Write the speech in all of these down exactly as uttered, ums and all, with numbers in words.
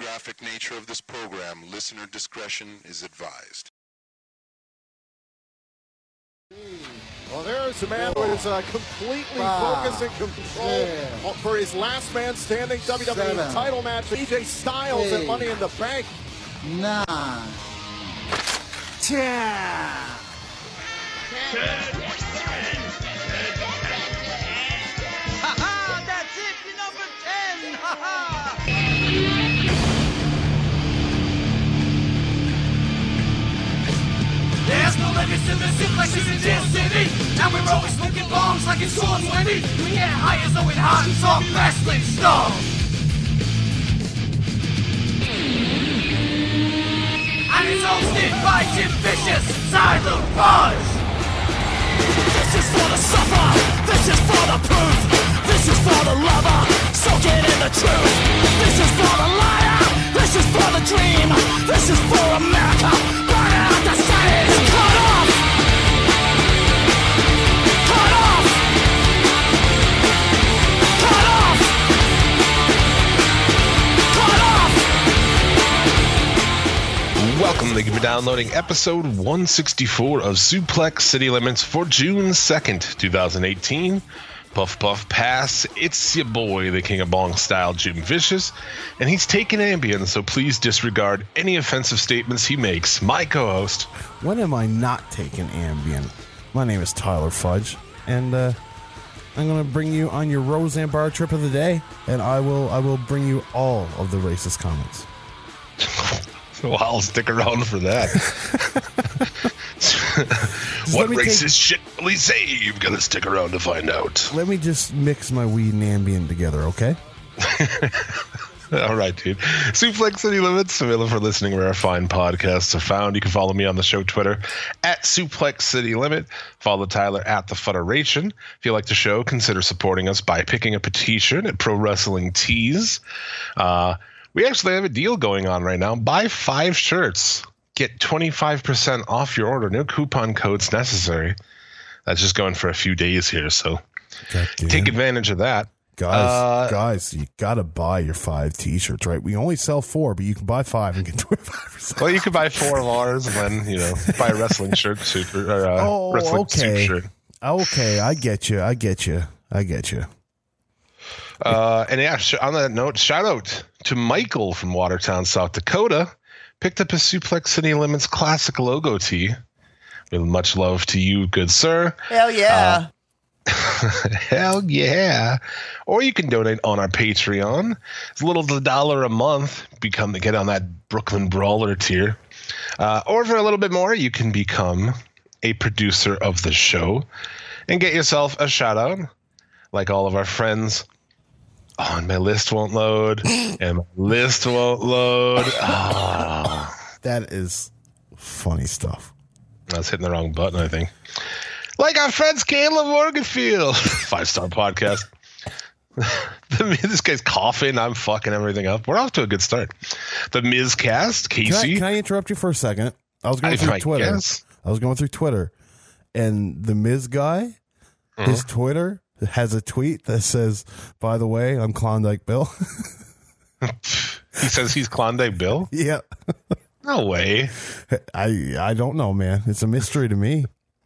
graphic nature of this program, listener discretion is advised. Well, there's a man who is uh, completely Five, focused and control ten, for his last man standing W W E seven, title match. A J Styles eight, and Money in the Bank. nine, ten. Ha ha! That's it, the number ten! Ha ha! There's no limits to the suplexes in this city, and we're always smoking bombs like it's four twenty. We get high as though it hot and soft wrestling stuff. And it's hosted by Jim Vicious, Tyler Fudge. This is for the sufferer, this is for the proof, this is for the lover, soaking in the truth. This is for the liar, this is for the dream, this is for America, burning out the cities. Cut off! Cut off! Cut off! Cut off! Welcome, thank you for downloading episode one sixty-four of Suplex City Limits for June second, twenty eighteen. Puff Puff Pass, it's your boy, the King of Bong Style, Jim Vicious, and he's taking Ambien, so please disregard any offensive statements he makes. My co-host. When am I not taking Ambien? My name is Tyler Fudge, and uh, I'm going to bring you on your Roseanne Bar trip of the day, and I will I will bring you all of the racist comments. Well, I'll stick around for that. What racist take, shit will he say? You've got to stick around to find out. Let me just mix my weed and Ambien together, okay? All right, dude. Suplex City Limits, available for listening where our fine podcasts are found. You can follow me on the show Twitter at Suplex City Limit. Follow Tyler at The Federation. If you like the show, consider supporting us by picking up a t-shirt at Pro Wrestling Tees. Uh, we actually have a deal going on right now. Buy five shirts. Get twenty-five percent off your order. No coupon codes necessary. That's just going for a few days here, so take advantage of that. Guys, uh, guys, you got to buy your five t-shirts, right? We only sell four, but you can buy five and get twenty-five percent. Well, you can buy four of ours and then, you know, buy a wrestling shirt, super, or uh, oh, wrestling okay. super shirt. Okay, I get you. I get you. I get you. Uh, and yeah, on that note, shout out to Michael from Watertown, South Dakota. Picked up a Suplex City Limits classic logo tee. With much love to you, good sir. Hell yeah. Uh, hell yeah. Or you can donate on our Patreon. It's a little a dollar a month. Become get on that Brooklyn Brawler tier. Uh, or for a little bit more, you can become a producer of the show and get yourself a shout out like all of our friends. Oh, and my list won't load. And my list won't load. Oh. That is funny stuff. I was hitting the wrong button, I think. Like our friends Caleb Morganfield. Five-star podcast. This guy's coughing. I'm fucking everything up. We're off to a good start. The Mizcast, Casey. Can I, can I interrupt you for a second? I was going I, through I Twitter. Guess. I was going through Twitter. And the Miz guy, uh-huh. his Twitter has a tweet that says, by the way, I'm Klondike Bill. He says he's Klondike Bill? Yeah. No way. I I don't know, man. It's a mystery to me.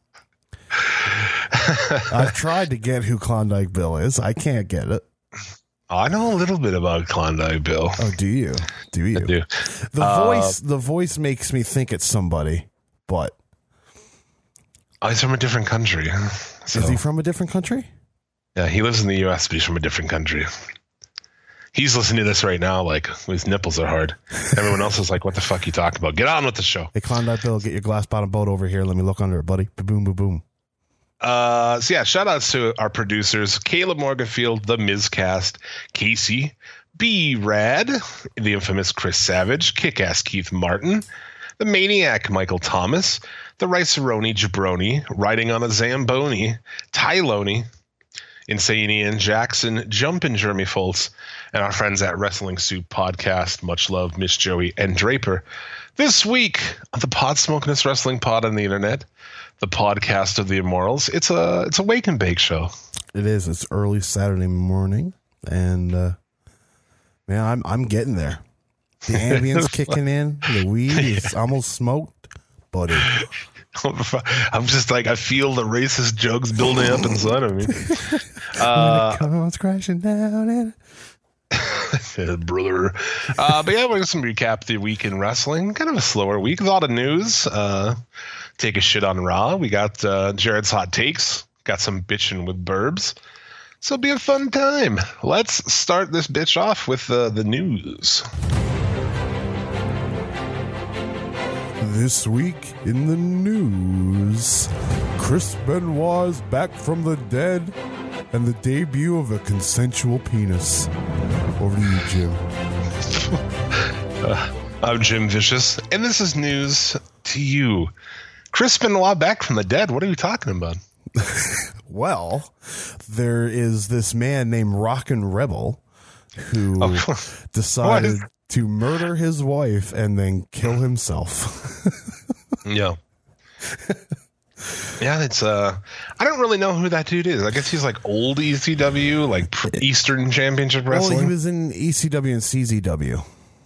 I've tried to get who Klondike Bill is. I can't get it. I know a little bit about Klondike Bill. Oh, do you? Do you? I do. The uh, voice the voice makes me think it's somebody, but oh, he's from a different country. So. Is he from a different country? Yeah, he lives in the U S, but he's from a different country. He's listening to this right now like his nipples are hard. Everyone else is like, what the fuck are you talking about? Get on with the show. Hey, Klondike Bill, get your glass bottom boat over here. Let me look under it, buddy. Boom, boom, boom. Uh, so yeah, shout outs to our producers, Caleb Morganfield, the Mizcast, Casey, B-Rad, the infamous Chris Savage, Kick-Ass Keith Martin, the Maniac Michael Thomas, the Rice-A-Roni Jabroni, Riding on a Zamboni, Tyloney, Insane Ian Jackson, Jumpin' Jeremy Foltz, and our friends at Wrestling Soup Podcast. Much love, Miss Joey and Draper. This week on the Pod Smokin'est Wrestling Pod on the internet, the podcast of the Immortals. It's a it's a wake and bake show. It is. It's early Saturday morning, and uh, man, I'm I'm getting there. The ambience kicking in. The weed is almost smoked, but it, I'm just like, I feel the racist jokes building up inside of me. Uh, when it comes crashing down. And yeah, brother. Uh, but yeah, we're just going to recap the week in wrestling. Kind of a slower week. A lot of news. Uh, take a shit on Raw. We got uh, Jared's hot takes. Got some bitching with Burbs. So it'll be a fun time. Let's start this bitch off with uh, the news. This week in the news, Chris Benoit is back from the dead and the debut of a consensual penis. Over to you, Jim. uh, I'm Jim Vicious, and this is news to you. Chris Benoit back from the dead. What are we talking about? Well, there is this man named Rockin' Rebel who oh, decided to murder his wife and then kill himself. Yeah. Yeah, it's uh I don't really know who that dude is. I guess he's like old E C W, like Eastern Championship Wrestling. Well, he was in E C W and C Z W.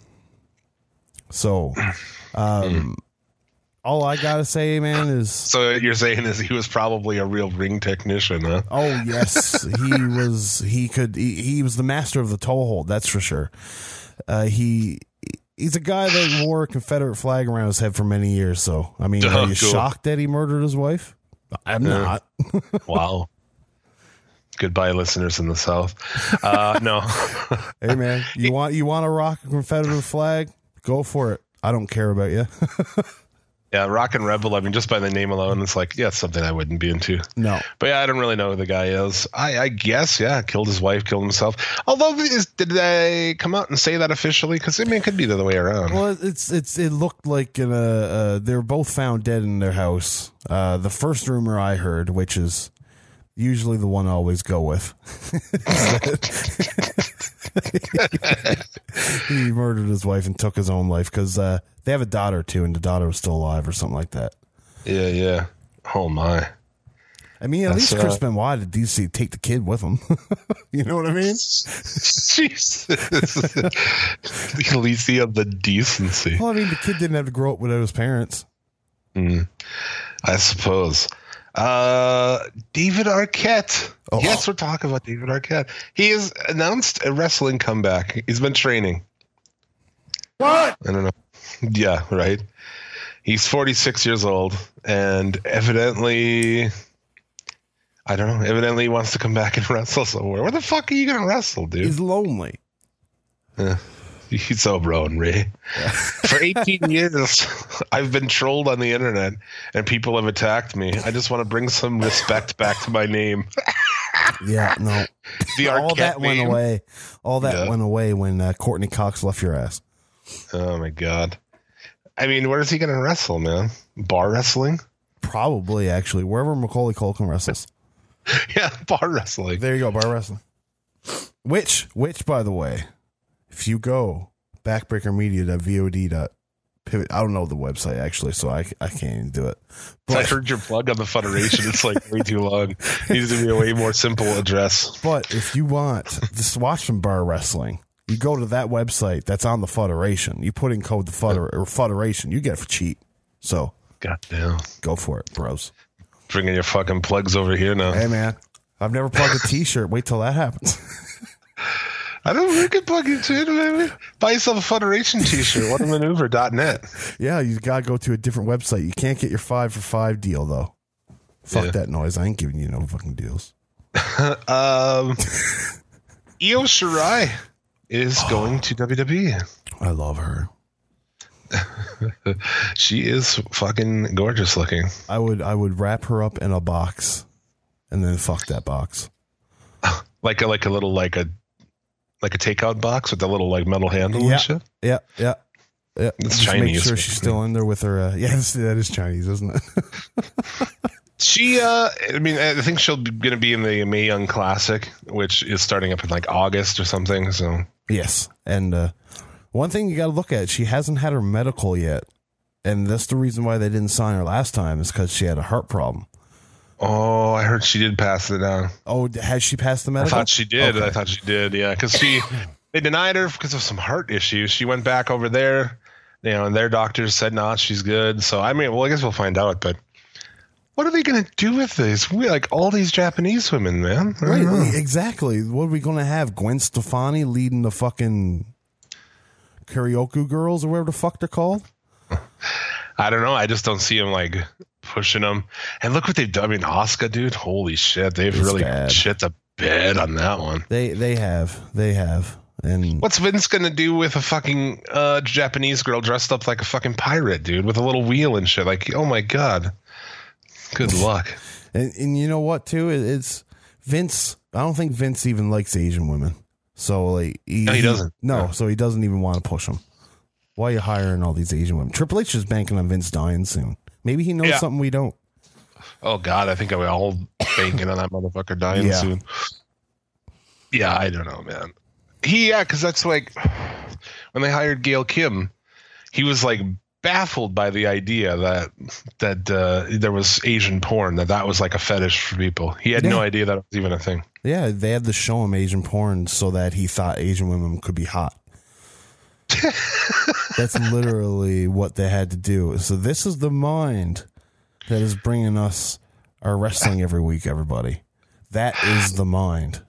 So, um, mm. all I gotta say, man, is so you're saying is he was probably a real ring technician, huh? Oh yes, he was. He could. He, he was the master of the toe hold. That's for sure. Uh, he he's a guy that wore a Confederate flag around his head for many years. So I mean, oh, are you cool. shocked that he murdered his wife? I'm yeah. not. Wow. Goodbye, listeners in the South. Uh, no. Hey man, you want you want to rock a Confederate flag? Go for it. I don't care about you. Yeah, Rockin' Rebel, I mean, just by the name alone, it's like, yeah, it's something I wouldn't be into. No. But yeah, I don't really know who the guy is. I, I guess, yeah, killed his wife, killed himself. Although, is, did they come out and say that officially? Because, I mean, it could be the other way around. Well, it's it's it looked like in a, uh, they were both found dead in their house. Uh, the first rumor I heard, which is usually the one I always go with, he murdered his wife and took his own life because uh, they have a daughter too, and the daughter was still alive or something like that. Yeah, yeah. Oh my. I mean, at That's, least Chris uh, Benoit did D C take the kid with him. You know what I mean? Jesus. At least he had the decency. Well, I mean, the kid didn't have to grow up without his parents. Mm, I suppose. Uh, David Arquette. Oh. Yes, we're talking about David Arquette. He has announced a wrestling comeback. He's been training. What? I don't know. Yeah, right. He's forty-six years old, and evidently, I don't know, evidently he wants to come back and wrestle somewhere. Where the fuck are you going to wrestle, dude? He's lonely. Yeah. He's so brown, Ray. Yeah. For eighteen years, I've been trolled on the internet, and people have attacked me. I just want to bring some respect back to my name. Yeah, no. The All that name. went away. All that yeah. went away when uh, Courtney Cox left your ass. Oh, my God. I mean, where is he going to wrestle, man? Bar wrestling? Probably, actually. Wherever Macaulay Culkin wrestles. Yeah, bar wrestling. There you go, bar wrestling. Which, which, by the way, if you go backbreaker media dot v o d dot pivot, I don't know the website actually, so I, I can't even do it. But I heard your plug on the Federation. It's like way too long. It needs to be a way more simple address. But if you want to watch some bar wrestling, you go to that website that's on the Federation. You put in code the Feder- or Federation, you get it for cheap. So, goddamn, go for it, bros. Bringing your fucking plugs over here now. Hey man, I've never plugged a T-shirt. Wait till that happens. I don't think you plug into it, man. Buy yourself a Federation T-shirt. what a maneuver dot net. Yeah, you gotta go to a different website. You can't get your five for five deal though. Fuck yeah. that noise. I ain't giving you no fucking deals. um, Io Shirai is oh, going to W W E. I love her. She is fucking gorgeous looking. I would I would wrap her up in a box and then fuck that box. like a like a little like a like a takeout box with the little like metal handle yeah, and shit. Yeah, yeah, yeah. It's Just Chinese. Make sure she's still in there with her. Uh, yeah, that is Chinese, isn't it? She, uh, I mean, I think she'll be going to be in the Mae Young Classic, which is starting up in like August or something. So yes, and uh, one thing you got to look at, she hasn't had her medical yet, and that's the reason why they didn't sign her last time is because she had a heart problem. Oh, I heard she did pass it down. Oh, has she passed the medical? I thought she did. Okay. I thought she did. Yeah, because she they denied her because of some heart issues. She went back over there, you know, and their doctors said, "No, nah, she's good." So I mean, well, I guess we'll find out. But what are they going to do with this? We like all these Japanese women, man. I Right, don't know. exactly. What are we going to have? Gwen Stefani leading the fucking karaoke girls or whatever the fuck they're called? I don't know. I just don't see them like pushing them. And look what they've done. I mean, Asuka, dude. Holy shit, they've It's really bad. shit the bed on that one. They they have. They have. And What's Vince gonna do with a fucking uh, Japanese girl dressed up like a fucking pirate, dude, with a little wheel and shit? Like, oh my god, good luck. And, and you know what, too? It- It's Vince. I don't think Vince even likes Asian women. So, like, he, No, he doesn't. No, No. so he doesn't even want to push them. Why are you hiring all these Asian women? Triple H is banking on Vince dying soon. Maybe he knows Yeah. something we don't. Oh god, I think we're all banking on that motherfucker dying Yeah. soon. Yeah, I don't know, man. He yeah, because that's like when they hired Gail Kim, he was like baffled by the idea that that uh, there was Asian porn, that that was like a fetish for people. He had no Yeah. idea that was even a thing. Yeah, they had to show him Asian porn so that he thought Asian women could be hot. That's literally what they had to do. So this is the mind that is bringing us our wrestling every week, everybody. That is the mind.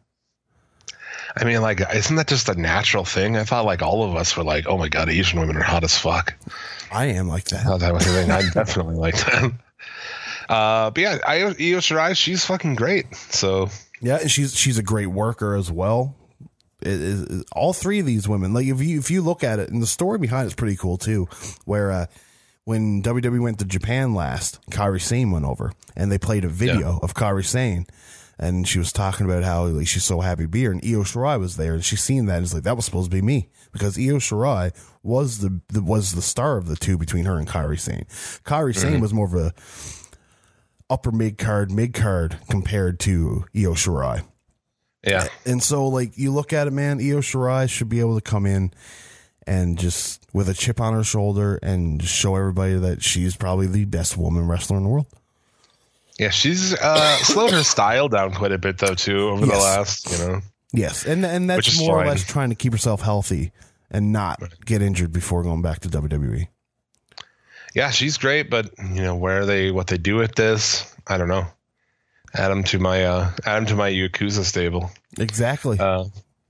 I mean, like, isn't that just a natural thing? I thought like all of us were like, oh my god, Asian women are hot as fuck. I am like that. I thought that was the thing. I definitely like that. Uh, but yeah, Io, Io Shirai, she's fucking great. So Yeah, and she's she's a great worker as well. It is all three of these women. Like if you if you look at it, and the story behind it's pretty cool too. Where uh, when W W E went to Japan last, Kairi Sane went over, and they played a video Yeah. of Kairi Sane, and she was talking about how like she's so happy to be here, and Io Shirai was there, and she's seen that, and it's like that was supposed to be me because Io Shirai was the, the was the star of the two between her and Kairi Sane. Kairi Sane Mm-hmm. was more of a upper mid card, mid card compared to Io Shirai. yeah, And so, like, you look at it, man, Io Shirai should be able to come in and just with a chip on her shoulder and show everybody that she's probably the best woman wrestler in the world. yeah, she's uh, slowed her style down quite a bit though too over the Yes. last, you know. Yes. And and Which that's is more or fine. less trying to keep herself healthy and not get injured before going back to W W E. Yeah, she's great, but you know where they what they do with this, I don't know. Add them to my uh, add them to my Yakuza stable. Exactly. Uh,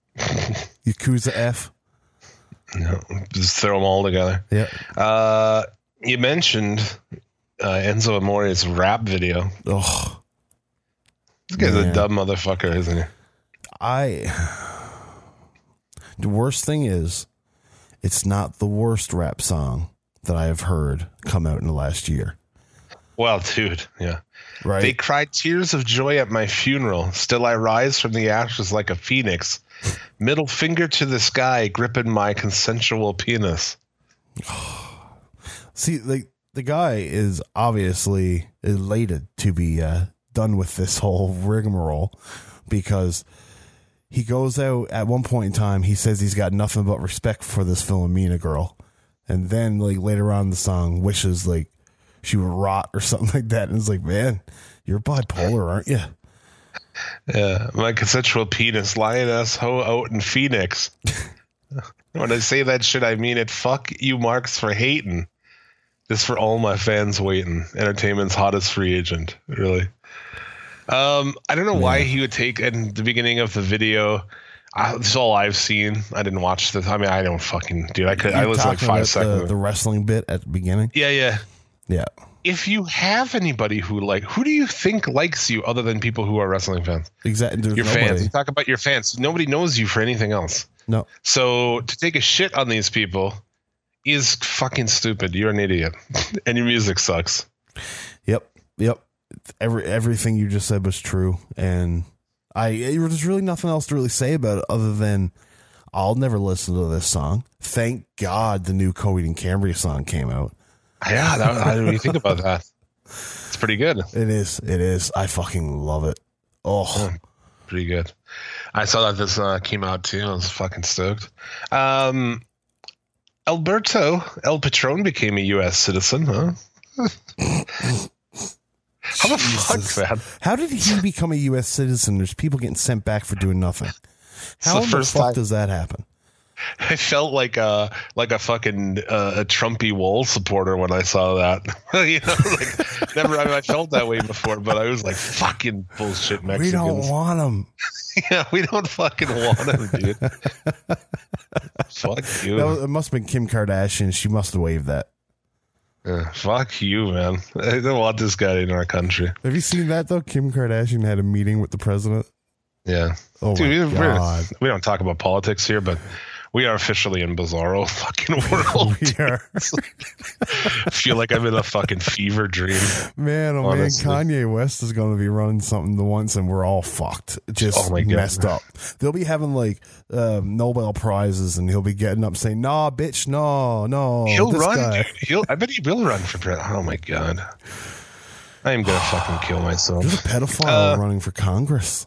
Yakuza F. you know, just throw them all together. Yeah. Uh, you mentioned uh, Enzo Amore's rap video. Oh, This guy's Man. a dumb motherfucker, isn't he? I. The worst thing is, it's not the worst rap song that I have heard come out in the last year. Well, dude, yeah. Right? They cried tears of joy at my funeral. Still I rise from the ashes like a phoenix. Middle finger to the sky, gripping my consensual penis. See, like the guy is obviously elated to be uh, done with this whole rigmarole because he goes out at one point in time. He says he's got nothing but respect for this Philomena girl, and then like later on in the song wishes like she would rot or something like that. And it's like, man, you're bipolar, aren't you? Yeah, my consensual penis, lioness, ho out in Phoenix. When I say that shit, I mean it. Fuck you, Marks, for hating. This for all my fans waiting. Entertainment's hottest free agent, really. Um, I don't know why he would take in the beginning of the video. I, this is all I've seen. I didn't watch this. I mean, I don't fucking dude. I could. I You're was like talking five about seconds. The, the wrestling bit at the beginning. yeah, yeah. Yeah. If you have anybody who like, who do you think likes you other than people who are wrestling fans? Exactly. There's Your nobody. fans. You talk about your fans. Nobody knows you for anything else. No. So to take a shit on these people is fucking stupid. You're an idiot, and your music sucks. Yep. Yep. Every everything you just said was true, and I there's really nothing else to really say about it other than I'll never listen to this song. Thank God the new Coheed and Cambria song came out. Yeah, that, I didn't even think about that. It's pretty good. It is. It is. I fucking love it. Oh, Pretty good. I saw that this uh, came out too. I was fucking stoked. Um, Alberto El Patron became a U S citizen, huh? How the Jesus. fuck, man? How did he become a U S citizen? There's people getting sent back for doing nothing. How the in the first fuck time- does that happen? I felt like a like a fucking uh, a Trumpy Wool supporter when I saw that. you know, like never. I, mean, I felt that way before, but I was like, "Fucking bullshit Mexicans." We don't want them. yeah, we don't fucking want them, dude. Fuck you. That was, it must have been Kim Kardashian. She must have waved that. Uh, fuck you, man. I don't want this guy in our country. Have you seen that though? Kim Kardashian had a meeting with the president. Yeah. Oh Dude, my we're, god. we don't talk about politics here, but we are officially in bizarro fucking world. We are. Feel like I'm in a fucking fever dream. Man, oh honestly. man, Kanye West is going to be running something the once, and we're all fucked, just Oh my God. messed up. They'll be having like uh, Nobel prizes, and he'll be getting up saying, "Nah, bitch, no, no." He'll this run. guy." Dude. He'll. I bet he will run for president. Oh my god. I am gonna fucking kill myself. There's a pedophile Uh, running for Congress.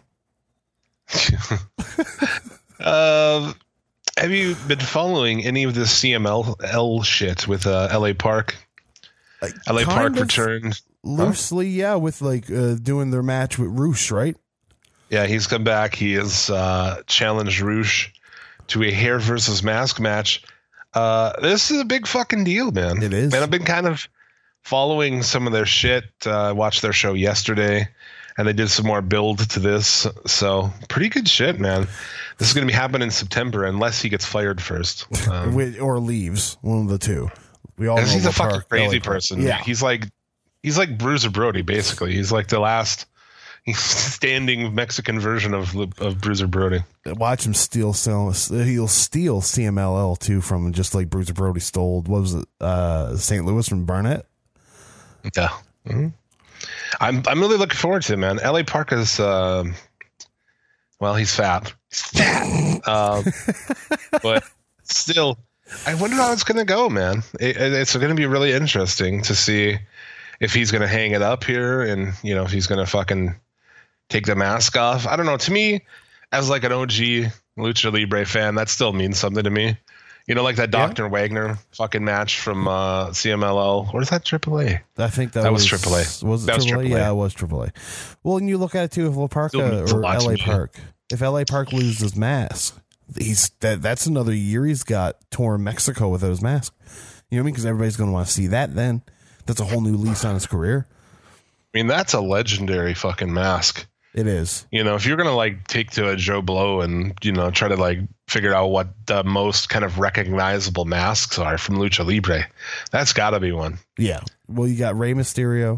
uh, have you been following any of this C M L L shit with uh, L A Park? Like, L A kind Park of returned. loosely, yeah, with like uh, doing their match with Roosh, right? Yeah, he's come back. He has uh, challenged Roosh to a hair versus mask match. Uh, this is a big fucking deal, man. It is. And I've been kind of following some of their shit. Uh, I watched their show yesterday, and they did some more build to this. So pretty good shit, man. This is going to be happening in September unless he gets fired first. Um, With, or leaves, one of the two. We all know he's a what fucking Park- crazy L A Park- person. Yeah, He's like, he's like Bruiser Brody, basically. He's like the last he's standing Mexican version of of Bruiser Brody. watch him steal. Sell, he'll steal C M L L too from just like Bruiser Brody stole. What was it? Uh, Saint Louis from Barnett. Yeah. Mm-hmm. I'm I'm really looking forward to it, man. L A Park is, uh, well, he's fat. He's fat. um, but still, I wonder how it's going to go, man. It, it- it's going to be really interesting to see if he's going to hang it up here and, you know, if he's going to fucking take the mask off. I don't know. To me, as like an O G Lucha Libre fan, that still means something to me. You know, like that Yeah. Doctor Wagner fucking match from uh, C M L L. Or is that triple A? I think that, That was was triple A. Was it That was triple A? triple A. Yeah, it was triple A. Well, and you look at it too, if La Still Parka means a or lot to L A me. Park, if L A Park loses his mask, he's that that's another year he's got tour in Mexico without his mask. You know what I mean? Because everybody's going to want to see that. Then that's a whole new lease on his career. I mean, that's a legendary fucking mask. It is. You know, if you're gonna like take to a Joe Blow and, you know, try to like figure out what the most kind of recognizable masks are from Lucha Libre, that's got to be one. Yeah. Well, you got Rey Mysterio.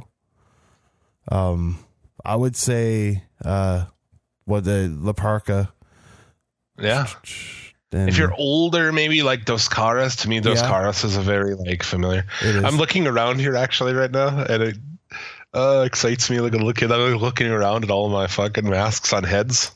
Um, I would say uh, what the La Parka. Yeah. And If you're older, maybe like Dos Caras. To me, Dos Yeah. Caras is a very like familiar. It is. I'm looking around here actually right now, and it uh, excites me. Like looking, I'm looking around at all my fucking masks on heads.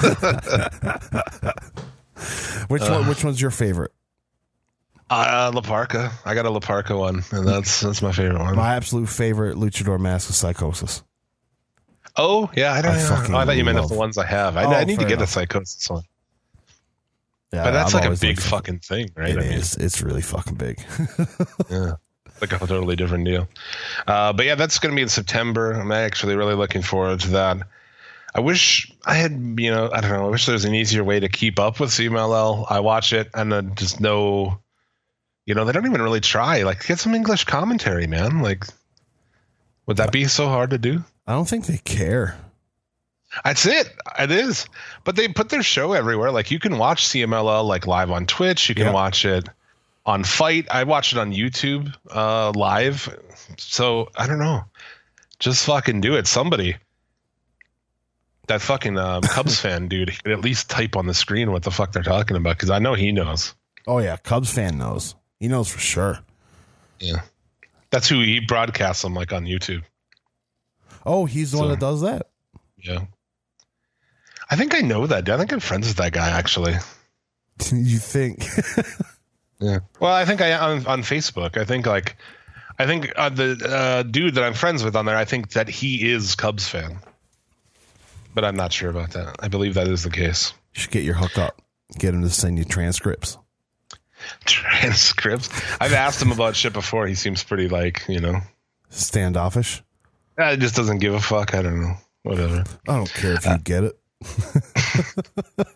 which one? Which one's your favorite? Uh, La Parka. I got a La Parka one, and that's that's my favorite one. My absolute favorite luchador mask is Psychosis. Oh yeah, I don't I know. fucking Oh, I thought you meant love- of the ones I have. I, Oh, I need to fair get enough. a Psychosis one, Yeah, but that's I've like a always big liked- fucking thing, right? It I mean, is. It's really fucking big. yeah, like a totally different deal. Uh, but yeah, that's going to be in September. I'm actually really looking forward to that. I wish I had, you know, I don't know. I wish there was an easier way to keep up with C M L L. I watch it and then just know, you know, they don't even really try. Like, get some English commentary, man. Like, would that be so hard to do? I don't think they care. That's it. It is. But they put their show everywhere. Like, you can watch C M L L like live on Twitch. You can Yeah. watch it on Fight. I watch it on YouTube uh, live. So I don't know. Just fucking do it. Somebody. That fucking um, Cubs fan dude, he could at least type on the screen what the fuck they're talking about, because I know he knows. Oh yeah, Cubs fan knows. He knows for sure. Yeah. That's who he broadcasts them like on YouTube. Oh, he's the one So- that does that. Yeah. I think I know that. I think I'm friends with that guy, actually. You think? Yeah. Well, I think I on on Facebook. I think like, I think uh, the uh, dude that I'm friends with on there. I think that he is Cubs fan, but I'm not sure about that. I believe that is the case. You should get your hook up. Get him to send you transcripts. Transcripts. I've asked him about shit before. He seems pretty like, you know, Standoffish. uh, just doesn't give a fuck. I don't know. Whatever. I don't care if you get it.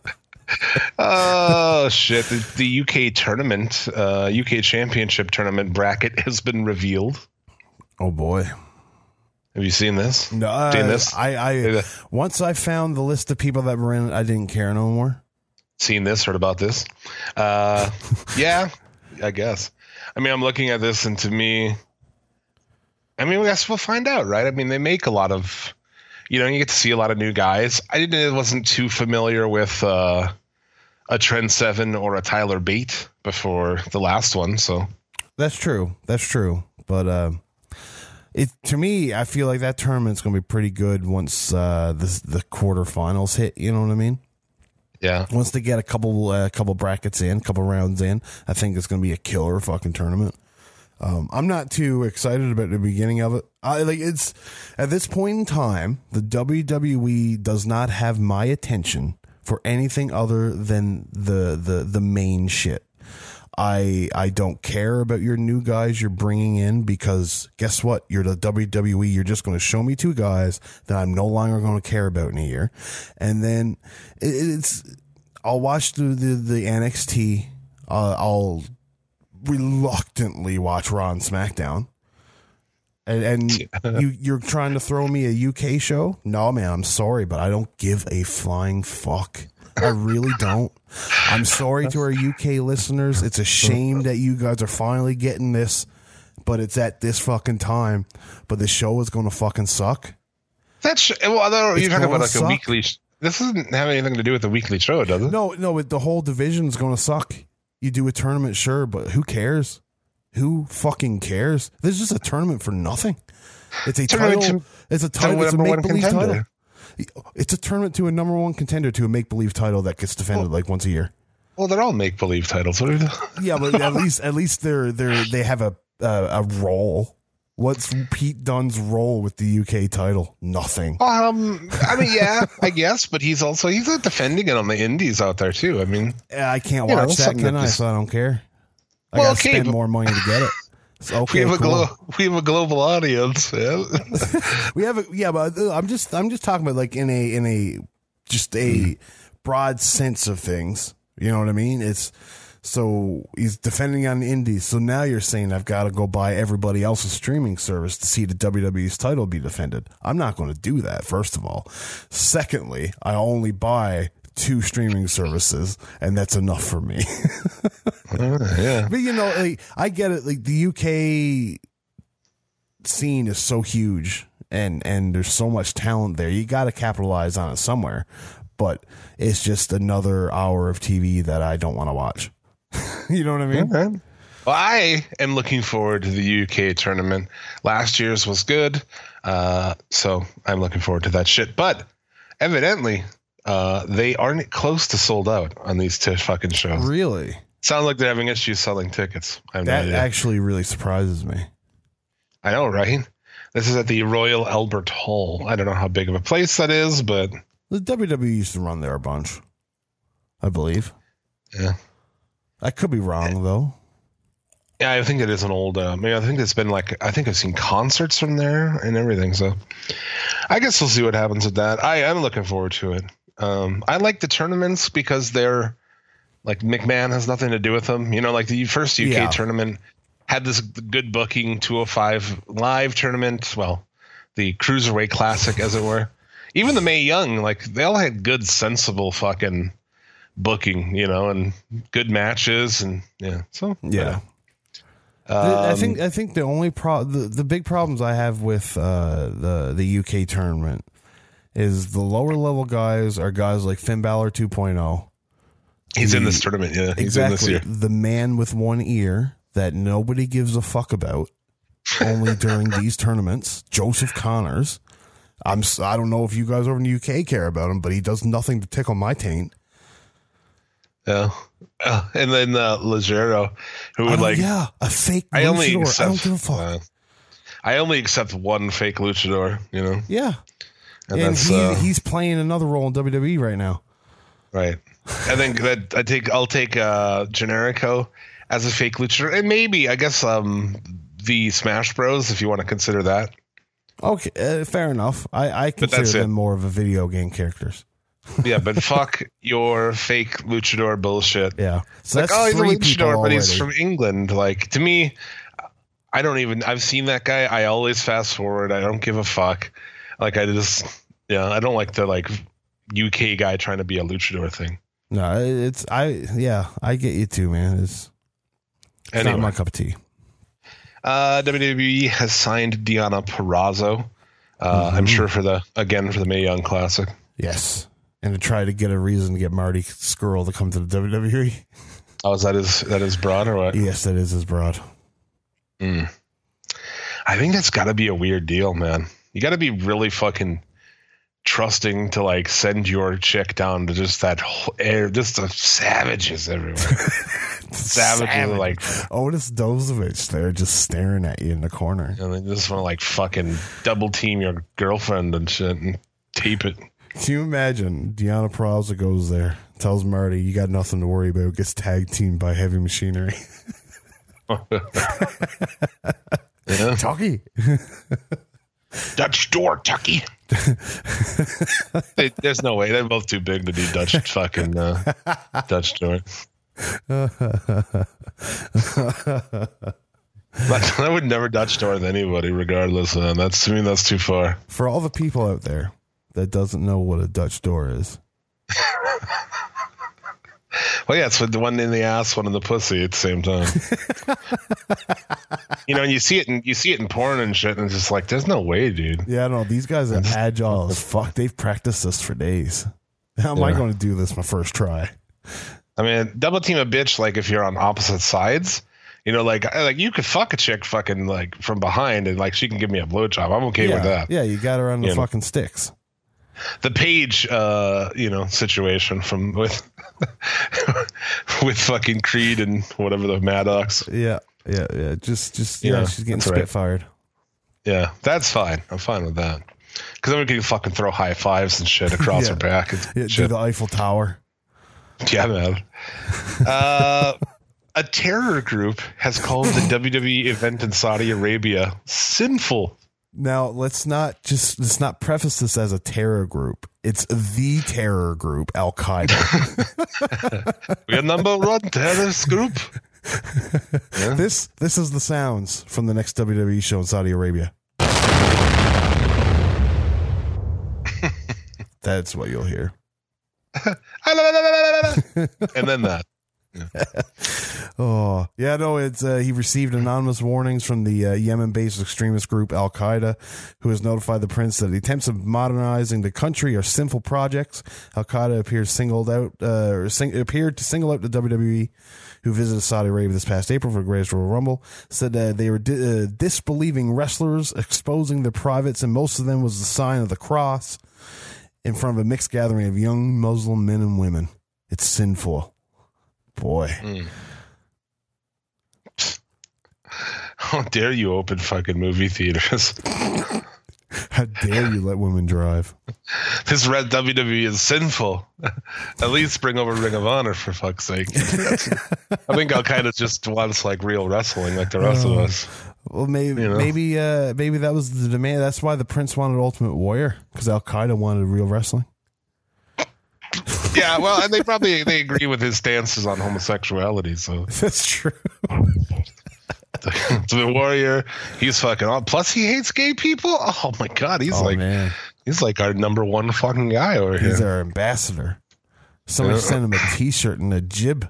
Oh shit! The, the U K tournament, uh, U K Championship tournament bracket has been revealed. Oh boy! Have you seen this? No, uh, seen this? I, I once I found the list of people that were in it, I didn't care no more. Seen this? Heard about this? Uh, yeah, I guess. I mean, I'm looking at this, and to me, I mean, I guess we'll find out, right? I mean, they make a lot of, you know, you get to see a lot of new guys. I didn't, I wasn't too familiar with uh, a Trent Seven or a Tyler Bate before the last one, so that's true. That's true. But uh, it to me, I feel like that tournament's going to be pretty good once uh, the the quarterfinals hit. You know what I mean? Yeah. Once they get a couple uh, couple brackets in, couple rounds in, I think it's going to be a killer fucking tournament. Um, I'm not too excited about the beginning of it. I like it's at this point in time, the W W E does not have my attention for anything other than the the the main shit. I I don't care about your new guys you're bringing in because guess what? You're the W W E. You're just going to show me two guys that I'm no longer going to care about in a year, and then it, it's I'll watch the the, the N X T. Uh, I'll reluctantly watch Raw and SmackDown. And, and you, you're trying to throw me a U K show? No, man, I'm sorry, but I don't give a flying fuck. I really don't. I'm sorry to our U K listeners. It's a shame that you guys are finally getting this, but it's at this fucking time. But the show is going to fucking suck. That's well. I don't know, you're talking about like suck. a weekly. Sh- this doesn't have anything to do with the weekly show, does it? No, no. The whole division is going to suck. You do a tournament, sure, but who cares? Who fucking cares? There's just a tournament for nothing. It's a Tournament title. to- It's a title. It's a number one make believe contender. title. It's a tournament to a number one contender to a make believe title that gets defended like once a year. Well, they're all make believe titles. What are they? Yeah, but at least at least they're they're they have a uh, a role. What's Pete Dunne's role with the U K title? Nothing. Um, I mean, yeah, I guess, but he's also he's not defending it on the indies out there too. I mean, I can't you know, watch that, something can that I? just- So I don't care. I Well, gotta okay, spend but- more money to get it. So, okay, we have cool. a glo- we have a global audience. Yeah. We have a yeah, but I'm just I'm just talking about like in a in a just a broad sense of things. You know what I mean? It's so he's defending on the indies. So now you're saying I've got to go buy everybody else's streaming service to see the W W E's title be defended. I'm not going to do that. First of all, secondly, I only buy two streaming services, and that's enough for me. Uh, yeah. But you know, like, I get it. Like the U K scene is so huge, and and there's so much talent there. You got to capitalize on it somewhere. But it's just another hour of T V that I don't want to watch. You know what I mean? Okay. Well, I am looking forward to the U K tournament. Last year's was good, uh, so I'm looking forward to that shit. But evidently, uh, they aren't close to sold out on these two fucking shows. Really? Sounds like they're having issues selling tickets. I have no That idea. actually really surprises me. I know, right? This is at the Royal Albert Hall. I don't know how big of a place that is, but The W W E used to run there a bunch, I believe. yeah. I could be wrong, though. Yeah, I think it is an old. Uh, maybe I think it's been like I think I've seen concerts from there and everything. So I guess we'll see what happens with that. I am looking forward to it. Um, I like the tournaments because they're like McMahon has nothing to do with them. You know, like the first U K Yeah. tournament had this good booking two oh five live tournament. Well, the Cruiserweight Classic, as it were. Even the Mae Young, like they all had good, sensible fucking booking, you know, and good matches, and yeah. So Yeah. Um, I think I think the only pro the, the big problems I have with uh, the the U K tournament is the lower level guys are guys like Finn Balor two point oh. he's in the- this tournament. Yeah, he's Exactly. in this year. The man with one ear that nobody gives a fuck about only during these tournaments, Joseph Connors. I'm s- I don't know if you guys over in the U K care about him, but he does nothing to tickle my taint. Yeah, uh, and then uh, Legero, who I would don't- like. yeah, a fake I only luchador. accept. I don't give a fuck. uh, I only accept one fake luchador. You know, yeah, and, and that's he, uh, he's playing another role in W W E right now. right. I think that I take I'll take uh, Generico as a fake luchador, and maybe I guess um, the Smash Bros. If you want to consider that. Okay, uh, fair enough. I, I But consider that's it. them more of a video game characters. Yeah, but fuck your fake luchador bullshit. Yeah. So Like, that's oh, he's a three people luchador, but he's already. from England. Like, to me, I don't even, I've seen that guy. I always fast forward. I don't give a fuck. Like, I just, yeah, I don't like the, like, U K guy trying to be a luchador thing. No, it's, I, yeah, I get you too, man. It's, it's Anyway. not my cup of tea. Uh, W W E has signed Deonna Purrazzo. Uh, Mm-hmm. I'm sure for the, again, for the Mae Young Classic. Yes. And to try to get a reason to get Marty Scurll to come to the W W E. Oh, is that his, that is broad or what? Yes, that is his broad. Mm. I think that's got to be a weird deal, man. You got to be really fucking trusting to like send your chick down to just that whole air, just the savages everywhere. Savages Savage. like, Otis Dozovich there just staring at you in the corner. and they just want to like fucking double team your girlfriend and shit and tape it. Can you imagine Deonna Purrazzo goes there, tells Marty, you got nothing to worry about, gets tag teamed by Heavy Machinery. Yeah. Tucky. Dutch door, Tucky. They, there's no way. They're both too big to be Dutch fucking uh, Dutch door. But I would never Dutch door with anybody, regardless. Man. That's to me, that's too far. For all the people out there that doesn't know what a Dutch door is. Well, yeah, it's with the one in the ass, one in the pussy at the same time. You know, and you see it in you see it in porn and shit, and it's just like, there's no way, dude. Yeah, I know. These guys are agile as fuck. They've practiced this for days. How am I Yeah. going to do this my first try? I mean, double team a bitch like if you're on opposite sides. You know, like like you could fuck a chick fucking like from behind and like she can give me a blowjob. I'm okay yeah, with that. yeah, you got her on the You know. fucking sticks. The Page, uh, you know, situation from with with fucking Creed and whatever the Maddox. Yeah, yeah, yeah. Just, just yeah, Yeah, she's getting that's right. spitfired. Yeah, that's fine. I'm fine with that. Because then we can fucking throw high fives and shit across Yeah. her back. And Yeah, do shit. the Eiffel Tower. Yeah, man. Uh, a terror group has called the W W E event in Saudi Arabia sinful. Now, let's not just let's not preface this as a terror group. It's the terror group, Al Qaeda. We are number one terrorist group. Yeah. This this is the sounds from the next W W E show in Saudi Arabia. That's what you'll hear. And then that. Oh, yeah, no, it's uh, he received anonymous warnings from the uh, Yemen-based extremist group Al Qaeda, who has notified the prince that the attempts of modernizing the country are sinful projects. Al Qaeda appears singled out, uh, or sing- appeared to single out the W W E, who visited Saudi Arabia this past April for the Greatest Royal Rumble. Said uh, they were di- uh, disbelieving wrestlers, exposing their privates, and most of them was the sign of the cross in front of a mixed gathering of young Muslim men and women. It's sinful. Boy. Mm. How dare you open fucking movie theaters? How dare you let women drive? This red W W E is sinful. At least bring over Ring of Honor for fuck's sake. That's- I think Al Qaeda just wants like real wrestling, like the rest of us. Well, maybe You know? maybe uh, maybe that was the demand. That's why the Prince wanted Ultimate Warrior, because Al Qaeda wanted real wrestling. Yeah, well, and they probably they agree with his stances on homosexuality. So That's true. the Warrior, he's fucking on. Plus, he hates gay people. Oh my god, he's Oh like man, he's like our number one fucking guy over he's here. our ambassador. Somebody Yeah. sent him a T-shirt and a jib.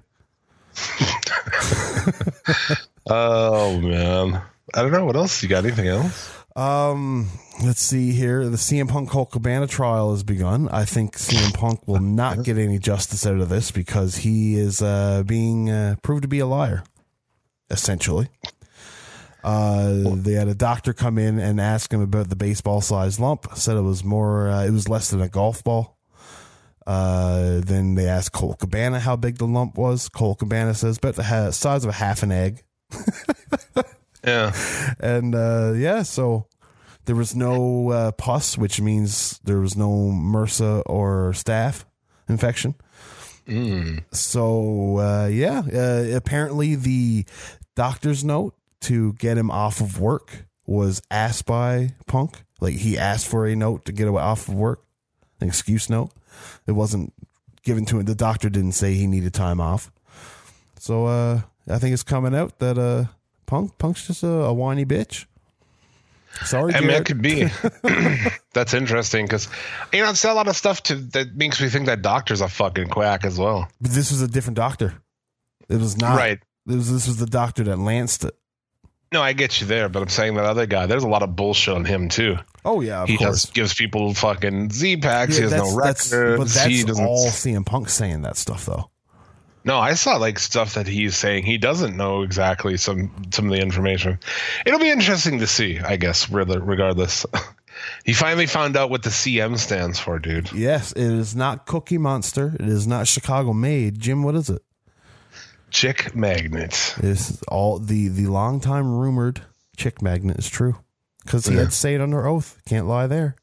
Oh man, I don't know what else. You got anything else? Um, let's see here. The C M Punk Colt Cabana trial has begun. I think C M Punk will not get any justice out of this because he is uh, being uh, proved to be a liar, essentially. Uh, they had a doctor come in and ask him about the baseball-sized lump. Said it was more, uh, it was less than a golf ball. Uh, then they asked Colt Cabana how big the lump was. Colt Cabana says about the ha- size of a half an egg. Yeah. And uh, yeah, so there was no uh, pus, which means there was no MRSA or staph infection. Mm. So uh, yeah, uh, apparently the doctor's note to get him off of work was asked by Punk. Like he asked for a note to get him off of work. an excuse note. It wasn't given to him. The doctor didn't say he needed time off. So uh, I think it's coming out that uh, Punk Punk's just a, a whiny bitch. Sorry, I mean, Garrett. it could be. That's interesting because, you know, it's a lot of stuff to, that makes me think that doctor's a fucking quack as well. But this was a different doctor. It was not. Right. It was, this was the doctor that lanced it. No, I get you there, but I'm saying that other guy, there's a lot of bullshit on him too. Oh, yeah, of he course. just gives people fucking Z-packs. Yeah, he has that's- no that's- records. But that's he doesn't. all C M Punk saying that stuff, though. No, I saw like stuff that he's saying he doesn't know exactly some some of the information. It'll be interesting to see, I guess, regardless. He finally found out what the C M stands for, dude. Yes, it is not Cookie Monster. It is not Chicago Made. Jim, what is it? Chick Magnet. Is all the the long time rumored Chick Magnet is true because he Yeah. had to say it under oath. Can't lie there.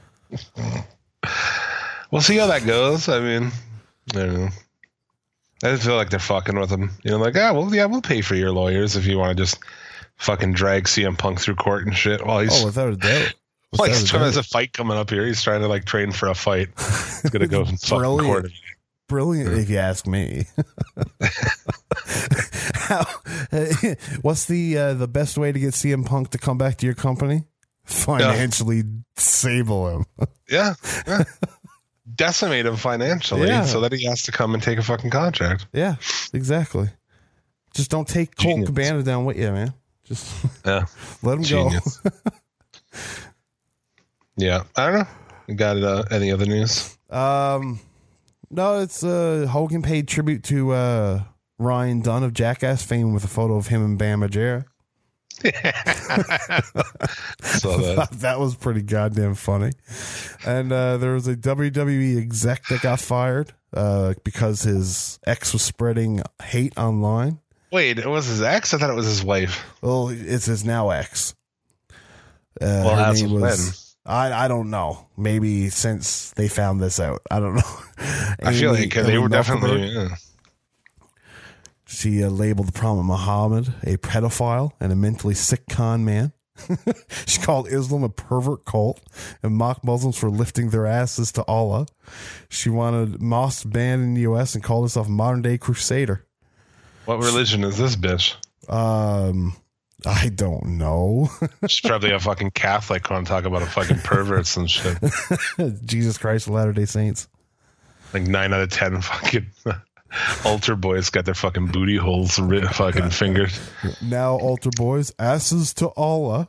We'll see how that goes. I mean, I don't know. I just feel like they're fucking with him. You know, like, ah, well, yeah, we'll pay for your lawyers if you want to just fucking drag C M Punk through court and shit while he's Oh, without a doubt. Like Without he's a trying, doubt. there's a fight coming up here. He's trying to like train for a fight. He's gonna go and fucking Brilliant. court. Brilliant, if you ask me. How, what's the uh, the best way to get C M Punk to come back to your company? Financially disable him. Yeah, yeah. Decimate him financially Yeah. so that he has to come and take a fucking contract. Yeah, exactly. Just don't take Colt Genius. Cabana down with you, man. Just Yeah, let him genius. go. Yeah, I don't know. You got uh, any other news? Um, no, it's uh, Hogan paid tribute to uh, Ryan Dunn of Jackass fame with a photo of him and Bam Margera. So that That was pretty goddamn funny. And uh, there was a W W E exec that got fired uh, because his ex was spreading hate online. wait, it was his ex. I thought it was his wife. Well, it's his now ex. Uh, Well, her as name of was, I I don't know. Maybe since they found this out, I don't know. I feel Amy- like they Amy were Melkenberg, definitely. Yeah. She uh, labeled the Prophet Muhammad a pedophile and a mentally sick con man. She called Islam a pervert cult and mocked Muslims for lifting their asses to Allah. She wanted mosques banned in the U S and called herself a modern day crusader. What religion is this bitch? Um, I don't know. She's probably a fucking Catholic when talk about a fucking perverts and shit. Jesus Christ of Latter-day Saints. Like nine out of ten fucking altar boys got their fucking booty holes ri- fucking fingered. Now, altar boys, asses to Allah.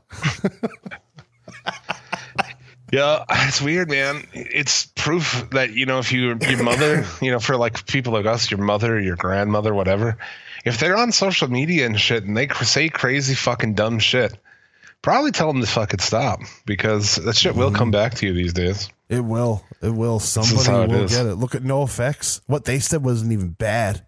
Yeah, it's weird, man. It's proof that, you know, if you, your mother, you know, for like people like us, your mother, your grandmother, whatever, if they're on social media and shit and they cr- say crazy fucking dumb shit, probably tell them to fucking stop because that shit will come back to you these days. It will. It will. is how Somebody it will is. get it. Look at NoFX. What they said wasn't even bad.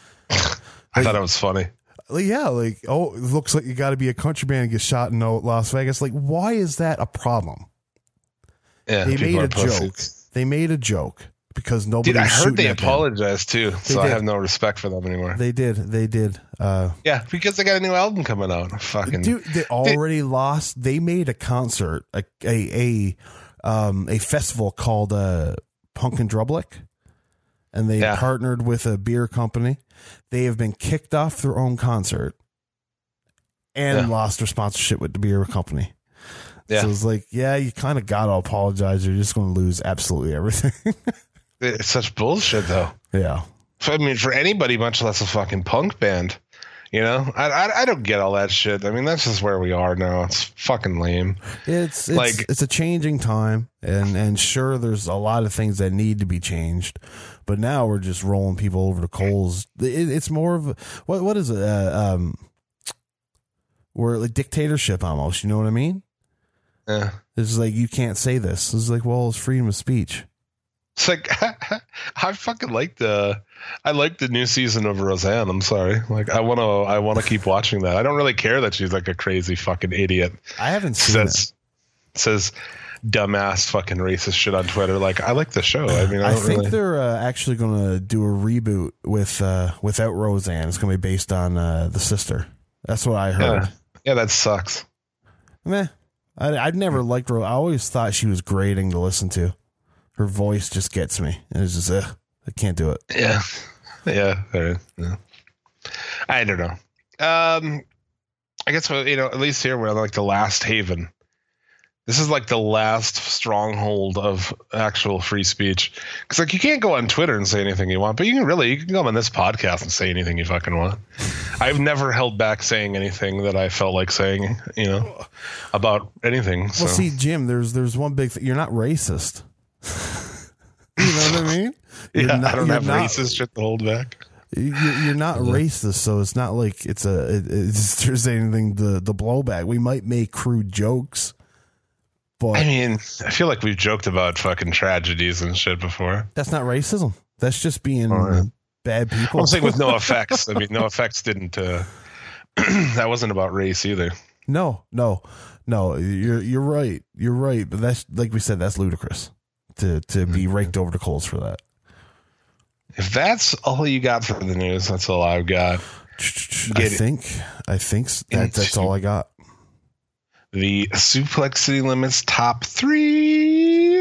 I thought it was funny. Like, yeah, like, oh, it looks like you got to be a country band and get shot in Las Vegas. Like, why is that a problem? Yeah, They people made are a joke. pussies. They made a joke because nobody. Dude, I was heard shooting they at them. apologized too, so I did. have no respect for them anymore. They did. They did. Uh, Yeah, because they got a new album coming out. Fucking dude, they already lost. They made a concert, a a a, um, a festival called uh, Punk and Drublick, and they Yeah. partnered with a beer company. They have been kicked off their own concert and Yeah. lost their sponsorship with the beer company. Yeah. So it's like, yeah, you kind of got to apologize. You're just going to lose absolutely everything. It's such bullshit, though. Yeah. I mean, for anybody, much less a fucking punk band. You know, I, I I don't get all that shit. I mean, that's just where we are now. It's fucking lame. It's, it's Like- it's a changing time, and and sure, there's a lot of things that need to be changed, but now we're just rolling people over the coals. It, it's more of a, what what is it? Uh, um, we're like dictatorship almost. You know what I mean? Yeah. It's like you can't say this. It's like, well, it's freedom of speech. It's like I fucking like the I like the new season of Roseanne. I'm sorry. Like I want to I want to keep watching that. I don't really care that she's like a crazy fucking idiot. I haven't seen it. Says says dumbass fucking racist shit on Twitter. Like I like the show. I mean, I, I don't think really, they're uh, actually going to do a reboot with uh, without Roseanne. It's going to be based on uh, the sister. That's what I heard. yeah, yeah, that sucks. Meh. I, I'd never liked her. I always thought she was grating to listen to. her voice just gets me. It's just, uh, I can't do it. Yeah. Yeah. Right. Yeah. I don't know. Um, I guess, you know, at least here we're like the last haven. This is like the last stronghold of actual free speech. Because like you can't go on Twitter and say anything you want, but you can really, you can go on this podcast and say anything you fucking want. I've never held back saying anything that I felt like saying, you know, about anything. So. Well, see, Jim, there's there's one big thing. You're not racist. You know what I mean? You're Yeah, not, I don't have not, racist shit to hold back. You're, you're not racist, so it's not like it's a it, it's, there's anything the the blowback. We might make crude jokes, but I mean, I feel like we've joked about fucking tragedies and shit before. that's not racism. That's just being Oh, yeah. bad people. I'm saying with no effects. I mean, no effects didn't. Uh, that wasn't about race either. No, no, no. You're you're right. You're right. But that's like we said. That's ludicrous to to be raked over the coals for that. If that's all you got for the news, that's all I've got. I Get it. think I think s- that, that's all I got. The Suplex City Limits top three.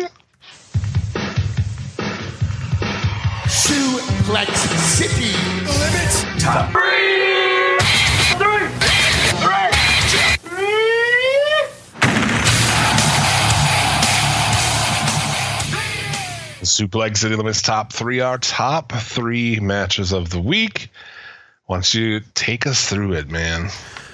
Suplex City Limits Top The Suplex City Limits top three are top three matches of the week. Why don't you take us through it, man?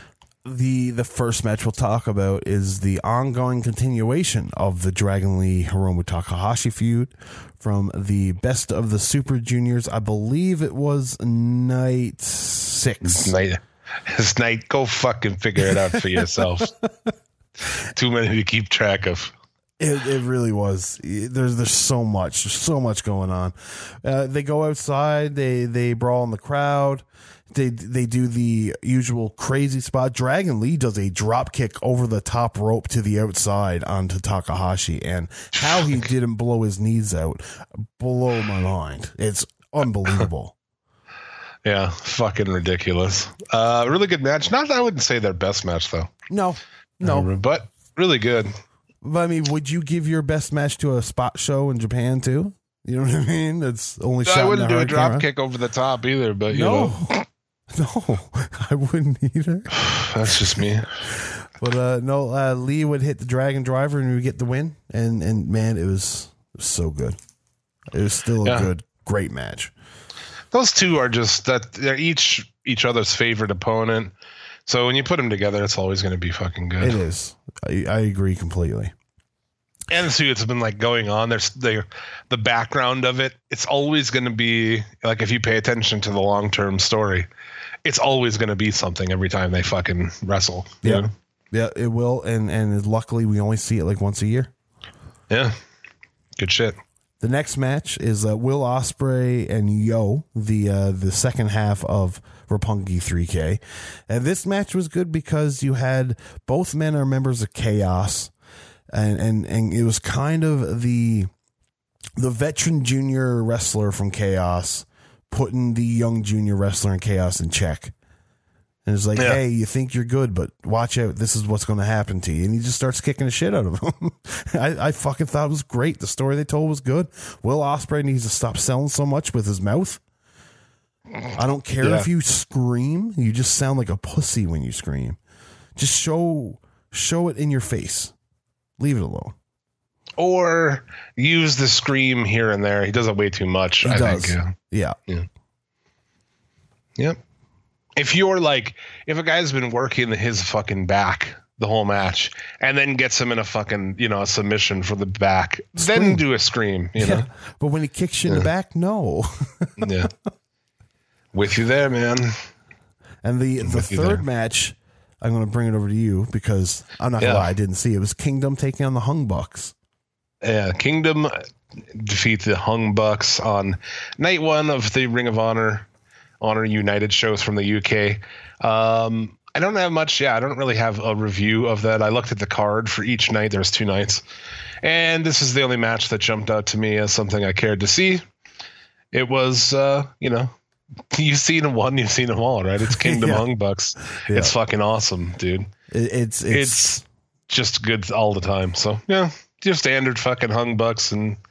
The the first match we'll talk about is the ongoing continuation of the Dragon Lee Hiromu Takahashi feud from the Best of the Super Juniors. I believe it was night six. Night, this night, go fucking figure it out for yourself. Too many to keep track of. It, it really was. There's there's so much, there's so much going on. Uh, they go outside. They they brawl in the crowd. They they do the usual crazy spot. Dragon Lee does a drop kick over the top rope to the outside onto Takahashi, and how he didn't blow his knees out, blow my mind. It's unbelievable. Yeah, fucking ridiculous. Uh, really good match. Not, I wouldn't say their best match though. No, no. but really good. But I mean, would you give your best match to a spot show in Japan too? You know what I mean? That's only shot I in wouldn't the do a hard drop camera. kick over the top either, but you No, know, no, I wouldn't either. that's just me. But uh, no, uh, Lee would hit the Dragon Driver and we would get the win. And and man, it was, it was so good. It was still a Yeah. good, great match. Those two are just that they're each each other's favorite opponent. So when you put them together, it's always going to be fucking good. It is. I, I agree completely. And see, it's been like going on. There's the the background of it. It's always going to be like if you pay attention to the long term story, it's always going to be something every time they fucking wrestle. you Yeah. know? Yeah, it will. And and luckily, we only see it like once a year. Yeah. Good shit. The next match is uh, Will Ospreay and Yo, the uh, the second half of Roppongi three K. And this match was good because you had both men are members of Chaos, and and, and it was kind of the the veteran junior wrestler from Chaos putting the young junior wrestler in Chaos in check. And it's like, Yeah. hey, you think you're good, but watch out. This is what's going to happen to you. And he just starts kicking the shit out of him. I, I fucking thought it was great. The story they told was good. Will Ospreay needs to stop selling so much with his mouth. I don't care Yeah. if you scream. You just sound like a pussy when you scream. Just show show it in your face. Leave it alone. Or use the scream here and there. He does it way too much. He I does. think. Yeah. Yeah. Yep. If you're like, if a guy's been working his fucking back the whole match and then gets him in a fucking, you know, a submission for the back, then Scream. do a scream, you know? Yeah. But when he kicks you in the back, no. Yeah. With you there, man. And the, the with you third there. match, I'm going to bring it over to you because I'm not going to Yeah. lie, I didn't see it. It was Kingdom taking on the Hung Bucks. Yeah. Kingdom defeat the Hung Bucks on night one of the Ring of Honor, Honor United shows from the U K. Um, I don't have much. Yeah, I don't really have a review of that. I looked at the card for each night. There's two nights. And this is the only match that jumped out to me as something I cared to see. It was, uh, you know, you've seen them one, you've seen them all, right? It's Kingdom Yeah. Hung Bucks. Yeah. It's fucking awesome, dude. It, it's, it's, It's just good all the time. So, yeah, just standard fucking Hung Bucks and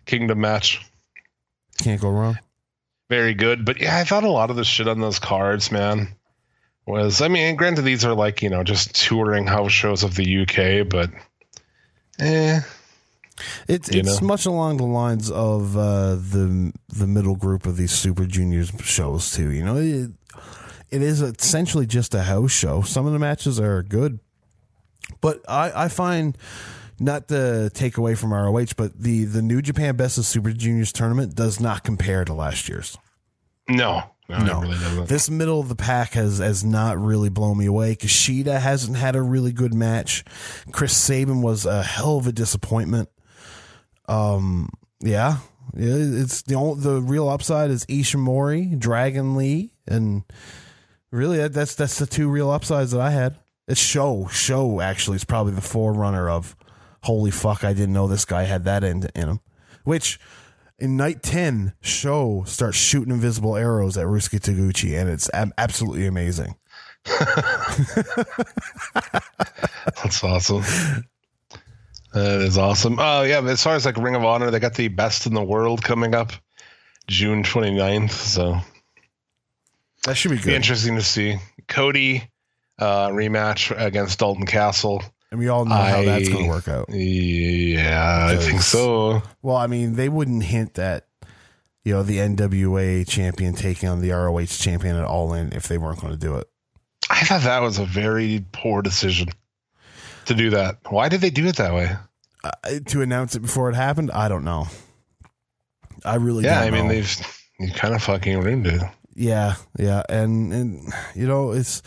Kingdom match. Can't go wrong. Very good. But yeah, I thought a lot of the shit on those cards, man, was, I mean, granted, these are like, you know, just touring house shows of the U K, but eh. It's it's know? much along the lines of uh, the the middle group of these Super Juniors shows too. You know, it, it is essentially just a house show. Some of the matches are good, but I, I find, not to take away from R O H, but the the New Japan Best of Super Juniors tournament does not compare to last year's. No. No, no. Really this middle of the pack has has not really blown me away. Kushida hasn't had a really good match. Chris Sabin was a hell of a disappointment. Um, yeah, it's the only, the real upside is Ishimori, Dragon Lee, and really that, that's that's the two real upsides that I had. It's Show Show actually is probably the forerunner of holy fuck, I didn't know this guy had that in, in him. Which in night ten, Show starts shooting invisible arrows at Ryusuke Taguchi, and it's ab- absolutely amazing. That's awesome. That is awesome. Oh, yeah. As far as like Ring of Honor, they got the Best in the World coming up June twenty-ninth. So that should be good. Be interesting to see. Cody uh, rematch against Dalton Castle. And we all know I, how that's going to work out. Yeah, because, I think so. Well, I mean, they wouldn't hint at, you know, the N W A champion taking on the R O H champion at All In if they weren't going to do it. I thought that was a very poor decision to do that. Why did they do it that way? Uh, to announce it before it happened? I don't know. I really yeah, don't I mean, know. they've you kind of fucking ruined it. Yeah, yeah. And, and you know, it's,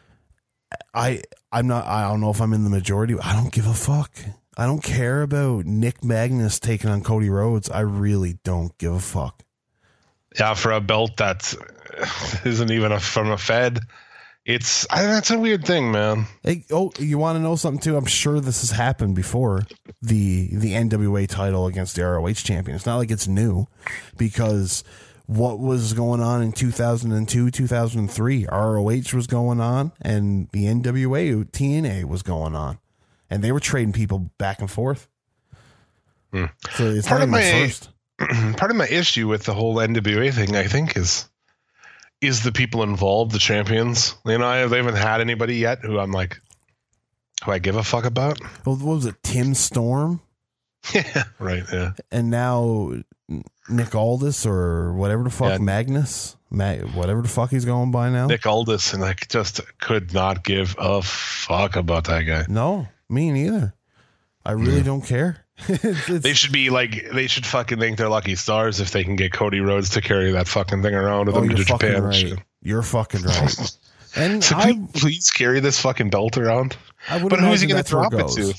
I, I'm not, I don't know if I'm in the majority. I don't give a fuck. I don't care about Nick Magnus taking on Cody Rhodes. I really don't give a fuck. Yeah, for a belt that isn't even a, from a Fed. It's I, that's a weird thing, man. Hey, oh, you want to know something too? I'm sure this has happened before. The the N W A title against the R O H champion. It's not like it's new, because what was going on in two thousand two, two thousand three, R O H was going on, and the N W A, T N A was going on, and they were trading people back and forth. Hmm. So it's part not of my first. part of my issue with the whole N W A thing, I think, is. is the people involved, the champions. You know, I, they haven't had anybody yet who I'm like, who I give a fuck about. Well, what was it? Tim Storm? Yeah, right, yeah. And now Nick Aldis or whatever the fuck, yeah. Magnus? Ma- whatever the fuck he's going by now. Nick Aldis, and I just could not give a fuck about that guy. No, me neither. I really yeah. don't care. it's, it's, they should be like, they should fucking think they're lucky stars if they can get Cody Rhodes to carry that fucking thing around with oh, them to Japan. Right. You're fucking right. And so I, can you please carry this fucking belt around? I would but who's he going to drop it, it to?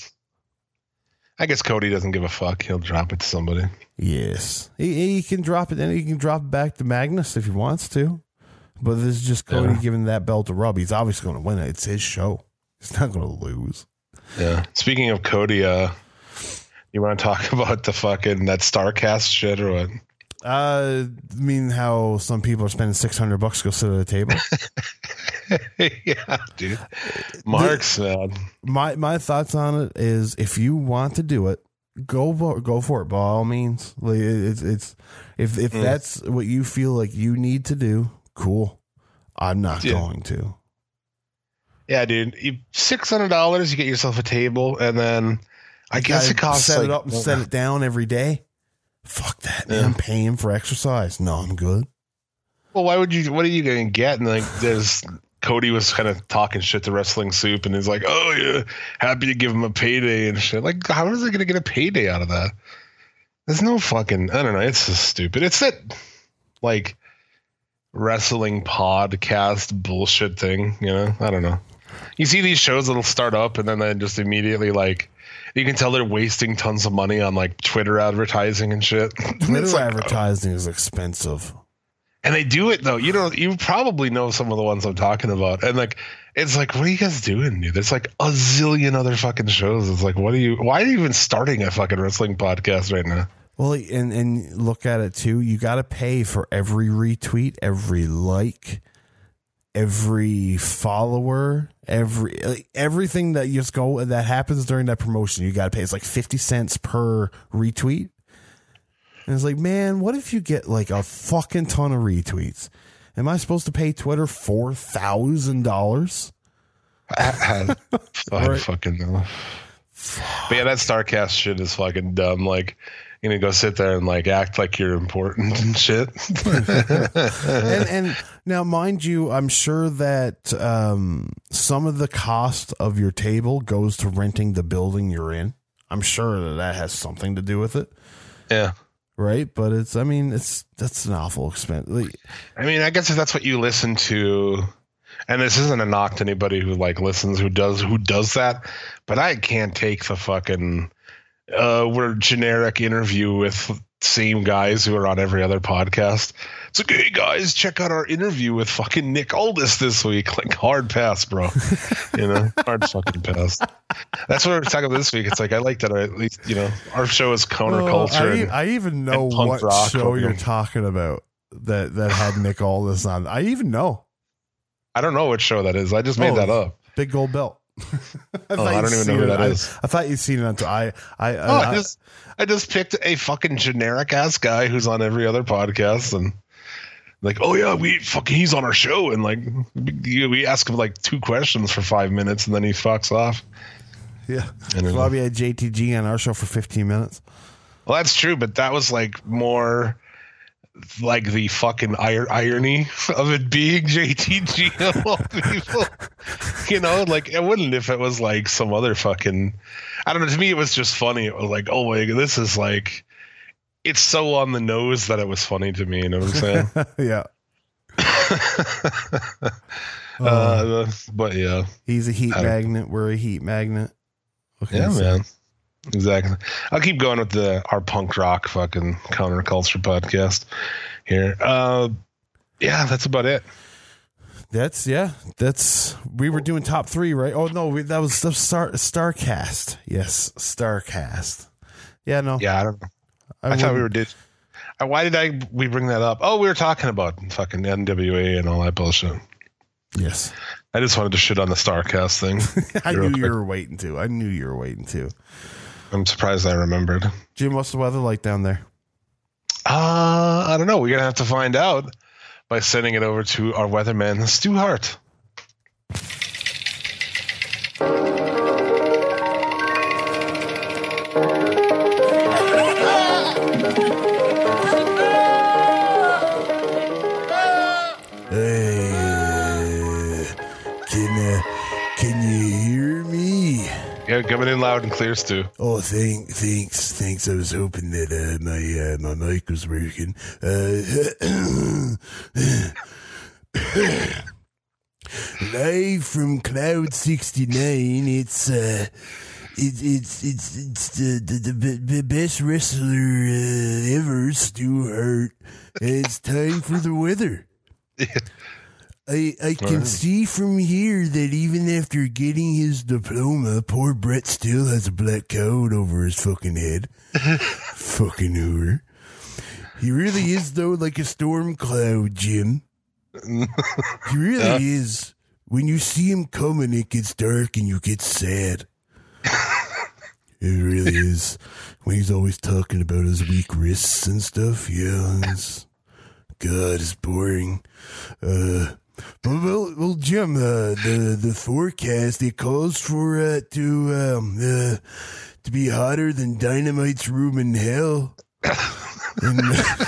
I guess Cody doesn't give a fuck. He'll drop it to somebody. Yes, he, he can drop it, and he can drop it back to Magnus if he wants to. But this is just Cody yeah. giving that belt to Rob. He's obviously going to win it. It's his show. He's not going to lose. Yeah. Speaking of Cody, uh, you want to talk about the fucking that StarCast shit or what? Uh, I mean how some people are spending six hundred bucks to go sit at a table. Yeah, dude. Marks, the, man. My my thoughts on it is, if you want to do it, go go for it by all means. Like it's it's if if mm. that's what you feel like you need to do, cool. I'm not yeah. going to. Yeah, dude. You six hundred dollars, you get yourself a table, and then I you guess it costs set like, it up and uh, set it down every day. Fuck that, man. Yeah. I'm paying for exercise. No, I'm good. Well, why would you? What are you going to get? And like, there's Cody was kind of talking shit to Wrestling Soup, and he's like, "Oh yeah, happy to give him a payday and shit." Like, how is he going to get a payday out of that? There's no fucking. I don't know. It's just stupid. It's that like wrestling podcast bullshit thing. You know, I don't know. You see these shows that'll start up, and then they just immediately like. You can tell they're wasting tons of money on like Twitter advertising and shit. Twitter like, advertising oh. is expensive. And they do it though. You know, you probably know some of the ones I'm talking about. And like, it's like, what are you guys doing, dude? There's like a zillion other fucking shows. It's like, what are you, why are you even starting a fucking wrestling podcast right now? Well, and, and look at it too. You got to pay for every retweet, every like, every follower, every like, everything that you just go that happens during that promotion. You got to pay. It's like fifty cents per retweet. And it's like, man, what if you get like a fucking ton of retweets? Am I supposed to pay Twitter four thousand dollars? I, I, I Right. fucking know. But yeah, that Starcast shit is fucking dumb. Like, you know, go sit there and like act like you're important and shit. and, and now, mind you, I'm sure that um, some of the cost of your table goes to renting the building you're in. I'm sure that that has something to do with it. Yeah. Right. But it's, I mean, it's, that's an awful expense. Like, I mean, I guess if that's what you listen to, and this isn't a knock to anybody who like listens, who does, who does that, but I can't take the fucking, uh, we're generic interview with same guys who are on every other podcast. It's like, hey guys, check out our interview with fucking Nick Aldis this week. Like, hard pass, bro. You know, hard fucking pass. That's what we're talking about this week. It's like, I like that. I, at least, you know, our show is counterculture. Oh, I, and, I even know punk what rock, show you you're know. talking about that, that had Nick Aldis on. I even know. I don't know what show that is. I just made Oh, that up. Big Gold Belt. I, Oh, thought I you'd don't even seen know who it. that I, is. I thought you'd seen it on. I, I, Oh, I, I just I just picked a fucking generic ass guy who's on every other podcast, and like, oh yeah, we fucking he's on our show, and like we we ask him like two questions for five minutes, and then he fucks off. yeah. And then- Bobby had J T G on our show for fifteen minutes. Well, that's true, but that was like more like the fucking ir- irony of it being J T G of all people. You know, like it wouldn't if it was like some other fucking. I don't know. To me, it was just funny. It was like, oh my god, this is like. It's so on the nose that it was funny to me. You know what I'm saying? Yeah. uh, but yeah, He's a heat I don't- magnet. We're a heat magnet. What can yeah, I say? man. Exactly. I'll keep going with the our punk rock fucking counterculture podcast here. Uh, yeah, that's about it. That's yeah. That's we were doing top three, right? Oh no, we, that was the Star Starcast. Yes, Starcast. Yeah, no. Yeah, I don't know. I, I, thought we wouldn't- were did. uh, Why did I we bring that up? Oh, we were talking about fucking N W A and all that bullshit. Yes. I just wanted to shit on the Starcast thing. I real knew quick. you were waiting to. I knew you were waiting to. I'm surprised I remembered. Jim, what's the weather like down there? Uh, I don't know. We're gonna have to find out by sending it over to our weatherman, Stu Hart. Hey, can uh, can you hear me? Yeah, coming in loud and clear, Stu. Oh, thank, thanks, thanks. I was hoping that uh, my uh, my mic was working. Uh, live from Cloud sixty-nine. It's uh, it, it's it's it's the the, the, the best wrestler uh, ever, Stu Hart. It's time for the weather. I, I can right. see from here that even after getting his diploma, poor Brett still has a black cloud over his fucking head. Fucking hooer. He really is, though, like a storm cloud, Jim. He really Yeah. is. When you see him coming, it gets dark and you get sad. It really is. When he's always talking about his weak wrists and stuff, yeah, it's, God, it's boring. Uh, but well, well, Jim, uh, the the forecast it calls for uh, to um, uh, to be hotter than Dynamite's room in hell. And,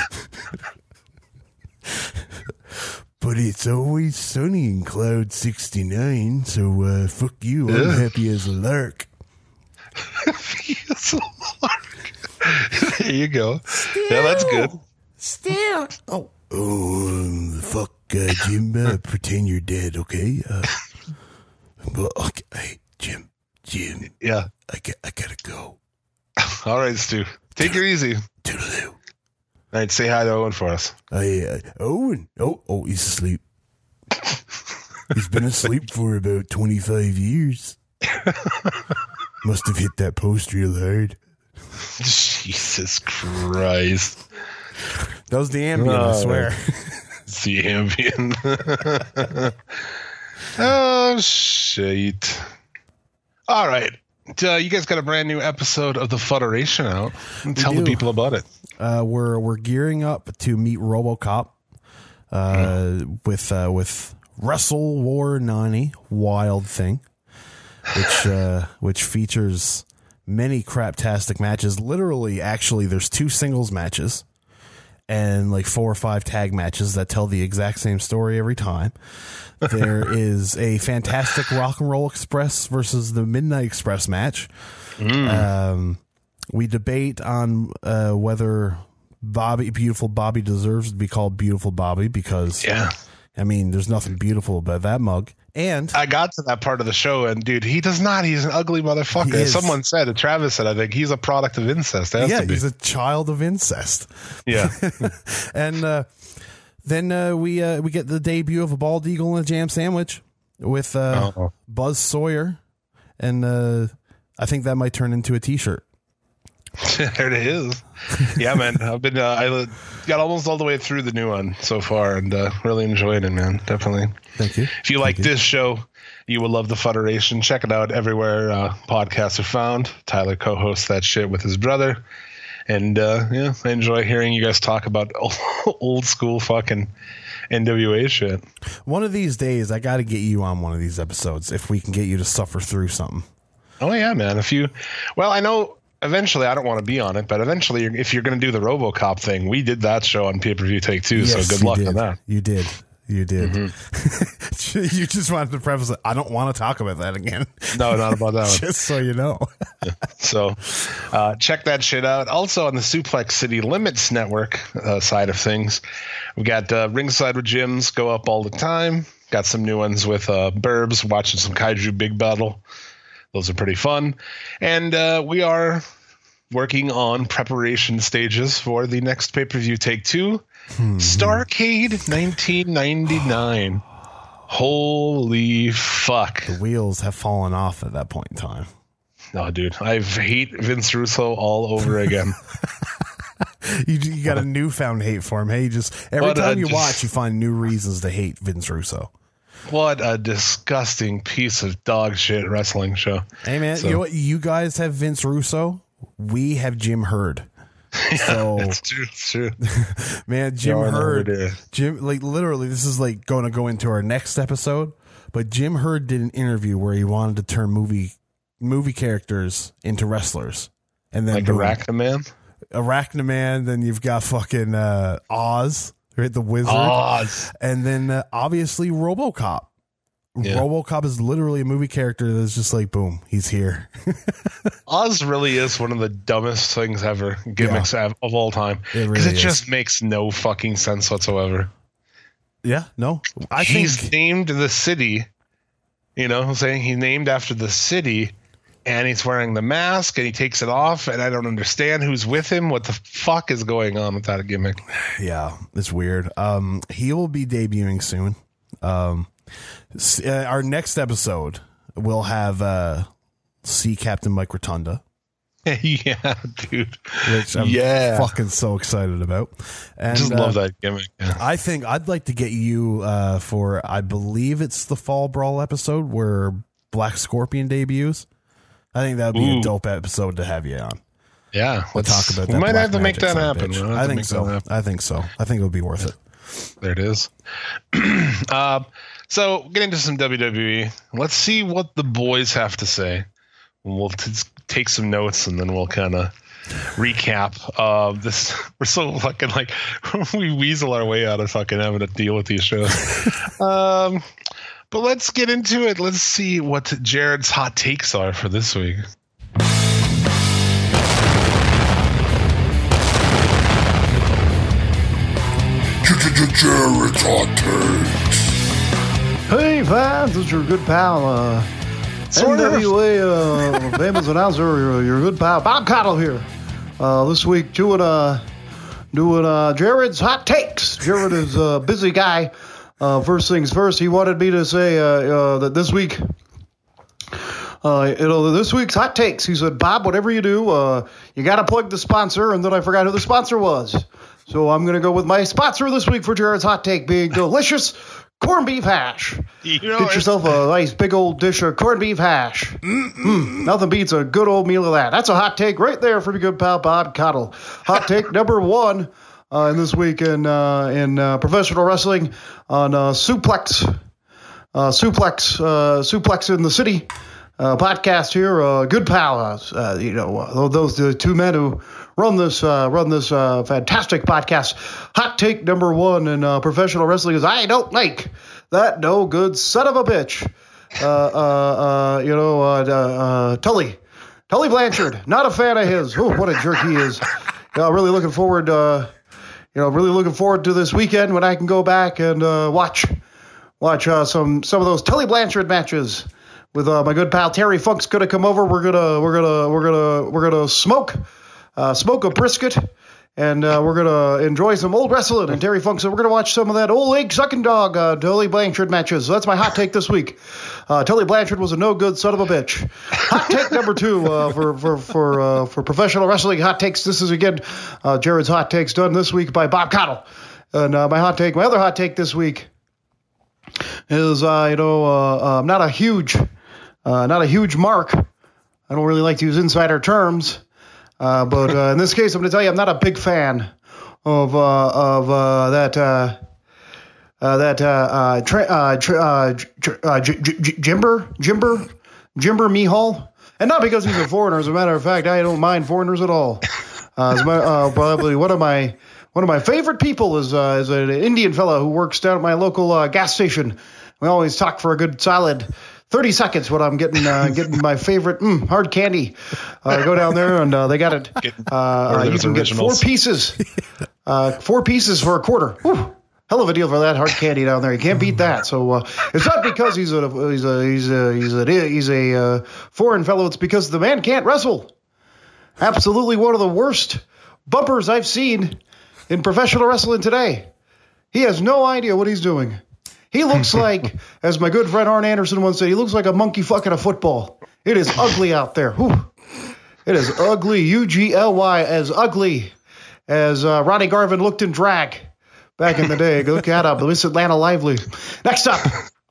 but it's always sunny in Cloud sixty-nine, so uh, fuck you. I'm Yeah. happy as a lark. Yes, Mark. There you go. Yeah, that's good. Still. Oh. Oh, um, fuck, uh, Jim. Uh, pretend you're dead, okay? Uh, but okay, hey, Jim, Jim, Yeah. I got, I gotta go. All right, Stu. Take it easy. Toodaloo. All right, say hi to Owen for us. I, uh, Owen. Oh, oh, he's asleep. He's been asleep for about twenty-five years. Must have hit that post real hard. Jesus Christ. That was the ambient, I Oh. swear. It's the ambient. Oh, shit. All right. uh, you guys got a brand new episode of the Federation out. And tell do. the people about it. Uh, we're we're gearing up to meet RoboCop uh, mm. with uh, with Wrestle War ninety Wild Thing, which uh, which features many craptastic matches. Literally, actually, there's two singles matches and like four or five tag matches that tell the exact same story every time. There is a fantastic Rock and Roll Express versus the Midnight Express match. Mm. Um, we debate on uh, whether Bobby, beautiful Bobby, deserves to be called Beautiful Bobby because, yeah, I mean, there's nothing beautiful about that mug. And I got to that part of the show, and dude, he does not. He's an ugly motherfucker. As someone said, Travis said, I think he's a product of incest. Has yeah, to be. He's a child of incest. Yeah. And uh, then uh, we uh, we get the debut of a bald eagle and a jam sandwich with uh, oh. Buzz Sawyer, and uh, I think that might turn into a T-shirt. There it is. Yeah, man. I've been uh, I got almost all the way through the new one so far, and uh, really enjoyed it, man. Definitely. Thank you. If you like Thank this you. show, you will love the Federation. Check it out everywhere uh, podcasts are found. Tyler co-hosts that shit with his brother, and uh, yeah, I enjoy hearing you guys talk about old, old school fucking N W A shit. One of these days, I got to get you on one of these episodes if we can get you to suffer through something. Oh yeah, man. If you, well, I know. Eventually, I don't want to be on it, but eventually, if you're going to do the RoboCop thing, we did that show on Pay Per View Take Two. Yes, so good luck did. on that. You did, you did. Mm-hmm. You just wanted to preface it. I don't want to talk about that again. No, not about that one. Just so you know. So, uh, check that shit out. Also on the Suplex City Limits Network uh, side of things, we got uh, Ringside with Gyms go up all the time. Got some new ones with uh, Burbs watching some Kaiju Big Battle. Those are pretty fun. And uh, we are working on preparation stages for the next pay-per-view Take Two, hmm. Starrcade nineteen ninety-nine. Holy fuck. The wheels have fallen off at that point in time. No, dude. I hate Vince Russo all over again. you, you got a newfound hate for him. Hey, you just every what time a, you just, watch, you find new reasons to hate Vince Russo. What a disgusting piece of dog shit wrestling show. Hey, man, so. You know what? You guys have Vince Russo. We have Jim Herd. So it's true. It's true. Man, Jim no, Herd. Jim, like literally, this is like going to go into our next episode. But Jim Herd did an interview where he wanted to turn movie movie characters into wrestlers, and then like Arachnaman. Arachnaman. Then you've got fucking uh, Oz. Right, the Wizard, Oz. And then uh, obviously RoboCop. Yeah. RoboCop is literally a movie character that's just like, boom, he's here. Oz really is one of the dumbest things ever, gimmicks yeah. of all time, because it, really it just makes no fucking sense whatsoever. Yeah, no, I he's think named the city. You know, what I'm saying he's named after the city. And he's wearing the mask, and he takes it off, and I don't understand who's with him. What the fuck is going on with that gimmick? Yeah, it's weird. Um, he will be debuting soon. Um, uh, our next episode will have uh, see Captain Mike Rotunda. Yeah, dude. Which I'm yeah. fucking so excited about. And, just love uh, that gimmick. Yeah. I think I'd like to get you uh, for, I believe it's the Fall Brawl episode where Black Scorpion debuts. I think that would be Ooh. a dope episode to have you on. Yeah, we'll talk about that. We might have to make that happen. I think so. I think so. I think it'll be worth yeah. it. There it is. uh, so, get into some W W E. Let's see what the boys have to say. We'll t- take some notes, and then we'll kind of recap. Uh, this we're so fucking like we weasel our way out of fucking having to deal with these shows. um. But let's get into it. Let's see what Jared's hot takes are for this week. Jared's hot takes. Hey fans, it's your good pal, uh, N W A uh, famous announcer, your, your good pal Bob Cottle here. Uh, this week doing uh doing uh Jared's hot takes. Jared is a busy guy. Uh, first things first, he wanted me to say uh, uh, that this week, uh, you know, this week's hot takes. He said, Bob, whatever you do, uh, you got to plug the sponsor. And then I forgot who the sponsor was. So I'm going to go with my sponsor this week for Jared's hot take being delicious corned beef hash. You know, Get yourself a nice big old dish of corned beef hash. Mm, nothing beats a good old meal of that. That's a hot take right there from your good pal Bob Cottle. Hot take number one uh, in this week in uh, in uh, professional wrestling on uh, Suplex, uh, Suplex, uh, Suplex in the City uh, podcast here. Uh, good pal, uh, you know uh, those the two men who run this uh, run this uh, fantastic podcast. Hot take number one in uh, professional wrestling is I don't like that no good son of a bitch. Uh, uh, uh, you know, uh, uh, Tully. Tully Blanchard. Not a fan of his. Oh, what a jerk he is. Uh, really looking forward, uh, you know, really looking forward to this weekend when I can go back and uh, watch watch uh, some some of those Tully Blanchard matches with uh, my good pal Terry Funk's gonna come over. We're gonna we're gonna we're gonna we're gonna smoke uh, smoke a brisket. And uh, we're going to enjoy some old wrestling and Terry Funk. So we're going to watch some of that old egg sucking dog uh, Tully Blanchard matches. So that's my hot take this week. Uh, Tully Blanchard was a no good son of a bitch. Hot take number two uh, for for for uh, for professional wrestling hot takes. This is again uh, Jared's hot takes done this week by Bob Cottle. And uh, my hot take, my other hot take this week is uh, you know uh, uh, not a huge uh, not a huge mark. I don't really like to use insider terms. Uh, but uh, in this case, I'm going to tell you I'm not a big fan of uh, of uh, that uh, uh, that uh, uh, tra- uh, tra- uh, tra- uh, J- J- Jimber Jimber Jimber Mihal, and not because he's a foreigner. As a matter of fact, I don't mind foreigners at all. Uh, as my, uh, probably one of my one of my favorite people is uh, is an Indian fellow who works down at my local uh, gas station. We always talk for a good solid thirty seconds when I'm getting uh, getting my favorite mm, hard candy. Uh, I go down there and uh, they got it. Uh, uh, you can get four pieces, uh, four pieces for a quarter. Whew. Hell of a deal for that hard candy down there. You can't beat that. So uh, it's not because he's a he's a he's a he's a he's a uh, foreign fellow. It's because the man can't wrestle. Absolutely one of the worst bumpers I've seen in professional wrestling today. He has no idea what he's doing. He looks like, as my good friend Arn Anderson once said, he looks like a monkey fucking a football. It is ugly out there. Whew. It is ugly, U G L Y, as ugly as uh, Ronnie Garvin looked in drag back in the day. Go look that up. Miss Atlanta Lively. Next up,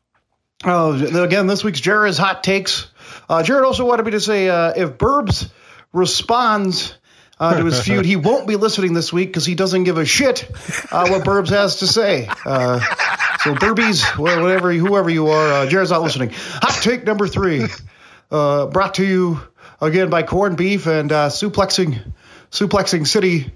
uh, again, this week's Jared's Hot Takes. Uh, Jared also wanted me to say uh, if Burbs responds Uh, to his feud, he won't be listening this week because he doesn't give a shit uh, what Burbs has to say. Uh, so Burbies, whatever, whoever you are, uh, Jared's not listening. Hot take number three, uh, brought to you again by Corned Beef and uh, Suplexing, Suplexing City.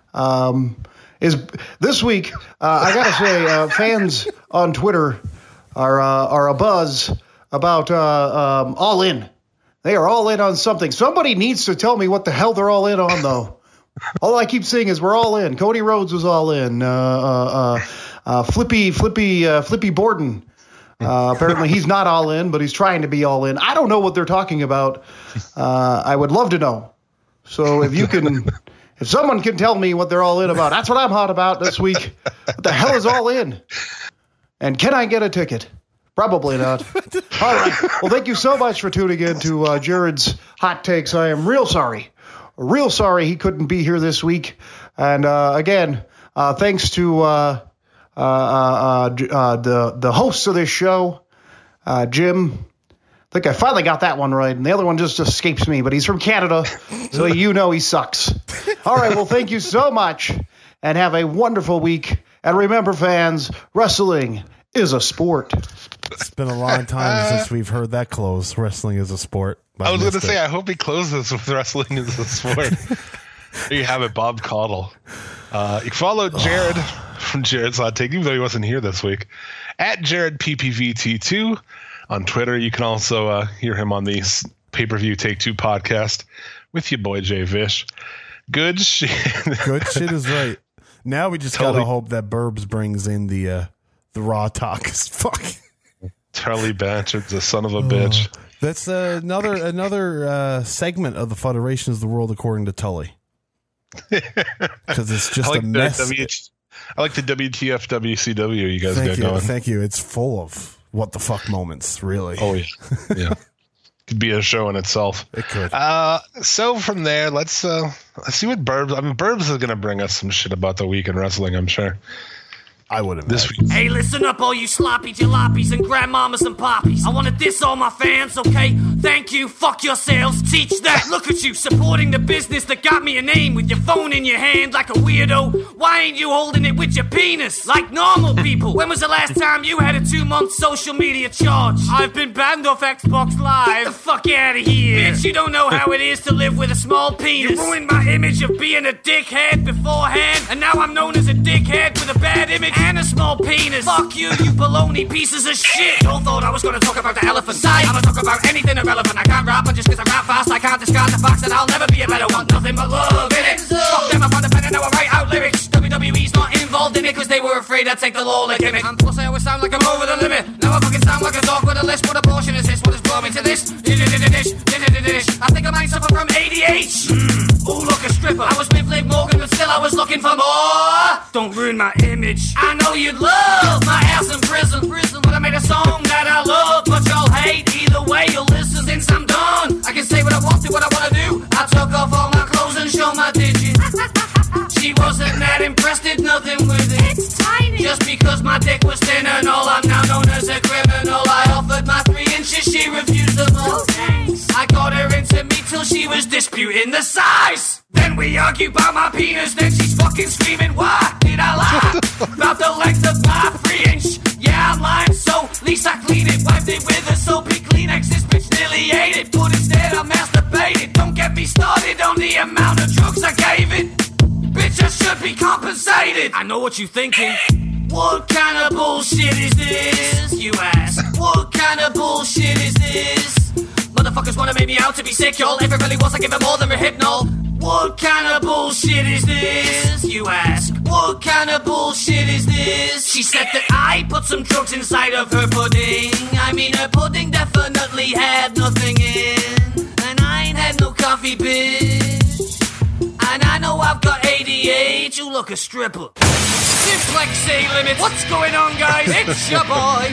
Um, is this week? Uh, I gotta say, uh, fans on Twitter are uh, are abuzz about uh, um, All In. They are all in on something. Somebody needs to tell me what the hell they're all in on, though. All I keep seeing is we're all in. Cody Rhodes was all in. Uh, uh, uh, uh, Flippy, Flippy, uh, Flippy Borden. Uh, apparently he's not all in, but he's trying to be all in. I don't know what they're talking about. Uh, I would love to know. So if you can, if someone can tell me what they're all in about, that's what I'm hot about this week. What the hell is all in? And can I get a ticket? Probably not. All right. Well, thank you so much for tuning in to uh, Jared's Hot Takes. I am real sorry. Real sorry he couldn't be here this week. And uh, again, uh, thanks to uh, uh, uh, uh, the, the hosts of this show, uh, Jim. I think I finally got that one right. And the other one just escapes me, but he's from Canada. So you know he sucks. All right. Well, thank you so much and have a wonderful week. And remember, fans, wrestling is a sport. It's been a long time since we've heard that close. Wrestling is a sport. I was going to say, I hope he closes with wrestling is a sport. There you have it, Bob Cottle. Uh, you can follow Jared from Jared's Hot Take, even though he wasn't here this week, at Jared P P V T two on Twitter. You can also uh, hear him on the Pay-Per-View Take Two podcast with your boy Jay Vish. Good shit. Good shit is right. Now we just totally. Gotta hope that Burbs brings in the uh, the raw talk. Fuck. Tully Blanchard's a son of a bitch. Oh, that's uh, another another uh, segment of the Federation is the world according to Tully. Because it's just like a mess. W- I like the W T F W C W you guys thank got you, going. Thank you. It's full of what the fuck moments, really. Oh, yeah. Yeah. Could be a show in itself. It could. Uh, so from there, let's uh, let's see what Burbs. I mean, Burbs is going to bring us some shit about the week in wrestling, I'm sure. I would have. This week. Hey, listen up, all you sloppy jalopies and grandmamas and poppies. I want to diss all my fans, okay? Thank you, fuck yourselves, teach that. Look at you, supporting the business that got me a name with your phone in your hand like a weirdo. Why ain't you holding it with your penis like normal people? When was the last time you had a two-month social media charge? I've been banned off Xbox Live. Get the fuck out of here. Bitch, you don't know how it is to live with a small penis. You ruined my image of being a dickhead beforehand, and now I'm known as a dickhead with a bad image and a small penis. Fuck you, you baloney pieces of shit. Y'all thought I was gonna talk about the elephant. I'm gonna talk about anything irrelevant. I can't rap, but just cause I rap fast, I can't discard the fact that I'll never be a better one. Nothing but love in it. Fuck them, I found a pen and now I write out lyrics. W W E's not involved in it cause they were afraid I'd take the law like gimmick. And plus I always sound like I'm over the limit. Now I fucking sound like a dog with a list. What abortion is this? What has brought me to this? I think I might suffer from A D H. Mm. Ooh, look, a stripper. I was with Liv Morgan, but still I was looking for more. Don't ruin my image. I know you'd love my ass in prison, prison. But I made a song that I love, but y'all hate. Either way, you'll listen since I'm done. I can say what I want to, what I want to do. I took off all my clothes and show my digits. She wasn't that impressed, did nothing with it. It's tiny. Just because my dick was thin and all, I'm now known as a criminal. I offered my three inches, she refused them all. I got her into me till she was disputing the size. Then we argue about my penis, then she's fucking screaming, why did I lie about the length of my three inch? Yeah, I'm lying, so at least I clean it. Wiped it with a soapy Kleenex, this bitch nearly ate it. But instead I masturbated. Don't get me started on the amount of drugs I gave it. Bitch, I should be compensated. I know what you're thinking. What kind of bullshit is this, you ask? What kind of bullshit is this? Motherfuckers wanna make me out to be sick, y'all. If it really was, I give it more than a hypnol. What kind of bullshit is this, you ask? What kind of bullshit is this? She said that I put some drugs inside of her pudding. I mean, her pudding definitely had nothing in. And I ain't had no coffee, bitch. And I know I've got A D H. You look a stripper. Simplex A-Limit. What's going on, guys? It's your boy,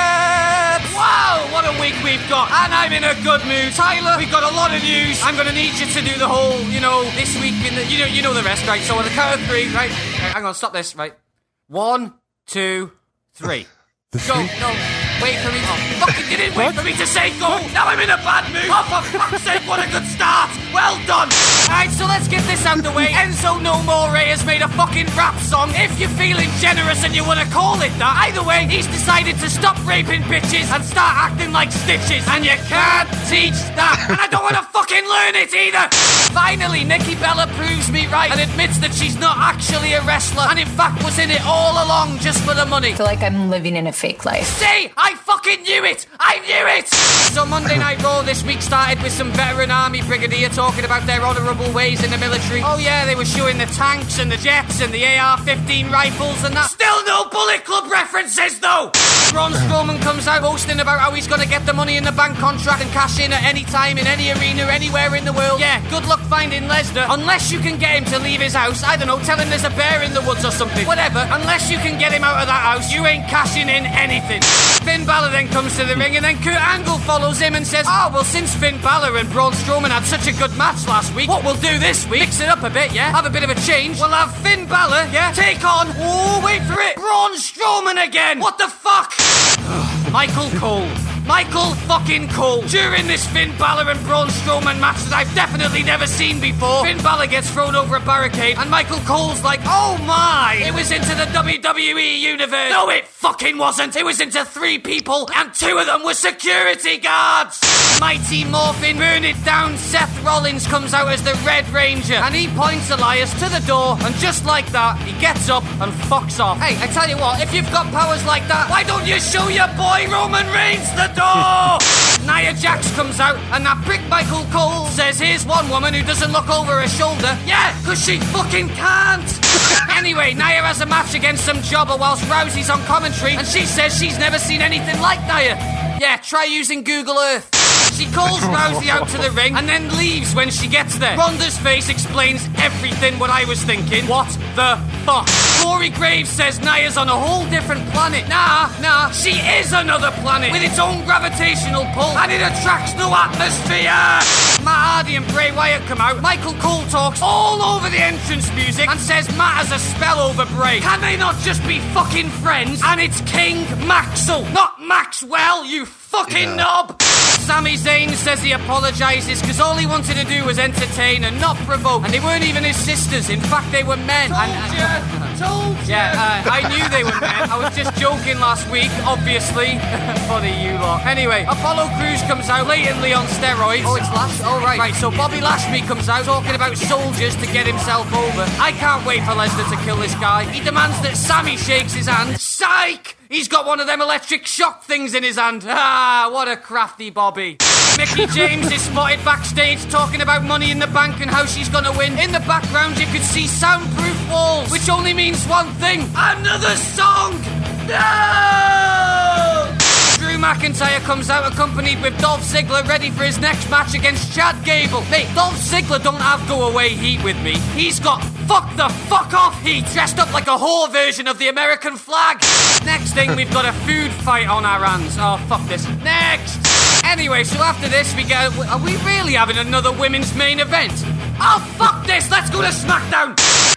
Babs. Wow, what a week we've got. And I'm in a good mood. Tyler, we've got a lot of news. I'm going to need you to do the whole, you know, this week in the... You know, you know the rest, right? So on the count of three, right? right hang on, stop this, right? One, two, three. Go, no, wait for me to... Oh, fucking, you didn't wait for me to say go! Now I'm in a bad mood! Oh, for fuck's sake, what a good start! Well done! Alright, so let's get this out the way. Enzo No More has made a fucking rap song. If you're feeling generous and you want to call it that, either way, he's decided to stop raping bitches and start acting like Stitches. And you can't teach that. And I don't want to fucking learn it either! Finally, Nikki Bella proves me right and admits that she's not actually a wrestler and in fact was in it all along just for the money. I feel like I'm living in a fake life. See, I fucking knew it! I knew it! So Monday Night Raw this week started with some veteran army brigadier talking about their honourable ways in the military. Oh yeah, they were showing the tanks and the jets and the A R fifteen rifles and that. Still no Bullet Club references though! Braun Strowman comes out boasting about how he's gonna get the Money in the Bank contract and cash in at any time in any arena anywhere in the world. Yeah, good luck finding Lesnar. Unless you can get him to leave his house. I don't know, tell him there's a bear in the woods or something. Whatever, unless you can get him out of that house, you ain't cashing in anything. Finn Balor then comes to the ring and then Kurt Angle follows him and says, oh, well, since Finn Balor and Braun Strowman had such a good match last week, what we'll do this week, mix it up a bit, yeah? Have a bit of a change. We'll have Finn Balor, yeah? Take on, oh, wait for it, Braun Strowman again. What the fuck? Michael Cole. Michael fucking Cole. During this Finn Balor and Braun Strowman match that I've definitely never seen before, Finn Balor gets thrown over a barricade and Michael Cole's like, oh my, it was into the W W E universe. No, it fucking wasn't. It was into three people and two of them were security guards. Mighty Morphin, burn it down, Seth Rollins comes out as the Red Ranger and he points Elias to the door and just like that, he gets up and fucks off. Hey, I tell you what, if you've got powers like that, why don't you show your boy Roman Reigns the door? Nia Jax comes out and that prick Michael Cole says, here's one woman who doesn't look over her shoulder. Yeah, because she fucking can't. Anyway, Nia has a match against some jobber whilst Rousey's on commentary and she says she's never seen anything like Nia. Yeah, try using Google Earth. She She calls Rousey out to the ring and then leaves when she gets there. Ronda's face explains everything what I was thinking. What the fuck? Corey Graves says Nia's on a whole different planet. Nah, nah, she is another planet with its own gravitational pull and it attracts no atmosphere. Matt Hardy and Bray Wyatt come out. Michael Cole talks all over the entrance music and says Matt has a spell over Bray. Can they not just be fucking friends? And it's King Maxwell, not Maxwell, you fucking yeah. knob. Sami Zayn says he apologises because all he wanted to do was entertain and not provoke. And they weren't even his sisters. In fact, they were men. Told and, you! Told you! Yeah, uh, I knew they were men. I was just joking last week, obviously. Funny you lot. Anyway, Apollo Crews comes out blatantly on steroids. Oh, it's Lash? Oh, right. Right, so Bobby Lashley comes out talking about soldiers to get himself over. I can't wait for Lesnar to kill this guy. He demands that Sammy shakes his hand. Psych! He's got one of them electric shock things in his hand. Ah, what a crafty Bobby. Mickey James is spotted backstage talking about Money in the Bank and how she's gonna win. In the background you could see soundproof walls, which only means one thing. Another song! No! Drew McIntyre comes out accompanied with Dolph Ziggler ready for his next match against Chad Gable. Mate, Dolph Ziggler don't have go away heat with me. He's got fuck the fuck off heat dressed up like a whore version of the American flag. Next thing, we've got a food fight on our hands. Oh, fuck this. Next! Anyway, so after this, we go... Are we really having another women's main event? Oh, fuck this! Let's go to SmackDown!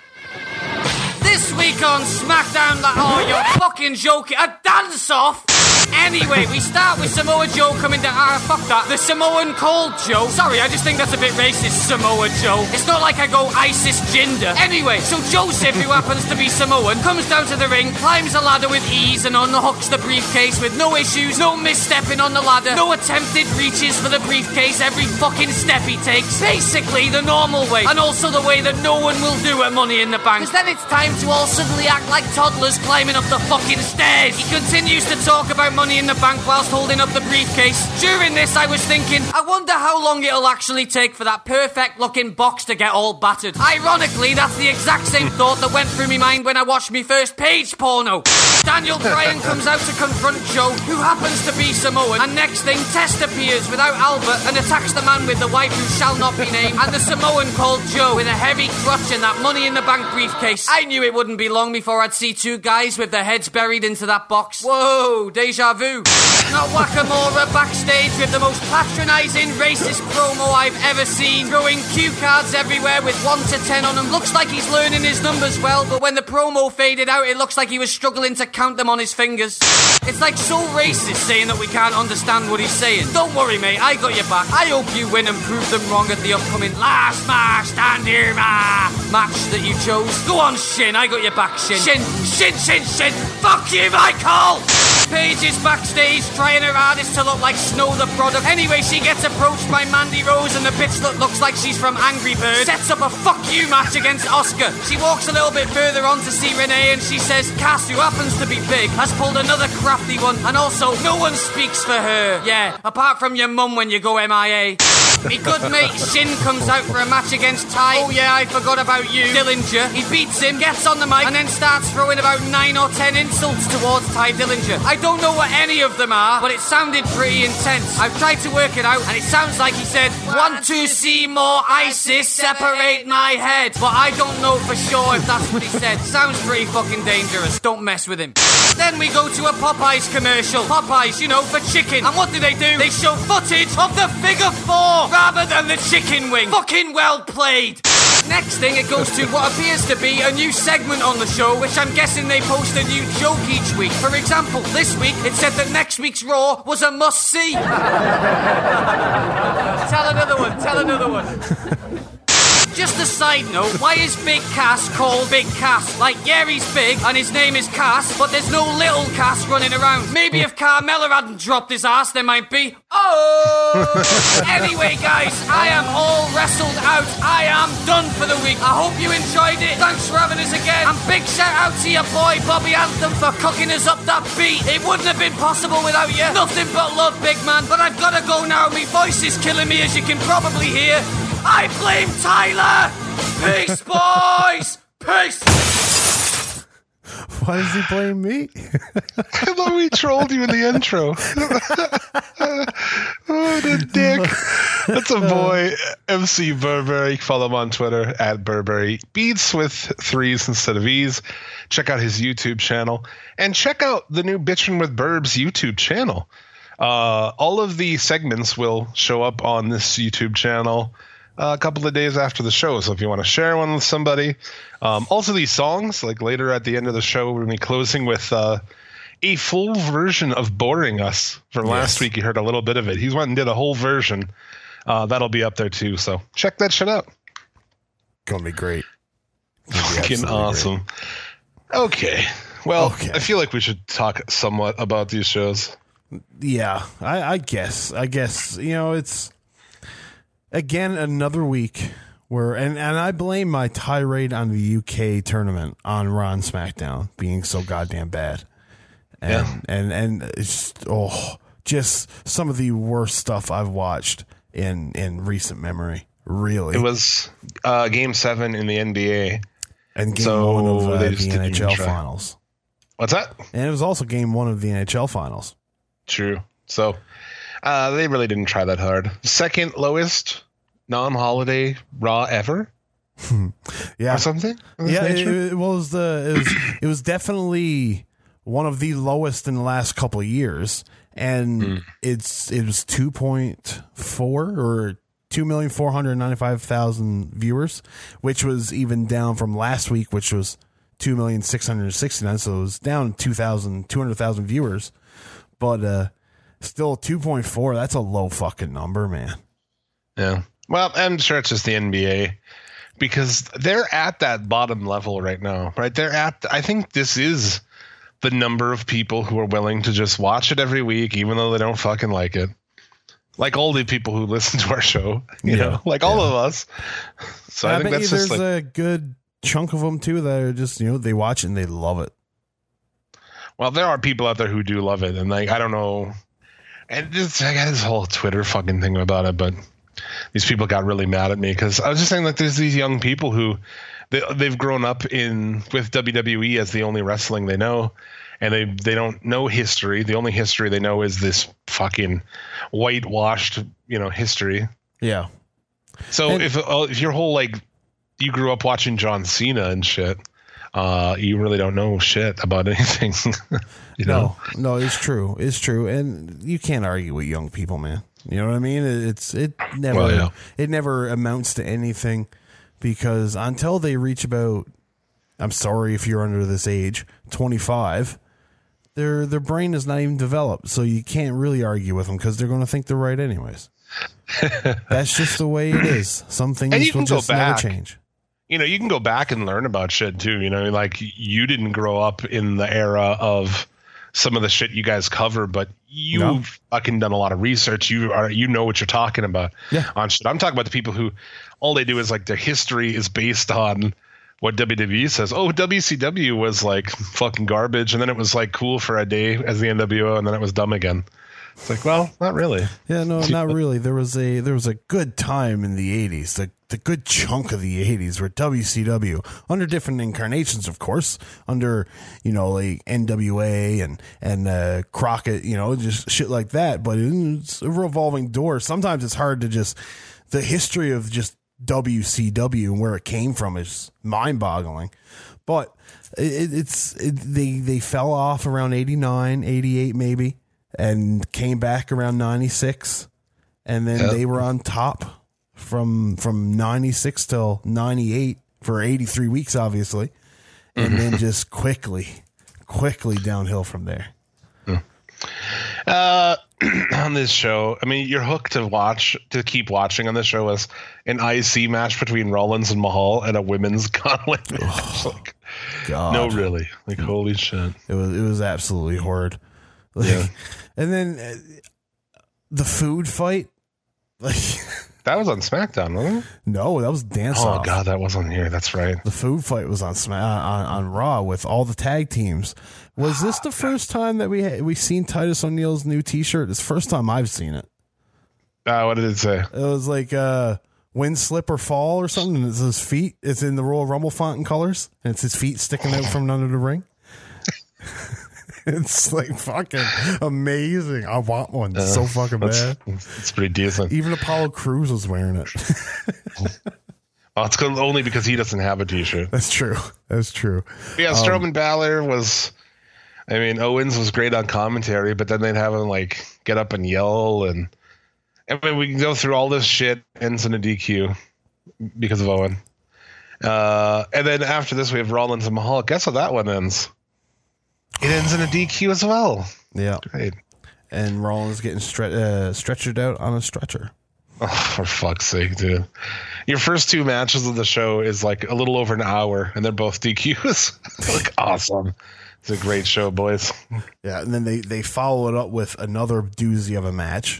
This week on SmackDown... Like, oh, you're fucking joking. A dance-off? Anyway, we start with Samoa Joe coming down. Ah, fuck that. The Samoan Cold Joe. Sorry, I just think that's a bit racist, Samoa Joe. It's not like I go ISIS Jinder. Anyway, so Joseph, who happens to be Samoan, comes down to the ring, climbs a ladder with ease and unhooks the briefcase with no issues, no misstepping on the ladder, no attempted reaches for the briefcase every fucking step he takes. Basically, the normal way, and also the way that no one will do at Money in the Bank. Because then it's time to all suddenly act like toddlers climbing up the fucking stairs. He continues to talk about Money in the Bank whilst holding up the briefcase. During this, I was thinking, I wonder how long it'll actually take for that perfect looking box to get all battered. Ironically, that's the exact same thought that went through my mind when I watched my first page porno. Daniel Bryan comes out to confront Joe, who happens to be Samoan, and next thing, Test appears without Albert and attacks the man with the wife who shall not be named, and the Samoan called Joe with a heavy crutch and that Money in the Bank briefcase. I knew it wouldn't be long before I'd see two guys with their heads buried into that box. Whoa, deja vu. Not Wakamura backstage with the most patronising racist promo I've ever seen, throwing cue cards everywhere with one to ten on them. Looks like he's learning his numbers well, but when the promo faded out, it looks like he was struggling to count them on his fingers. It's like so racist saying that we can't understand what he's saying. Don't worry, mate, I got your back. I hope you win and prove them wrong at the upcoming Last Man Stand Here Ma match that you chose. Go on, Shin, I got your back, Shin. Shin, Shin, Shin, Shin. Fuck you, Michael! Paige is backstage trying her hardest to look like Snow the product. Anyway, she gets approached by Mandy Rose and the bitch that looks like she's from Angry Birds sets up a fuck you match against Asuka. She walks a little bit further on to see Renee and she says Cass, who happens to be big, has pulled another crafty one, and also no one speaks for her. Yeah, apart from your mum when you go M I A. Me good mate Shin comes out for a match against Ty. Oh yeah, I forgot about you, Dillinger. He beats him, gets on the mic, and then starts throwing about nine or ten insults towards Ty Dillinger. I don't know what any of them are, but it sounded pretty intense. I've tried to work it out, and it sounds like he said, want to see more ISIS separate my head. But I don't know for sure if that's what he said. Sounds pretty fucking dangerous. Don't mess with him. Then we go to a Popeyes commercial. Popeyes, you know, for chicken. And what do they do? They show footage of the figure four rather than the chicken wing. Fucking well played. Next thing, it goes to what appears to be a new segment on the show, which I'm guessing they post a new joke each week. For example, this week, it said that next week's Raw was a must-see. Tell another one, tell another one. Just a side note, why is Big Cass called Big Cass? Like, yeah, he's big, and his name is Cass, but there's no little Cass running around. Maybe if Carmella hadn't dropped his ass, there might be. Oh! Anyway, guys, I am all wrestled out. I am done for the week. I hope you enjoyed it. Thanks for having us again. And big shout out to your boy, Bobby Anthem, for cooking us up that beat. It wouldn't have been possible without you. Nothing but love, big man. But I've got to go now. My voice is killing me, as you can probably hear. I blame Tyler! Peace, boys! Peace! Why does he blame me? I thought we trolled you in the intro. Oh, the dick. That's a boy, M C Burberry. Follow him on Twitter at Burberry Beats with threes instead of E's. Check out his YouTube channel. And check out the new Bitchin' with Burbs YouTube channel. Uh, all of the segments will show up on this YouTube channel uh, a couple of days after the show. So if you want to share one with somebody. Um, also, these songs, like later at the end of the show, we're going to be closing with uh, a full version of Boring Us from Yes. last week. You heard a little bit of it. He went and did a whole version. Uh, that'll be up there too. So check that shit out. Gonna be great. Gonna be Fucking absolutely awesome. Okay. Well, Okay. I feel like we should talk somewhat about these shows. great. Yeah, I, I guess. I guess you know it's again another week where, and and I blame my tirade on the U K tournament on Raw and SmackDown being so goddamn bad, and Yeah. and and it's oh just some of the worst stuff I've watched in in recent memory. Really, It was uh, Game Seven in the N B A. and game so one of uh, they the just didn't N H L even try. finals, What's that? and it was also game one of the N H L finals. True. So uh, they really didn't try that hard. Second lowest non-holiday Raw ever, Yeah, or something. of this Yeah, it, nature? it was the it was it was definitely one of the lowest in the last couple of years, and Mm. it's it was two point four or two million four hundred ninety five thousand viewers, which was even down from last week, which was two million six hundred sixty nine. So it was down two thousand two hundred thousand viewers, but uh, still two point four. That's a low fucking number, man. Yeah. Well, I'm sure it's just the N B A because they're at that bottom level right now, right? They're at, I think this is the number of people who are willing to just watch it every week, even though they don't fucking like it. Like all the people who listen to our show, you Yeah, know, like all of us. So I, I think bet that's you just there's like, a good chunk of them too that are just, you know, they watch it and they love it. well, there are people out there who do love it. And like, I don't know. And this, I got this whole Twitter fucking thing about it, but these people got really mad at me because I was just saying, like, there's these young people who they, they've grown up in with W W E as the only wrestling they know, and they they don't know history. The only history they know is this fucking whitewashed, you know, history. Yeah. So And- if uh, if your whole like you grew up watching John Cena and shit, uh, you really don't know shit about anything. you know? No, no, it's true. It's true. And you can't argue with young people, man. You know what I mean? It's it never Well, yeah. it never amounts to anything because until they reach about, I'm sorry if you're under this age, twenty-five, their their brain is not even developed. So you can't really argue with them because they're going to think they're right anyways. That's just the way it is. Some things And you will can go just never back. change. You know, you can go back and learn about shit too. You know, like you didn't grow up in the era of some of the shit you guys cover, but you've No. fucking done a lot of research. You are, you know what you're talking about Yeah. on shit. I'm talking about the people who all they do is like their history is based on what W W E says. Oh, W C W was like fucking garbage. And then it was like cool for a day as the N W O. And then it was dumb again. It's like, well, not really. Yeah, no, not really. There was a there was a good time in the eighties, the the good chunk of the eighties where W C W, under different incarnations, of course, under, you know, like N W A and and uh, Crockett, you know, just shit like that. But it's a revolving door. Sometimes it's hard to just the history of just W C W and where it came from is mind boggling. But it, it's it, they they fell off around eighty-nine, eighty-eight maybe, and came back around ninety-six, and then Yep. they were on top from from ninety-six till ninety-eight for eighty-three weeks, obviously, and then just quickly, quickly downhill from there. Uh, on this show, I mean, you're hooked to watch, to keep watching on this show as an I C match between Rollins and Mahal and a women's gauntlet match. Like, God, no, really. Like, holy shit. it was it was absolutely horrid. Like, Yeah. and then uh, the food fight, like. That was on SmackDown, wasn't it? No, that was dance Oh, off. God, that was on here. That's right. The food fight was on Sma- on on Raw with all the tag teams. Was this the first time that we had, we seen Titus O'Neil's new T-shirt? It's the first time I've seen it. Uh, what did it say? It was like uh, win, slip, or fall or something. And it's his feet. It's in the Royal Rumble font and colors, and it's his feet sticking out from under the ring. It's like fucking amazing. I want one Uh, so fucking that's- bad. It's pretty decent. Even Apollo Crews was wearing it. Oh, it's good only because he doesn't have a t-shirt. That's true. That's true. Yeah, Um, Strowman Balor was. I mean, Owens was great on commentary, but then they'd have him like get up and yell, and I mean, we can go through all this shit. Ends in a D Q because of Owen. Uh, and then after this, we have Rollins and Mahal. Guess how that one ends? It ends in a D Q as well. Yeah. Great. And Rollins getting stre- uh, stretchered out on a stretcher. Oh, for fuck's sake, dude. Your first two matches of the show is like a little over an hour, and they're both D Qs. Like, awesome. It's a great show, boys. Yeah, and then they, they follow it up with another doozy of a match.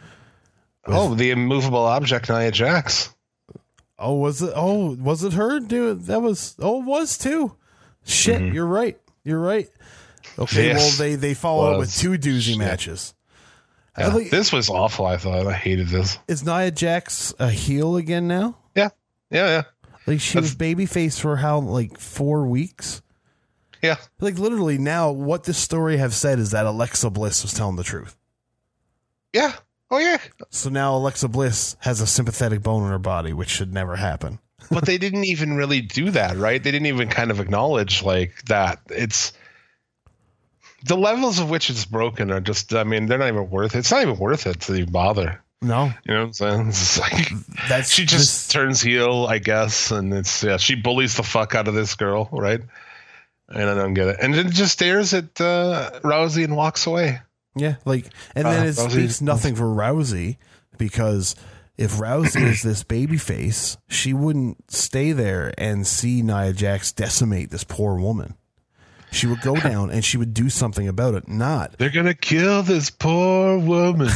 Oh, the immovable object, Nia Jax. Oh, was it? Oh, was it her? Dude, that was. Oh, it was too. Shit, Mhm. you're right. You're right. Okay, Yes, well they they follow it with was. two doozy Shit. matches. Yeah, I think- this was awful. I thought I hated this. Is Nia Jax a heel again now? Yeah, yeah, yeah, Like she was babyface for how like four weeks. yeah. Like literally now, what this story have said is that Alexa Bliss was telling the truth. Yeah. Oh yeah. So now Alexa Bliss has a sympathetic bone in her body, which should never happen. But they didn't even really do that, right? They didn't even kind of acknowledge like that. It's the levels of which it's broken are just. I mean, they're not even worth it. It's not even worth it to even bother. No, You know what I'm saying? It's like that's she just turns heel, I guess, and it's yeah, she bullies the fuck out of this girl, right? And I don't get it. And then just stares at uh, Rousey and walks away. Yeah, like, and then Uh, it Rousey- speaks nothing for Rousey because if Rousey is this baby face, she wouldn't stay there and see Nia Jax decimate this poor woman. She would go down and she would do something about it. Not They're gonna kill this poor woman.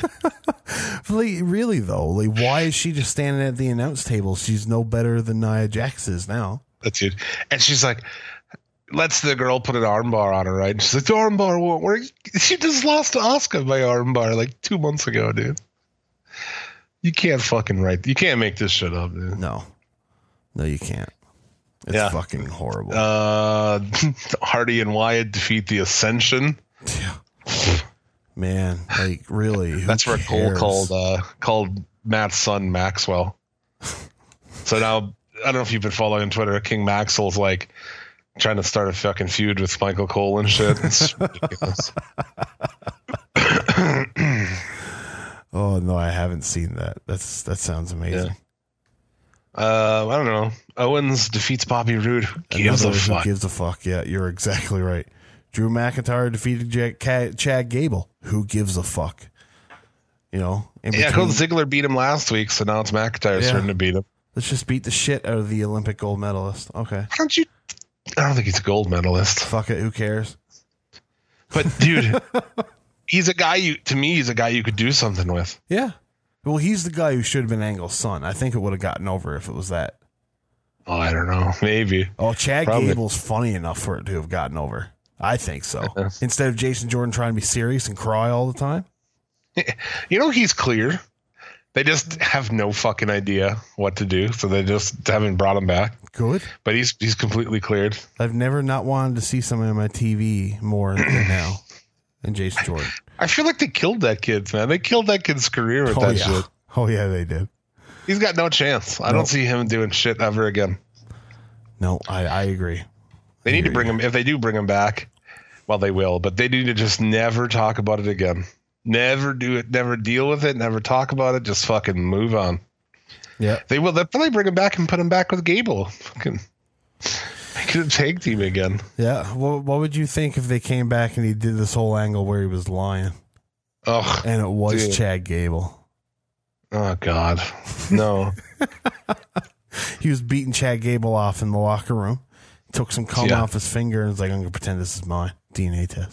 like, really though. Like, why is she just standing at the announce table? She's no better than Nia Jax is now. That's it. And she's like, lets the girl put an armbar on her, right? And she's like, the armbar won't work. She just lost to Asuka by armbar like two months ago, dude. You can't fucking write. You can't make this shit up, dude. No, no, you can't. It's Yeah. fucking horrible. Uh, Hardy and Wyatt defeat the Ascension. Man, like really, who That's where Cole cares? called uh, called Matt's son Maxwell. So now I don't know if you've been following Twitter. King Maxwell's like trying to start a fucking feud with Michael Cole and shit. It's ridiculous. Oh no, I haven't seen that. That's that sounds amazing. Uh, I don't know. Owens defeats Bobby Roode. Who gives Another a who fuck? gives a fuck? Yeah, you're exactly right. Drew McIntyre defeated Jack, Ca- Chad Gable. Who gives a fuck? You know, in Yeah, between- because Ziggler beat him last week, so now it's McIntyre's Yeah. turn to beat him. let's just beat the shit out of the Olympic gold medalist. Okay, Why don't you? I don't think he's a gold medalist. fuck it. Who cares? But dude, he's a guy you. To me, he's a guy you could do something with. Yeah. Well, he's the guy who should have been Angle's son. I think it would have gotten over if it was that. Oh, I don't know. Maybe. Oh, Chad Probably. Gable's funny enough for it to have gotten over. I think so. Yeah. Instead of Jason Jordan trying to be serious and cry all the time. You know, he's clear. They just have no fucking idea what to do, so they just haven't brought him back. Good. But he's he's completely cleared. I've never not wanted to see someone on my T V more than now. And Jason Jordan. I feel like they killed that kid, man. They killed that kid's career with Oh that yeah. shit. Oh yeah, they did. He's got no chance. I Nope. don't see him doing shit ever again. No, I, I agree. They need to bring him. If they do bring him back, well, they will. But they need to just never talk about it again. Never do it. Never deal with it. Never talk about it. Just fucking move on. Yeah. They will. They'll probably bring him back and put him back with Gable. Fucking make it a tag team again. Yeah. What, what would you think if they came back and he did this whole angle where he was lying? Oh, And it was dude. Chad Gable. Oh God, no. He was beating Chad Gable off in the locker room. Took some cum Yeah. off his finger and was like, I'm going to pretend this is my D N A test.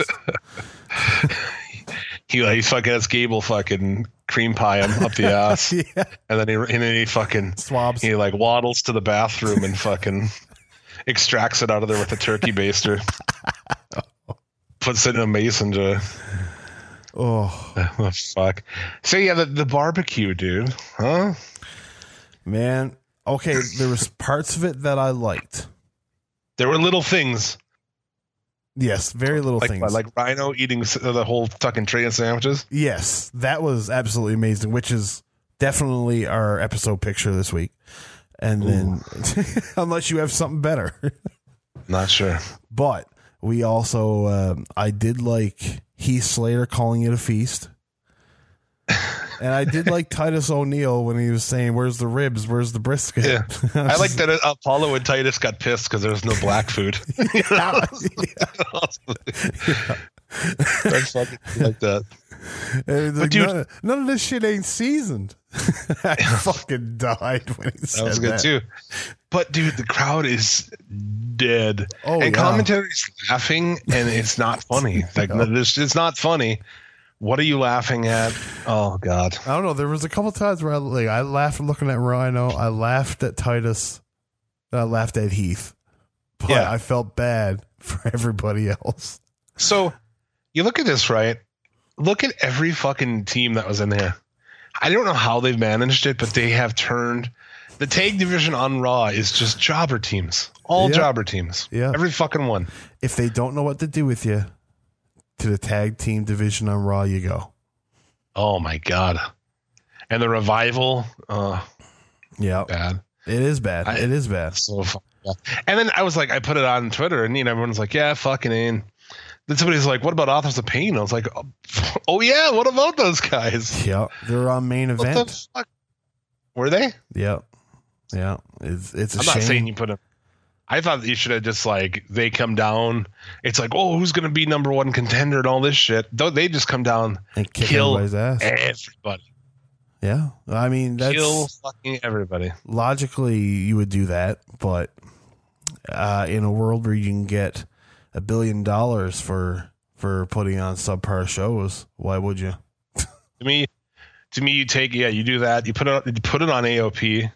He he fucking has Gable fucking cream pie him up the ass, Yeah. and then he and then he fucking Swabs. He like waddles to the bathroom and fucking extracts it out of there with a turkey baster. Puts it in a mason jar. Oh, Oh, fuck. So yeah, the, the barbecue, dude. Huh? man. Okay, there was parts of it that I liked. There were little things. Yes, very little like, things. Like Rhino eating s- the whole fucking tray of sandwiches. Yes, that was absolutely amazing, which is definitely our episode picture this week. And Ooh. then, unless you have something better. Not sure. But we also, um, I did like Heath Slater calling it a feast. And I did like Titus O'Neil when he was saying, "Where's the ribs? Where's the brisket?" Yeah, I like that Apollo and Titus got pissed because there was no black food. yeah, yeah. yeah. That's fucking like that. Like, but dude, none of, none of this shit ain't seasoned. I fucking died when he said that. Was good that. too. But dude, the crowd is dead. Oh, and yeah. commentary's laughing, and it's not funny. Like no. this, it's not funny. What are you laughing at? Oh God! I don't know. There was a couple times where I like I laughed looking at Rhino. I laughed at Titus. I laughed at Heath. But yeah. I felt bad for everybody else. So you look at this, right? Look at every fucking team that was in there. I don't know how they've managed it, but they have turned the tag division on Raw is just jobber teams, all yeah. jobber teams. Yeah, every fucking one. If they don't know what to do with you, to the tag team division on Raw you go. Oh my God. And the Revival, uh yeah, bad. It is bad. I, it is bad. So bad. And then I was like, I put it on Twitter, and you know, everyone's like, yeah, fucking in. Then somebody's like, what about Authors of Pain? I was like, oh, oh yeah, what about those guys? Yeah, they're on main event. What the fuck? Were they? Yeah. Yeah. It's it's a I'm shame. not saying you put them. I thought that you should have just like they come down. It's like, oh, who's going to be number one contender and all this shit. Though they just come down and kick kill everybody's ass. Everybody. Yeah, I mean that's kill fucking everybody. Logically, you would do that, but uh, in a world where you can get a billion dollars for for putting on subpar shows, why would you? to me, to me, you take yeah, you do that. You put it you put it on A O P.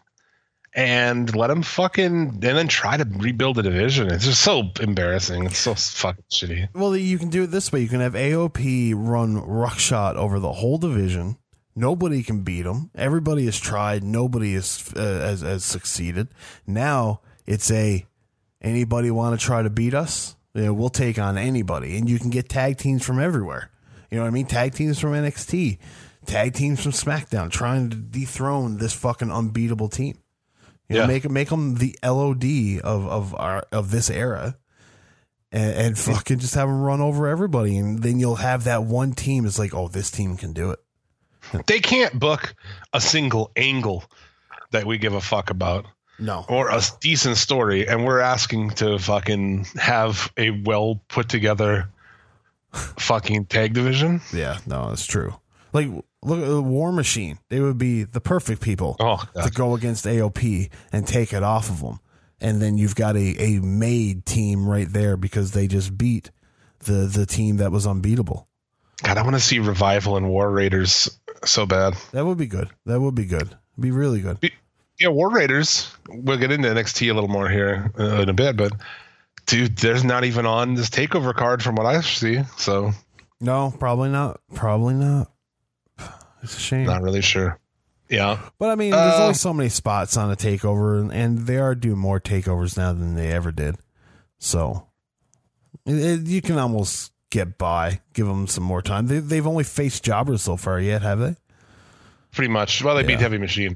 And let them fucking, and then try to rebuild the division. It's just so embarrassing. It's so fucking shitty. Well, you can do it this way. You can have A O P run ruckshot over the whole division. Nobody can beat them. Everybody has tried. Nobody has, uh, has, has succeeded. Now it's a, anybody want to try to beat us? You know, we'll take on anybody. And you can get tag teams from everywhere. You know what I mean? Tag teams from N X T. Tag teams from SmackDown trying to dethrone this fucking unbeatable team. You know, yeah. make make them the L O D of of our of this era, and, and fucking just have them run over everybody, and then you'll have that one team. It's like, oh, this team can do it. They can't book a single angle that we give a fuck about, no, or a decent story, and we're asking to fucking have a well put together fucking tag division. Yeah, no, it's true. Like, look at the War Machine. They would be the perfect people oh, to go against A O P and take it off of them. And then you've got a, a made team right there because they just beat the, the team that was unbeatable. God, I want to see Revival and War Raiders so bad. That would be good. That would be good. It'd be really good. Be, yeah, War Raiders. We'll get into N X T a little more here uh, in a bit, but dude, there's not even on this takeover card from what I see. So no, probably not. Probably not. It's a shame. Not really sure. Yeah. But I mean, there's uh, only so many spots on a takeover, and, and they are doing more takeovers now than they ever did. So it, it, you can almost get by, give them some more time. They, they've only faced jobbers so far yet, have they? Pretty much. Well, they yeah. beat Heavy Machine.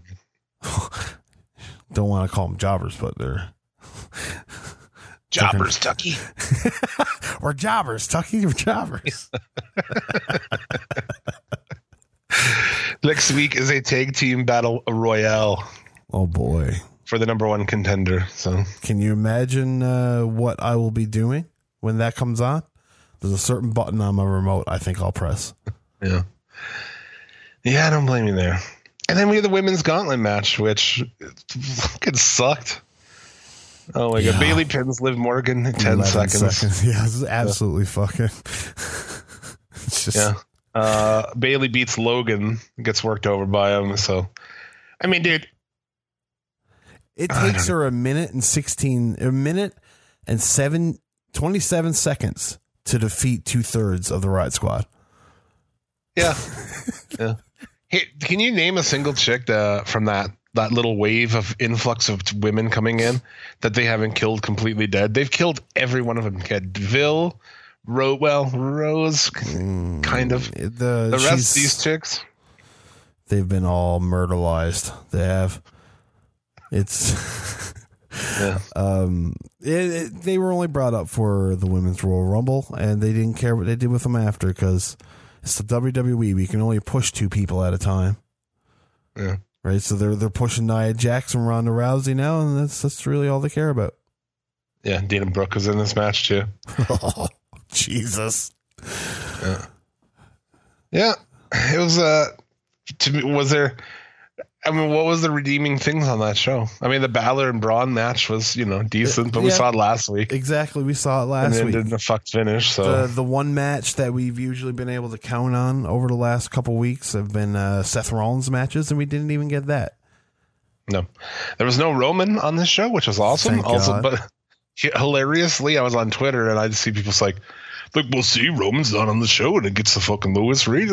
Don't want to call them jobbers, but they're jobbers, Tucky. We're jobbers, Tucky. We're jobbers. Next week is a tag team battle royale. Oh boy, for the number one contender. So, can you imagine uh, what I will be doing when that comes on? There's a certain button on my remote I think I'll press. Yeah, yeah, I don't blame you there. And then we had the women's gauntlet match, which fucking sucked. Oh my yeah. god, Bailey pins Liv Morgan in ten seconds. seconds. Yeah, this is absolutely yeah. fucking. It's just. Yeah. Uh, Bailey beats Logan, gets worked over by him. So, I mean, dude, it takes her a minute and sixteen, a minute and seven, twenty-seven seconds to defeat two thirds of the Riot Squad. Yeah, yeah. Hey, can you name a single chick uh, from that that little wave of influx of women coming in that they haven't killed completely dead. They've killed every one of them. Vil, Ro, well, Rose, Mm, kind of. The, The rest she's- of these chicks, They've been all murderized. They have. It's. yeah. um, it, it, they were only brought up for the Women's Royal Rumble, and they didn't care what they did with them after because it's the W W E. We can only push two people at a time. Yeah. Right. So they're they're pushing Nia Jax and Ronda Rousey now, and that's that's really all they care about. Yeah, Dana Brooke was in this match too. Oh, Jesus. Yeah. Yeah. It was uh to me was there I mean, what was the redeeming things on that show? I mean, the Balor and Braun match was, you know, decent, but we Yeah. saw it last week. Exactly. We saw it And last it week. didn't a fucked finish, so The the one match that we've usually been able to count on over the last couple weeks have been uh, Seth Rollins matches, and we didn't even get that. no. There was no Roman on this show, which was awesome. Thank also, God. but hilariously, I was on Twitter and I just see people like, look, we'll see Roman's not on the show and it gets the fucking Lewis Reed.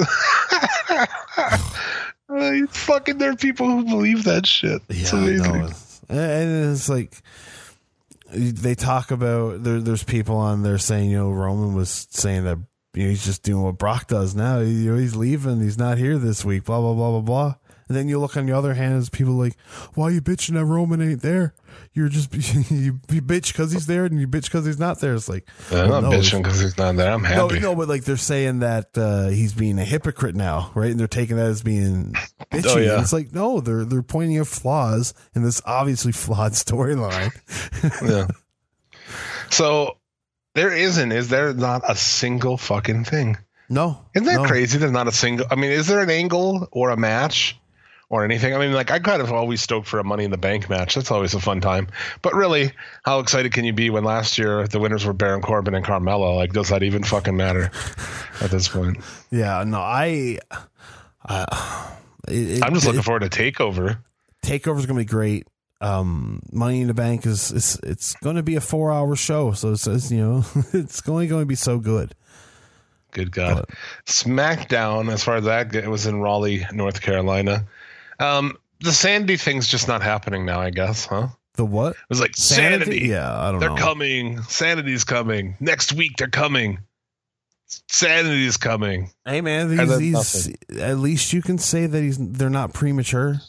Uh, fucking there are people who believe that shit. It's Yeah, I amazing. know. It's- and it's like they talk about there. There's people on there saying, you know, Roman was saying that, you know, he's just doing what Brock does now. You know, he's leaving. He's not here this week. Blah blah blah blah blah. And then you look on the other hand, as people like, why are you bitching that Roman ain't there? You're just you, you bitch because he's there, and you bitch because he's not there. It's like, Yeah, I'm well, not no, bitching because he's not there. I'm No, happy. no, but like they're saying that uh, he's being a hypocrite now, right? And they're taking that as being bitchy. Oh, yeah. And it's like, no, they're they're pointing out flaws in this obviously flawed storyline. Yeah. So there isn't, is there not a single fucking thing? No. Isn't that no. crazy? There's not a single. I mean, is there an angle or a match or anything? I mean, like, I kind of always stoked for a Money in the Bank match. That's always a fun time. But really, how excited can you be when last year the winners were Baron Corbin and Carmella? Like, does that even fucking matter at this point? Yeah, no, I. Uh, it, I'm just it, looking forward to Takeover. Takeover's gonna be great. Um, Money in the Bank is, is it's going to be a four hour show, so it's, it's you know it's only going to be so good. Good God. SmackDown, as far as that, it was in Raleigh, North Carolina. Um, the Sanity thing's just not happening now, I guess, huh? The what? It was like Sanity? Sanity. Yeah, I don't they're know. They're coming. Sanity's coming. Next week, they're coming. Sanity's coming. Hey man, And these, then these nothing. at least you can say that he's they're not premature.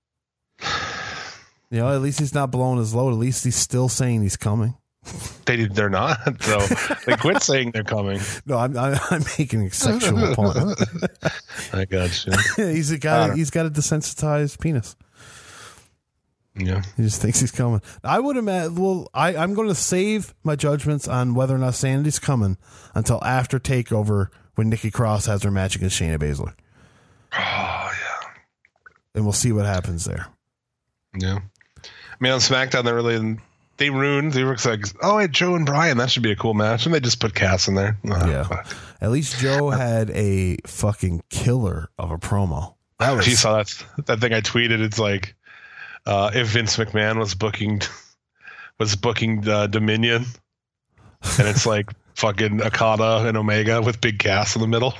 You know, at least he's not blowing his load. At least he's still saying he's coming. They they're not. So they quit saying they're coming. No, I'm I'm, I'm making a sexual point. I got you. he's a I guy. don't- He's got a desensitized penis. Yeah. He just thinks he's coming. I would imagine. Well, I I'm going to save my judgments on whether or not Sanity's coming until after Takeover when Nikki Cross has her match against Shayna Baszler. Oh yeah. And we'll see what happens there. Yeah. I mean, on SmackDown, they really they ruined. They were like, oh, hey, Joe and Brian, that should be a cool match, and they just put Cass in there. Oh, Yeah. fuck. At least Joe had a fucking killer of a promo. That was You saw that that thing I tweeted. It's like uh, if Vince McMahon was booking was booking uh, Dominion, and it's like fucking Okada and Omega with Big Cass in the middle.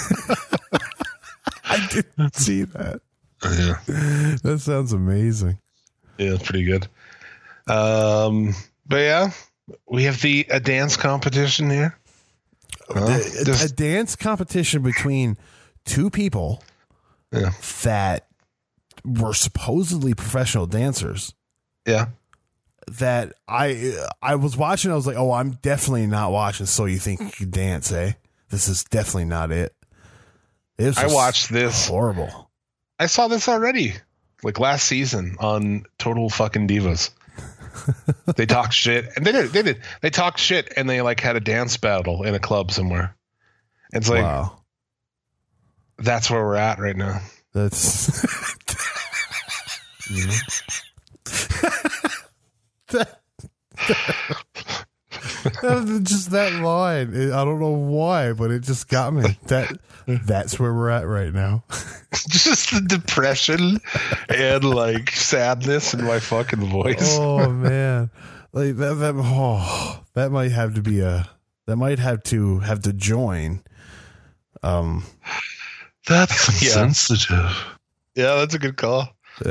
I didn't see that. Yeah, That sounds amazing. yeah, it's pretty good. Um, but yeah, we have the a dance competition here. Uh, a, a just- dance competition between two people Yeah. that were supposedly professional dancers. Yeah. That I I was watching. I was like, oh, I'm definitely not watching. So you think you can dance, eh? This is definitely not it. It was I just watched this. horrible. I saw this already, like last season on Total Fucking Divas. They talked shit, and they did. They did. They talked shit, and they like had a dance battle in a club somewhere. It's like Wow, that's where we're at right now. that's that, that- just that line. It- I don't know why, but it just got me. That that's where we're at right now. Just the depression and like sadness in my fucking voice. Oh man, like that. That oh, that might have to be a. That might have to have to join. Um. That's yeah. sensitive. Yeah, that's a good call. Yeah.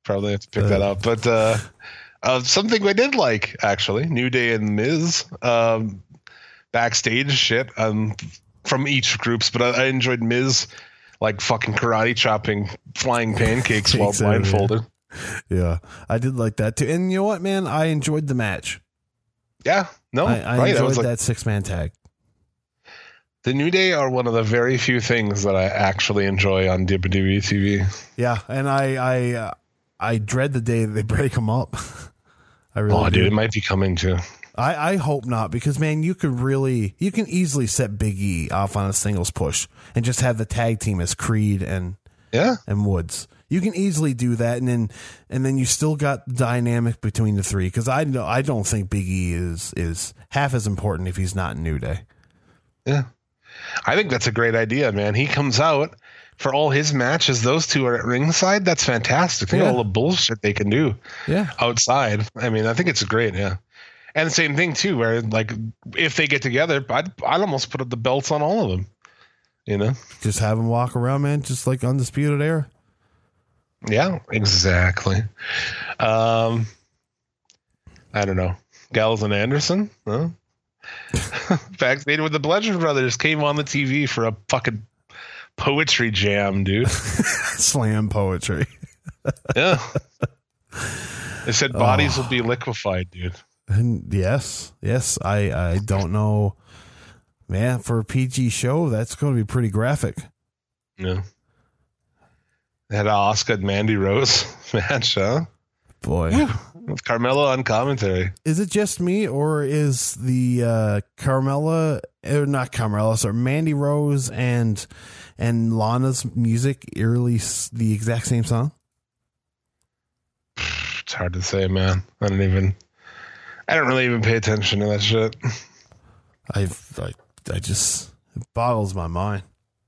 Probably have to pick uh, that up. But uh, uh, something I did like, actually, New Day and Miz um, backstage shit um, from each groups. But I, I enjoyed Miz like fucking karate chopping flying pancakes while blindfolded. Yeah, I did like that too. And you know what, man? I enjoyed the match. Yeah, no, I, I right. enjoyed was that like, six-man tag. The New Day are one of the very few things that I actually enjoy on W W E T V. Yeah, and I I uh, I dread the day that they break them up. I really oh, do. dude, it might be coming too. I, I hope not, because man, you could really you can easily set Big E off on a singles push and just have the tag team as Creed and yeah and Woods. You can easily do that, and then and then you still got the dynamic between the three. Because I know I don't think Big E is is half as important if he's not in New Day. Yeah, I think that's a great idea, man. He comes out for all his matches. Those two are at ringside. That's fantastic. Think Yeah. of all the bullshit they can do. Yeah, outside. I mean, I think it's great. Yeah, and the same thing too, where like if they get together, I'd I'd almost put up the belts on all of them. You know, just have them walk around, man, just like Undisputed Era. Yeah, exactly. Um, I don't know. Gallows and Anderson, huh? Backstage with the Bludgeon Brothers came on the T V for a fucking poetry jam, dude. Slam poetry. Yeah. They said bodies oh. will be liquefied, dude. And yes, yes. I, I don't know. Man, for a P G show, that's going to be pretty graphic. Yeah. They had an Asuka and Mandy Rose match, huh? Boy. Woo. With Carmella on commentary. Is it just me, or is the uh, Carmella, or not Carmella, sorry, Mandy Rose and and Lana's music eerily s- the exact same song? It's hard to say, man. I don't even, I don't really even pay attention to that shit. I, I, I just, it boggles my mind.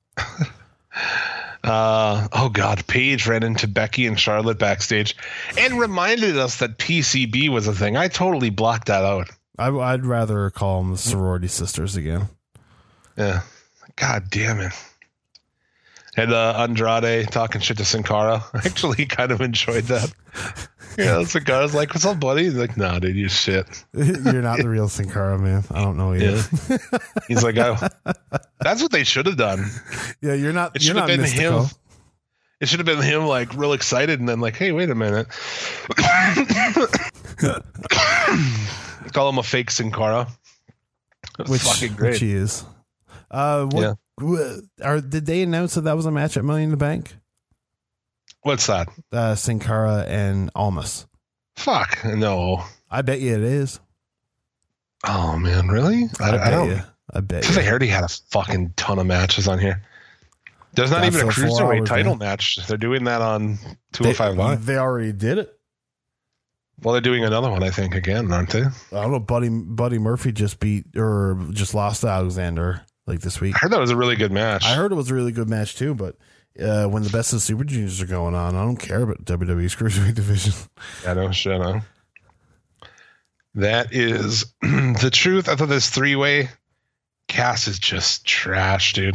Uh, oh God, Paige ran into Becky and Charlotte backstage and reminded us that P C B was a thing. I totally blocked that out. I, I'd rather call them the sorority sisters again. Yeah. God damn it. And uh, Andrade talking shit to Sin Cara. I actually kind of enjoyed that. Yeah, Sin Cara's like, what's up, buddy? He's like, nah, dude, you shit. You're not the real Sin Cara, man. I don't know you. Yeah. He's like, oh, that's what they should have done. Yeah, you're not. It you're should have not been mystical. him. It should have been him, like, real excited, and then like, hey, wait a minute. Call him a fake Sin Cara. Which, fucking great. which he is. Uh, what, Yeah. what- are, did they announce that that was a match at Money in the Bank? What's that? Uh, Sin Cara and Almas. Fuck, no. I bet you it is. Oh, man, really? I, I, I bet don't. you. I bet Because you. I heard he had a fucking ton of matches on here. There's not Got even a so four cruiserweight hours, title man. match. They're doing that on two They, oh five Live. they already did it. Well, they're doing another one, I think, again, aren't they? I don't know. Buddy Buddy Murphy just beat or just lost to Alexander like this week. I heard that was a really good match. I heard it was a really good match too, but uh, when the best of the Super Juniors are going on, I don't care about W W E's cruiserweight division. I know, shit, no. That is the truth. I thought this three-way Cass is just trash, dude.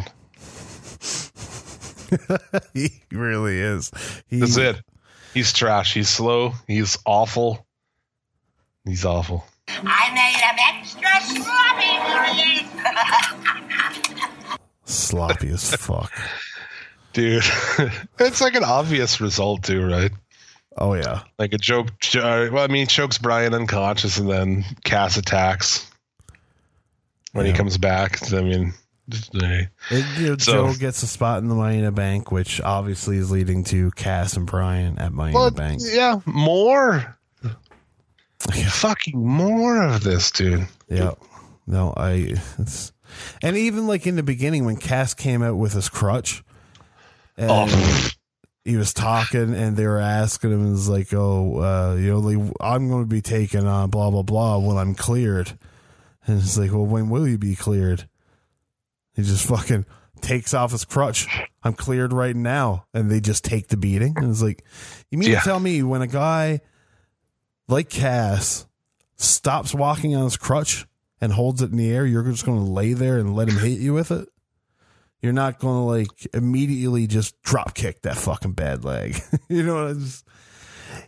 He really is. He, That's it. He's trash. He's slow. He's awful. He's awful. I made him extra sloppy for you. Sloppy as fuck. Dude, it's like an obvious result too, right? Oh, yeah. Like a joke. Well, I mean, chokes Brian unconscious and then Cass attacks when Yeah. he comes back. I mean, just, hey. It, you know, So- Joe gets a spot in the Money in the Bank, which obviously is leading to Cass and Brian at Money Well, in the Bank. yeah, more. Yeah. Fucking more of this, dude. Yeah. No, I. It's, and even like in the beginning when Cass came out with his crutch, and Oh. he was talking, and they were asking him, "Is like, oh, uh, you know, like I'm going to be taking on blah blah blah when I'm cleared," and it's like, well, when will you be cleared? He just fucking takes off his crutch. I'm cleared right now, and they just take the beating. And it's like, you mean Yeah. to tell me when a guy like Cass stops walking on his crutch and holds it in the air, you're just going to lay there and let him hit you with it? You're not going to like immediately just drop kick that fucking bad leg. You know, it's,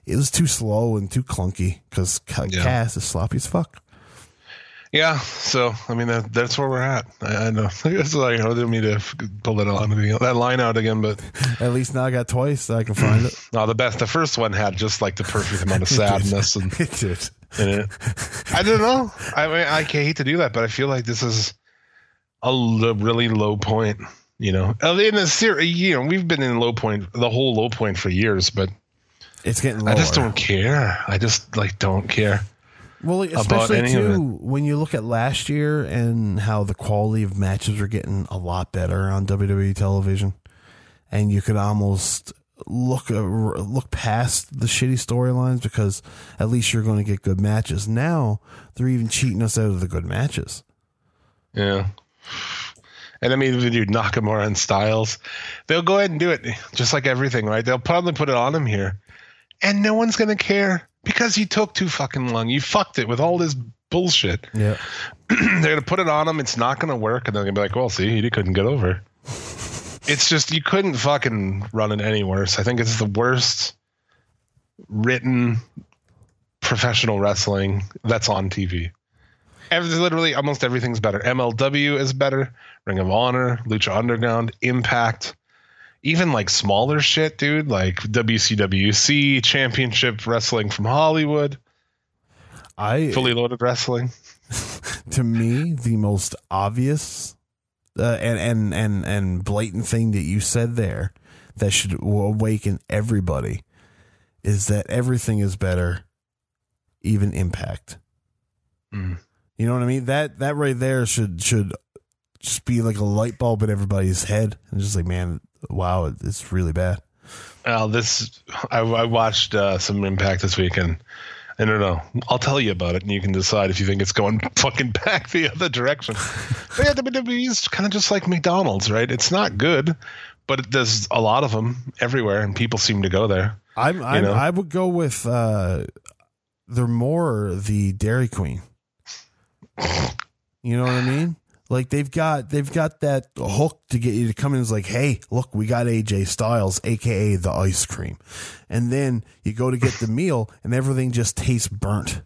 it was too slow and too clunky because Yeah. Cass is sloppy as fuck. Yeah, so I mean that, that's where we're at. I, I know. It's like I didn't mean to f- pull that on that line out again, but At least now I got twice so I can find it. no, the best. The first one had just like the perfect amount of It did. sadness and It did. in it. I don't know. I mean, I hate to do that, but I feel like this is a l- really low point. You know, in a ser- you know, we've been in low point, the whole low point for years, but It's getting lower. I just don't care. I just like don't care. Well, about especially any of it. too when you look at last year and how the quality of matches are getting a lot better on W W E television, and you could almost look uh, look past the shitty storylines because at least you're going to get good matches. Now they're even cheating us out of the good matches. Yeah. And I mean, if you do Nakamura and Styles, they'll go ahead and do it just like everything, right? They'll probably put it on him here, and no one's going to care because you took too fucking long. You fucked it with all this bullshit. Yeah. They're going to put it on him. It's not going to work. And they're going to be like, well, see, he couldn't get over. It's just, you couldn't fucking run it any worse. I think it's the worst written professional wrestling that's on T V. Every, literally, almost everything's better. M L W is better. Ring of Honor, Lucha Underground, Impact, even like smaller shit, dude, like W C W C, Championship Wrestling from Hollywood, I Fully Loaded Wrestling. To me, the most obvious uh, and and and and blatant thing that you said there that should awaken everybody is that everything is better, even Impact. Mm. You know what I mean? That that right there should should just be like a light bulb in everybody's head, and just like, man, wow, it's really bad. Well, this I, I watched uh, some Impact this weekend. I don't know. I'll tell you about it, and you can decide if you think it's going fucking back the other direction. But yeah, W W E is kind of just like McDonald's, right? It's not good, but there's a lot of them everywhere, and people seem to go there. I'm, I'm know? I would go with uh, they're more the Dairy Queen. You know what I mean? Like they've got they've got that hook to get you to come in. It's like, hey, look, we got A J Styles, aka the ice cream, and then you go to get the meal, and everything just tastes burnt.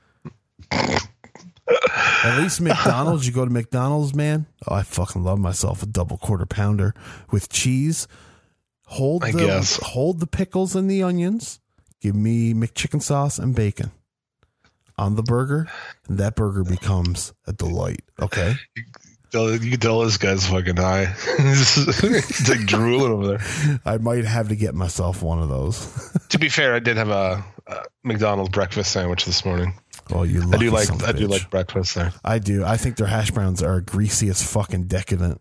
At least McDonald's, you go to McDonald's, man. Oh, I fucking love myself a double quarter pounder with cheese. Hold I the guess. hold the pickles and the onions. Give me McChicken sauce and bacon on the burger, and that burger becomes a delight. Okay. You can tell this guy's fucking high. It's like drooling over there. I might have to get myself one of those. To be fair, I did have a, a McDonald's breakfast sandwich this morning. Oh, you I lucky do like son of a I do bitch. like breakfast there. I do. I think their hash browns are greasy as fucking decadent.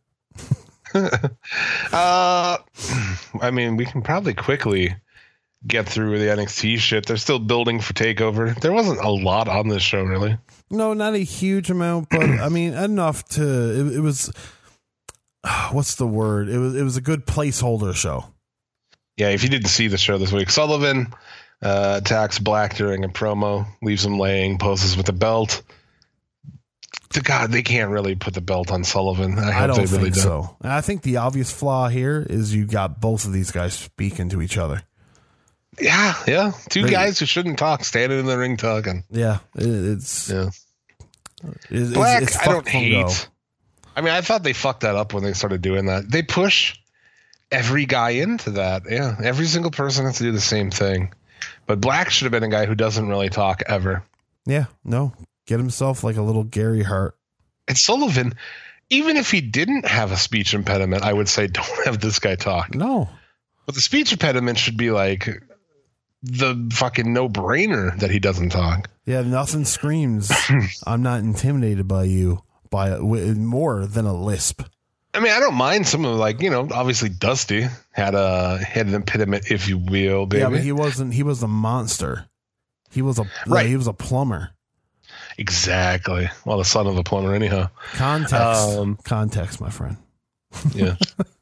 uh, I mean, we can probably quickly get through the N X T shit. They're still building for TakeOver. There wasn't a lot on this show, really. No, not a huge amount, but I mean enough to. It, it was. What's the word? It was. It was a good placeholder show. Yeah, if you didn't see the show this week, Sullivan uh, attacks Black during a promo, leaves him laying, poses with the belt. To God, they can't really put the belt on Sullivan. I, hope I don't they really think don't. so. And I think the obvious flaw here is you got both of these guys speaking to each other. Yeah, yeah. Two They- guys who shouldn't talk, standing in the ring talking. Yeah, it, it's Yeah. it's, Black, it's, it's I don't fuck fungo. hate. I mean, I thought they fucked that up when they started doing that. They push every guy into that. Yeah, every single person has to do the same thing. But Black should have been a guy who doesn't really talk ever. Yeah, no, get himself like a little Gary Hart. And Sullivan, even if he didn't have a speech impediment, I would say don't have this guy talk. No, but the speech impediment should be like the fucking no-brainer that he doesn't talk. Yeah, nothing screams I'm not intimidated by you by w- more than a lisp. I mean, I don't mind some of like, you know, obviously Dusty had a had an impediment, if you will, baby. Yeah, but he wasn't. He was a monster. He was a Right. He was a plumber. Exactly. Well, the son of a plumber, anyhow. Context. Um, Context, my friend. Yeah.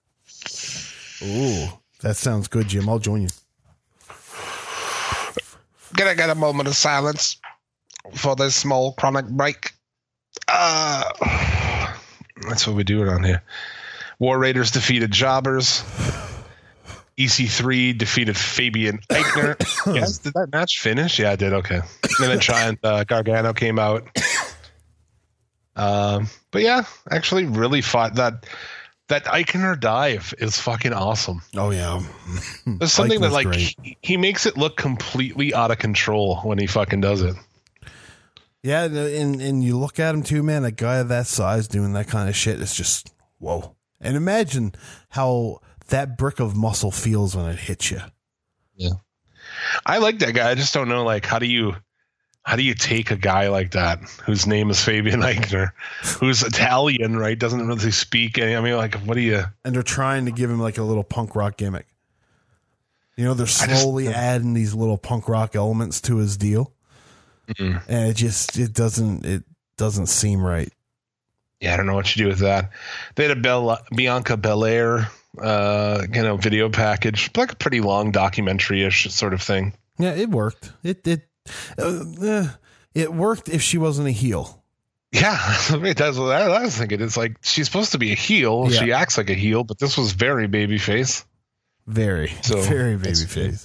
Ooh, that sounds good, Jim. I'll join you. Gonna get a moment of silence for this small chronic break. Uh, that's what we do around here. War Raiders defeated Jobbers. E C three defeated Fabian Eichner. Yes, did that match finish? Yeah, it did. Okay. And then Triumph uh, Gargano came out. Um, but yeah, actually, really fought that. That Eichner dive is fucking awesome. Oh yeah, there's something that like he, he makes it look completely out of control when he fucking does it. Yeah, and and you look at him too, man. A guy of that size doing that kind of shit is just whoa. And imagine how that brick of muscle feels when it hits you. Yeah, I like that guy. I just don't know, like, how do you, how do you take a guy like that whose name is Fabian Eichner, who's Italian, right? Doesn't really speak any. I mean, like, what do you? And they're trying to give him like a little punk rock gimmick. You know, they're slowly just, adding these little punk rock elements to his deal, mm-hmm. and it just it doesn't it doesn't seem right. Yeah, I don't know what you do with that. They had a Bel- Bianca Belair, uh, you know, video package, like a pretty long documentary-ish sort of thing. Yeah, it worked. It it uh, it worked if she wasn't a heel. Yeah, that's what I was thinking. It's like she's supposed to be a heel. Yeah. She acts like a heel, but this was very babyface. Very, so, very babyface.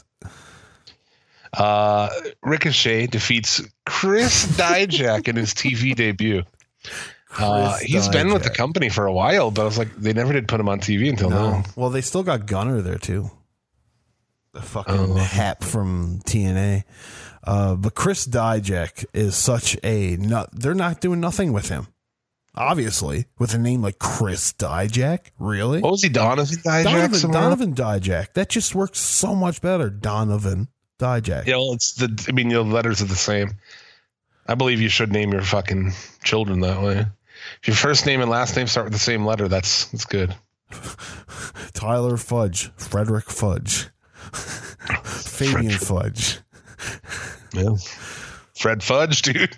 Uh, Ricochet defeats Chris Dijak in his T V debut. Uh, he's Dijak. been with the company for a while, but I was like, they never did put him on T V until no. now. Well, they still got Gunner there too. The fucking oh. Hap from T N A. Uh, but Chris Dijak is such a nut. They're not doing nothing with him. Obviously, with a name like Chris Dijak, really? What was he, Donovan Dijak? Donovan, Donovan Dijak. That just works so much better. Donovan Dijak. Yeah, well, it's the. I mean, the letters are the same. I believe you should name your fucking children that way. If your first name and last name start with the same letter, that's that's good. Tyler Fudge, Frederick Fudge, Fabian Fred, Fudge. Yeah, Fred Fudge, dude.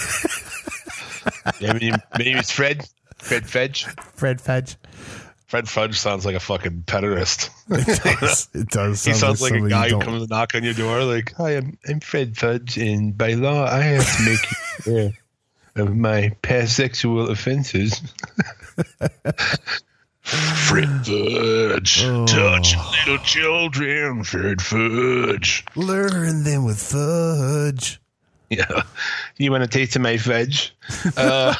maybe, maybe it's Fred. Fred Fudge. Fred Fudge. Fred Fudge sounds like a fucking pederast. It does. It does. He sounds like, like a guy who comes to knock on your door, like, "Hi, I'm I'm Fred Fudge, and by law, I have to make you aware of my past sexual offenses." Fred Fudge, oh. Touch little children, Fred Fudge. Learn them with fudge. Yeah, you want a taste of my fudge? Uh,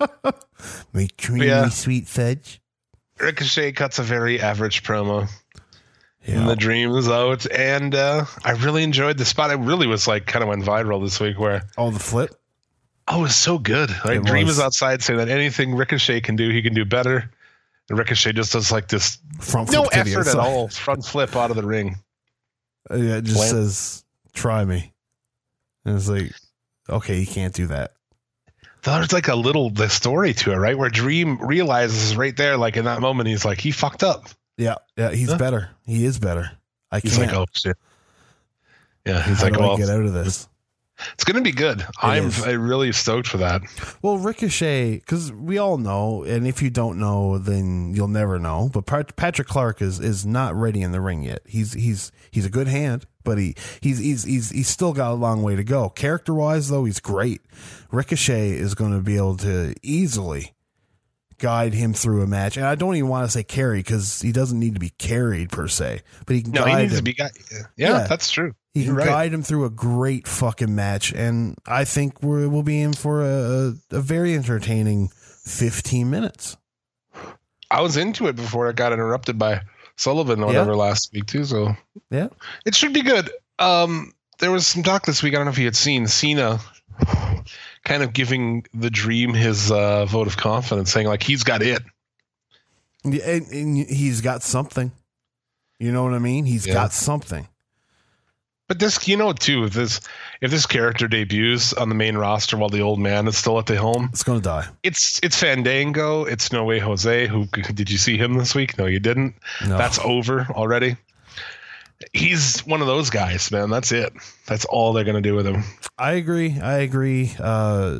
my creamy yeah. sweet fudge. Ricochet cuts a very average promo. Yeah. And the Dream is out, and uh, I really enjoyed the spot. It really was like kind of went viral this week. Where oh, the flip. Oh, it was so good. Like, Dream is outside saying that anything Ricochet can do, he can do better. And Ricochet just does like this front no flip effort at all, front flip out of the ring. Uh, yeah, it just Land. says, "Try me," and it's like, okay, you can't do that. There's like a little the story to it, right? Where Dream realizes right there, like in that moment, he's like, he fucked up. Yeah, yeah, he's huh? better. He is better. I he's can't. like, oh shit. Yeah, he's How like, do well, I get out of this. It's going to be good. It I'm is. I'm really stoked for that. Well, Ricochet, because we all know, and if you don't know, then you'll never know. But Patrick Clark is is not ready in the ring yet. He's he's he's a good hand, but he he's he's he's he's still got a long way to go. Character wise, though, he's great. Ricochet is going to be able to easily guide him through a match, and I don't even want to say carry because he doesn't need to be carried per se, but he can. No, guide he needs him. to be. Yeah, yeah, that's true. He can You're right. guide him through a great fucking match, and I think we're, we'll be in for a, a very entertaining fifteen minutes. I was into it before it got interrupted by Sullivan or whatever yeah. last week too, so yeah, it should be good. Um, there was some talk this week. I don't know if you had seen Cena kind of giving the Dream his uh, vote of confidence, saying like he's got it. Yeah, and, and he's got something. You know what I mean? He's yeah. got something. But this, you know, too, if this if this character debuts on the main roster while the old man is still at the helm, it's gonna die. It's it's Fandango. It's No Way Jose. Who did you see him this week? No, you didn't. No. That's over already. He's one of those guys, man. That's it. That's all they're gonna do with him. I agree. I agree. Uh,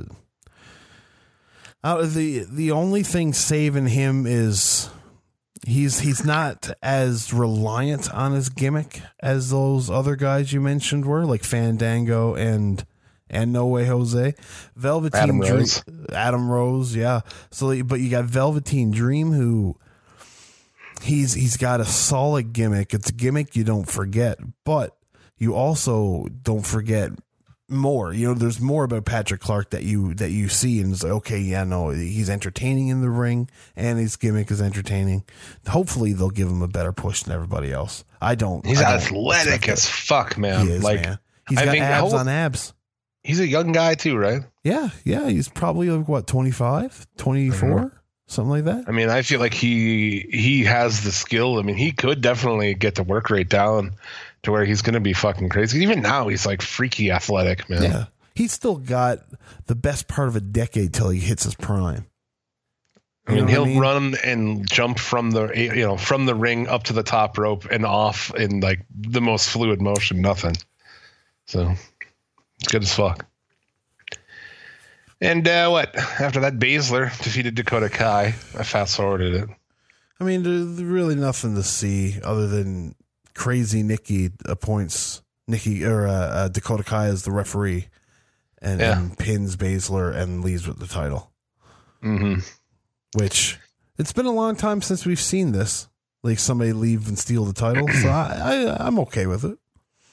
uh, the the only thing saving him is. He's he's not as reliant on his gimmick as those other guys you mentioned were, like Fandango and and No Way Jose. Velveteen Adam Dream, Rose. Adam Rose, yeah. So, but you got Velveteen Dream, who he's he's got a solid gimmick. It's a gimmick you don't forget, but you also don't forget more. You know, there's more about Patrick Clark that you that you see, and it's like, okay, yeah, no, he's entertaining in the ring, and his gimmick is entertaining. Hopefully, they'll give him a better push than everybody else. I don't. He's I don't athletic as fuck, man. He is, like, man. He's I got think abs whole, on abs. He's a young guy too, right? Yeah, yeah. He's probably like, what, twenty-five, twenty-four, mm-hmm. something like that. I mean, I feel like he he has the skill. I mean, he could definitely get the work rate down to where he's going to be fucking crazy. Even now, he's like freaky athletic, man. Yeah. He's still got the best part of a decade till he hits his prime. I mean, he'll I mean? run and jump from the you know from the ring up to the top rope and off in like the most fluid motion, nothing. So it's good as fuck. And uh, what after that, Baszler defeated Dakota Kai. I fast forwarded it. I mean, there's really nothing to see other than crazy Nikki appoints Nikki or uh, uh, Dakota Kai as the referee. And, yeah. and pins Baszler and leaves with the title. Mm-hmm. Which, it's been a long time since we've seen this. Like, somebody leave and steal the title. So I, I, I'm okay with it.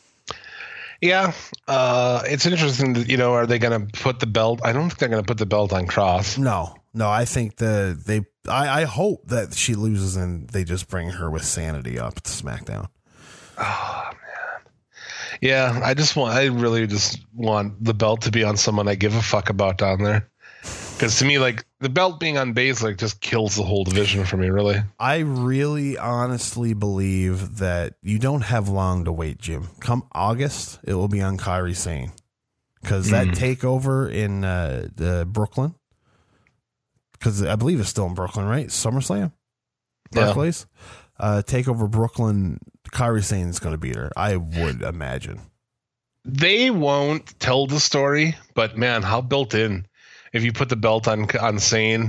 Yeah. Uh, it's interesting that, you know, are they going to put the belt? I don't think they're going to put the belt on Cross. No. No, I think the they, I, I hope that she loses and they just bring her with Sanity up to SmackDown. Oh, man. Yeah, I just want, I really just want the belt to be on someone I give a fuck about down there. Because to me, like, the belt being on Baszler just kills the whole division for me, really. I really honestly believe that you don't have long to wait, Jim. Come August, it will be on Kairi Sane. Because that mm. takeover in uh, the Brooklyn, because I believe it's still in Brooklyn, right? SummerSlam? Barclays? Yeah. Uh, takeover Brooklyn, Kairi Sane is going to beat her, I would imagine. They won't tell the story, but man, how built in if you put the belt on on Sane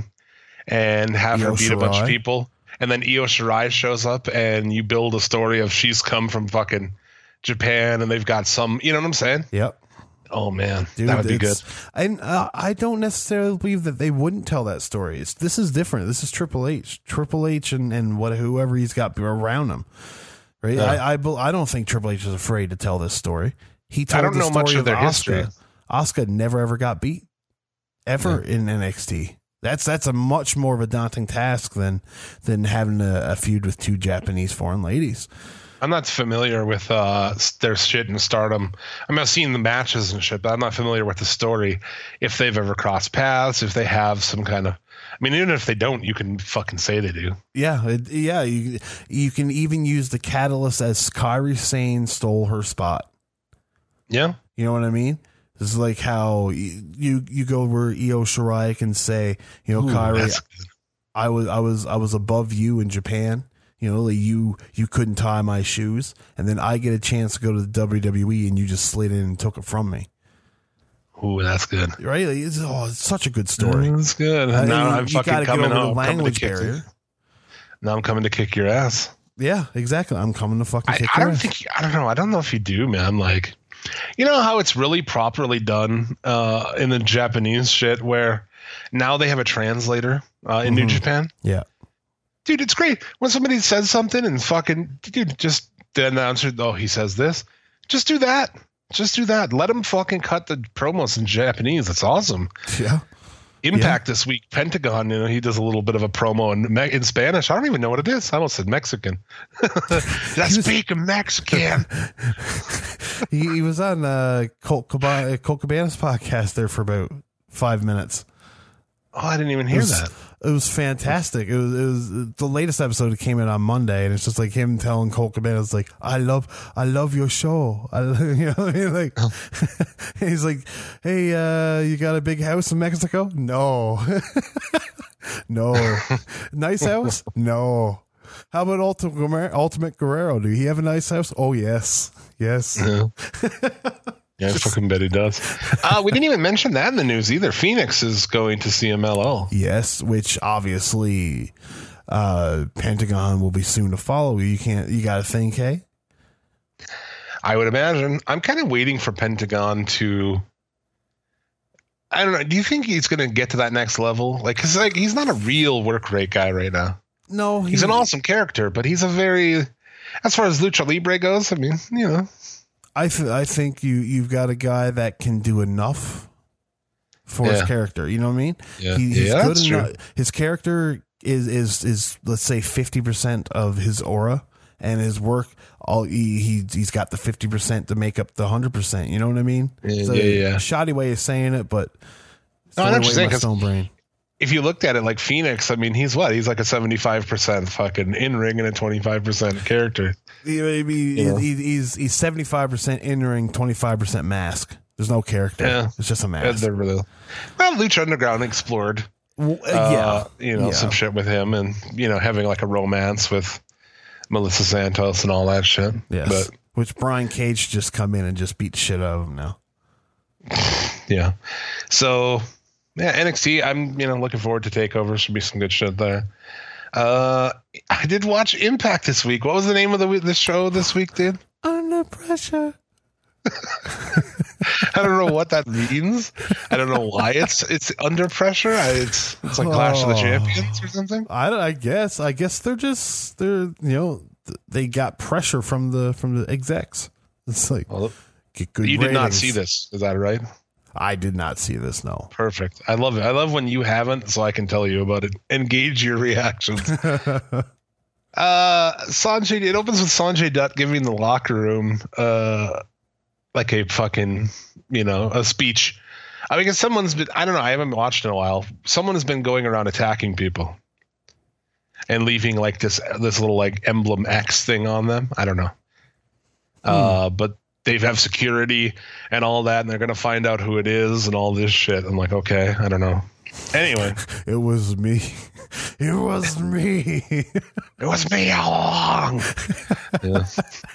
and have Io her beat Shirai. a bunch of people, and then Io Shirai shows up and you build a story of she's come from fucking Japan and they've got some, you know what I'm saying? Yep. Oh man, Dude, that would be good. I uh, I don't necessarily believe that they wouldn't tell that story. It's, this is different. This is Triple H, Triple H, and, and what whoever he's got around him. Right? Yeah. I, I I don't think Triple H is afraid to tell this story. He told I don't the know story much of, of their Asuka. history. Asuka never ever got beat ever yeah. in N X T. That's that's a much more of a daunting task than than having a, a feud with two Japanese foreign ladies. I'm not familiar with uh, their shit in Stardom. I mean, I've seen the matches and shit, but I'm not familiar with the story. If they've ever crossed paths, if they have some kind of, I mean, even if they don't, you can fucking say they do. Yeah, it, yeah. You you can even use the catalyst as Kairi Sane stole her spot. Yeah, you know what I mean. This is like how you you, you go where Io Shirai can say, you know, Ooh, Kairi, I was I was I was above you in Japan. You know, like you you couldn't tie my shoes, and then I get a chance to go to the W W E, and you just slid in and took it from me. Ooh, that's good, right? Like, it's, oh, it's such a good story. That's good. Uh, now I'm fucking coming over up. the language barrier. Now I'm coming to kick your ass. Yeah, exactly. I'm coming to fucking I, kick I your don't ass. think I don't know. I don't know if you do, man. Like, you know how it's really properly done uh, in the Japanese shit, where now they have a translator uh, in mm-hmm. New Japan. Yeah. Dude, it's great when somebody says something and fucking, dude, just the announcer, oh, he says this. Just do that. Just do that. Let him fucking cut the promos in Japanese. That's awesome. Yeah. Impact yeah. this week, Pentagon, you know, he does a little bit of a promo in, in Spanish. I don't even know what it is. I almost said Mexican. I speak Mexican. he, he was on uh, Colt, Cabana, Colt Cabana's podcast there for about five minutes. Oh, I didn't even hear it was, that. It was fantastic. It was, it was the latest episode that came in on Monday, and it's just like him telling Colt Cabana, "It's like I love, I love your show." I, you know, what I mean? Like oh. he's like, "Hey, uh, you got a big house in Mexico?" No, no. Nice house? No. How about Ultimate Ultimate Guerrero? Do he have a nice house? Oh yes, yes. Yeah. Yeah, Just, fucking bet he does. Uh, we didn't even mention that in the news either. Phoenix is going to C M L L. Yes, which obviously uh, Pentagon will be soon to follow. You can't. You got to think, hey? I would imagine. I'm kind of waiting for Pentagon to. I don't know. Do you think he's going to get to that next level? Like, cause like he's not a real work rate guy right now. No, he's an awesome character, but he's a very, as far as Lucha Libre goes, I mean, you know. I th- I think you you've got a guy that can do enough for his Yeah. character. You know what I mean? Yeah. He, he's Yeah, good that's true. enough. His character is is is let's say fifty percent of his aura, and his work all he, he he's got the fifty percent to make up the hundred percent. You know what I mean? Yeah, It's a yeah, yeah. shoddy way of saying it, but it's No, the I know only what way you're my saying, 'cause stone brain. If you looked at it like Phoenix, I mean, he's what? He's like a seventy-five percent fucking in ring and a twenty-five percent character. He, maybe You know? he, he's he's seventy five percent in ring, twenty five percent mask. There's no character. Yeah. It's just a Yeah, mask. they're really, well, Lucha Underground explored, Well, uh, uh, yeah, you know, yeah. some shit with him, and you know, having like a romance with Melissa Santos and all that shit. Yes. But Which Brian Cage just come in and just beat the shit out of him now. yeah, so yeah, N X T. I'm you know looking forward to Takeover. Should be some good shit there. Uh, I did watch Impact this week. What was the name of the the show this week, dude? Under pressure. I don't know what that means. I don't know why it's it's under pressure. I, it's it's like Clash of the Oh. Champions or something. I, don't- I guess. I guess they're just they're you know th- they got pressure from the from the execs. It's like Well, get good. you did not ratings. see this, is that right? I did not see this. No. Perfect. I love it. I love when you haven't, so I can tell you about it. Engage your reactions. uh, Sanjay. It opens with Sanjay Dutt giving the locker room uh, like a fucking you know a speech. I mean, 'cause someone's been. I don't know. I haven't watched in a while. Someone has been going around attacking people and leaving like this this little like emblem X thing on them. I don't know. Uh, but they have security and all that, and they're gonna find out who it is and all this shit. I'm like, okay, I don't know. Anyway, It was me. It was me. it was me all along. Yeah.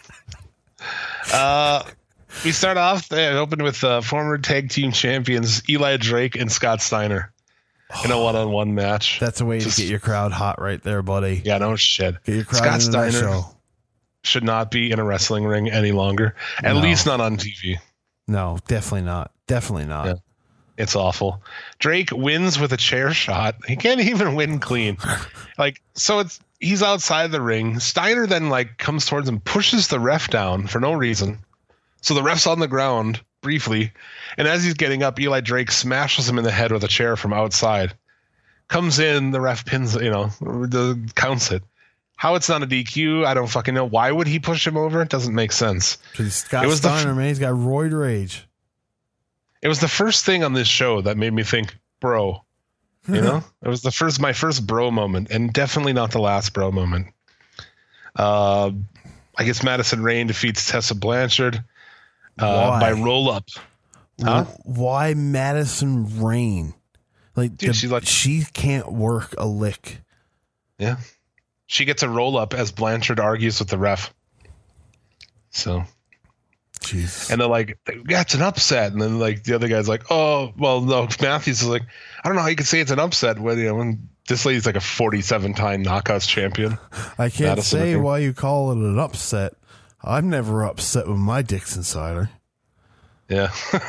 Uh, we start off. It opened with uh, former tag team champions Eli Drake and Scott Steiner in a one-on-one match. That's a way Just- to get your crowd hot right there, buddy. Yeah, no shit. Get your crowd Scott into that Steiner show. should not be in a wrestling ring any longer. At No. least not on T V. No, definitely not. Definitely not. Yeah. It's awful. Drake wins with a chair shot. He can't even win clean. Like, so it's he's outside the ring. Steiner then like comes towards him, pushes the ref down for no reason. So the ref's on the ground briefly, and as he's getting up, Eli Drake smashes him in the head with a chair from outside. Comes in, the ref pins, you know, the counts it. How it's not a D Q, I don't fucking know. Why would he push him over? It doesn't make sense. He's Scott It was the f- Steiner, man. He's got roid rage. It was the first thing on this show that made me think, bro. You know, it was the first, my first bro moment, and definitely not the last bro moment. Uh, I guess Madison Rayne defeats Tessa Blanchard uh, Why? by roll up. Huh? Why Madison Rayne? Like, Dude, the- she's like- she can't work a lick. Yeah, she gets a roll up as Blanchard argues with the ref. So. Jesus. And they're like, yeah, it's an upset. And then like the other guy's like, oh, well, no. Matthews is like, I don't know how you can say it's an upset when you know when this lady's like a forty-seven time knockouts champion. I can't Madison, I say think. why you call it an upset. I'm never upset when my dick's inside her. Yeah.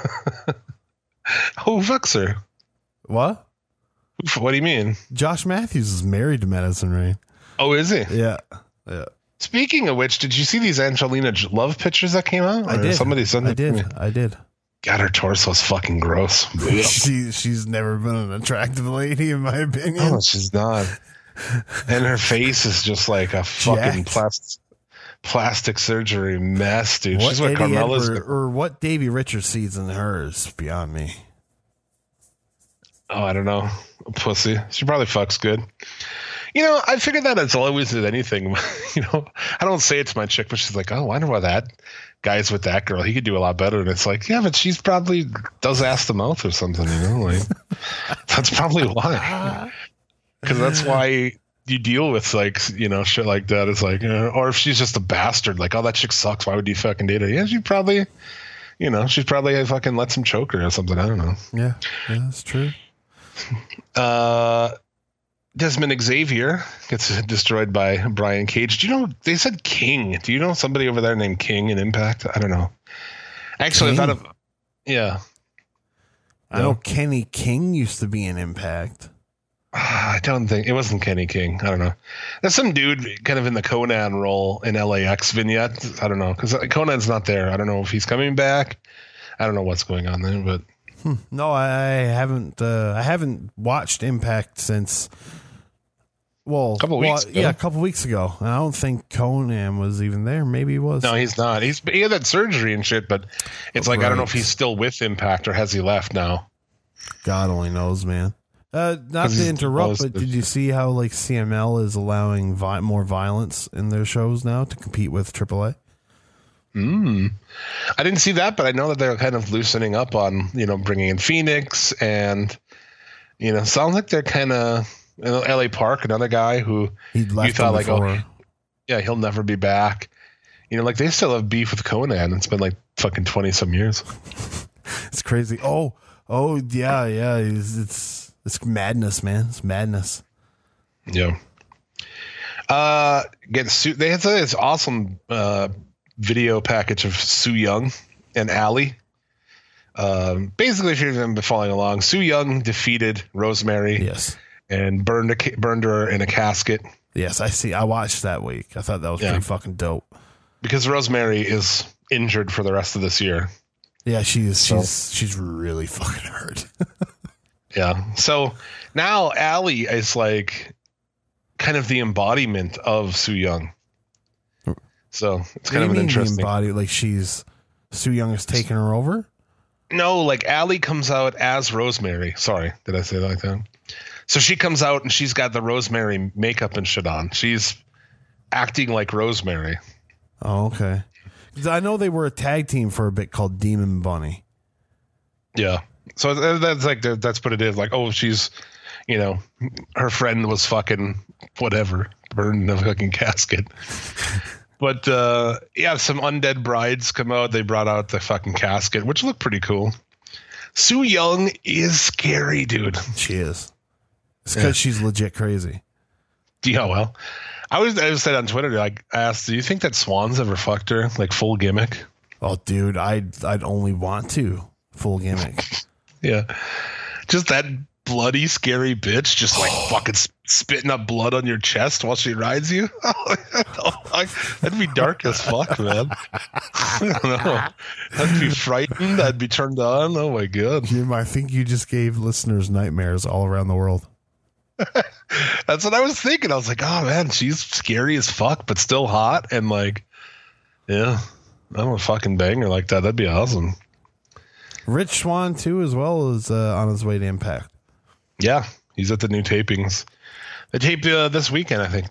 Who fucks her? What? Who- What do you mean? Josh Matthews is married to Madison Rayne. Oh, is he? Yeah. Yeah. Speaking of which, did you see these Angelina J- Love pictures that came out? I Or did. Somebody sent I it to me. did. I did. God, her torso's fucking gross. she, she's never been an attractive lady, in my opinion. No, she's not. And her face is just like a fucking Jacked. plastic plastic surgery mess, dude. What She's what Eddie Carmella's. Edward, or what Davey Richards sees in her is beyond me. Oh, I don't know. A pussy. She probably fucks good. You know, I figured that it's always with anything. You know, I don't say it to my chick, but she's like, oh, I wonder why that guy's with that girl. He could do a lot better. And it's like, yeah, but she's probably does ass to mouth or something, you know? Like, that's probably why. Because that's why you deal with, like, you know, shit like that. It's like, uh, or if she's just a bastard, like, oh, that chick sucks. Why would you fucking date her? Yeah, she probably, you know, she's probably fucking lets him choke her or something. I don't know. Yeah, yeah, that's true. Uh, Desmond Xavier gets destroyed by Brian Cage. Do you know they said King? Do you know somebody over there named King in Impact? I don't know. Actually, King? I thought of yeah. I know Kenny King used to be in Impact. I don't think it wasn't Kenny King. I don't know. There's some dude kind of in the Conan role in L A X vignettes. I don't know because Conan's not there. I don't know if he's coming back. I don't know what's going on there, but hmm. no, I haven't. Uh, I haven't watched Impact since. Well, a couple well, weeks ago. yeah, a couple weeks ago. And I don't think Conan was even there. Maybe he was. No, he's not. He's he had that surgery and shit, but it's like right. I don't know if he's still with Impact or has he left now. God only knows, man. Uh, not to interrupt, but did you see how like C M L is allowing vi- more violence in their shows now to compete with triple A? Hmm. I didn't see that, but I know that they're kind of loosening up on, you know, bringing in Phoenix and, you know, sounds like they're kind of, you know, L A Park, another guy who you thought like, before. oh, yeah, he'll never be back. You know, like they still have beef with Conan. It's been like fucking twenty some years. It's crazy. Oh, oh yeah, yeah. It's, it's it's madness, man. It's madness. Yeah. Uh, get Su- they had this awesome uh video package of Su Yung and Allie. Um, basically, if you've been following along, Su Yung defeated Rosemary. Yes. And burned a, burned her in a casket. Yes, I see. I watched that week. I thought that was yeah. pretty fucking dope. Because Rosemary is injured for the rest of this year. Yeah, she's so. she's she's really fucking hurt. Yeah. So now Allie is like kind of the embodiment of Su Yung. So it's kind of an interesting embody. Like she's Su Yung is taking her over. No, like Allie comes out as Rosemary. Sorry, did I say that like that? So she comes out and she's got the Rosemary makeup and shit on. She's acting like Rosemary. Oh, okay. I know they were a tag team for a bit called Demon Bunny. Yeah. So that's like, that's what it is. Like, oh, she's, you know, her friend was fucking whatever, burned in a fucking casket. But, uh, yeah, some undead brides come out. They brought out the fucking casket, which looked pretty cool. Su Yung is scary, dude. She is. It's because yeah. she's legit crazy. Yeah, well, I was I was said on Twitter, like, I asked, do you think that Swans ever fucked her, like full gimmick? Oh, dude, I'd I'd only want to full gimmick. Yeah, just that bloody, scary bitch, just like fucking spitting up blood on your chest while she rides you. That'd be dark as fuck, man. I don't know. I'd be frightened. I'd be turned on. Oh my god, Jim, I think you just gave listeners nightmares all around the world. That's what I was thinking. I was like, oh man, she's scary as fuck, but still hot. And like, yeah, I want to fucking bang her like that. That'd be awesome. Rich Swann too, as well, is uh, on his way to Impact. Yeah, he's at the new tapings. They taped uh, this weekend, I think.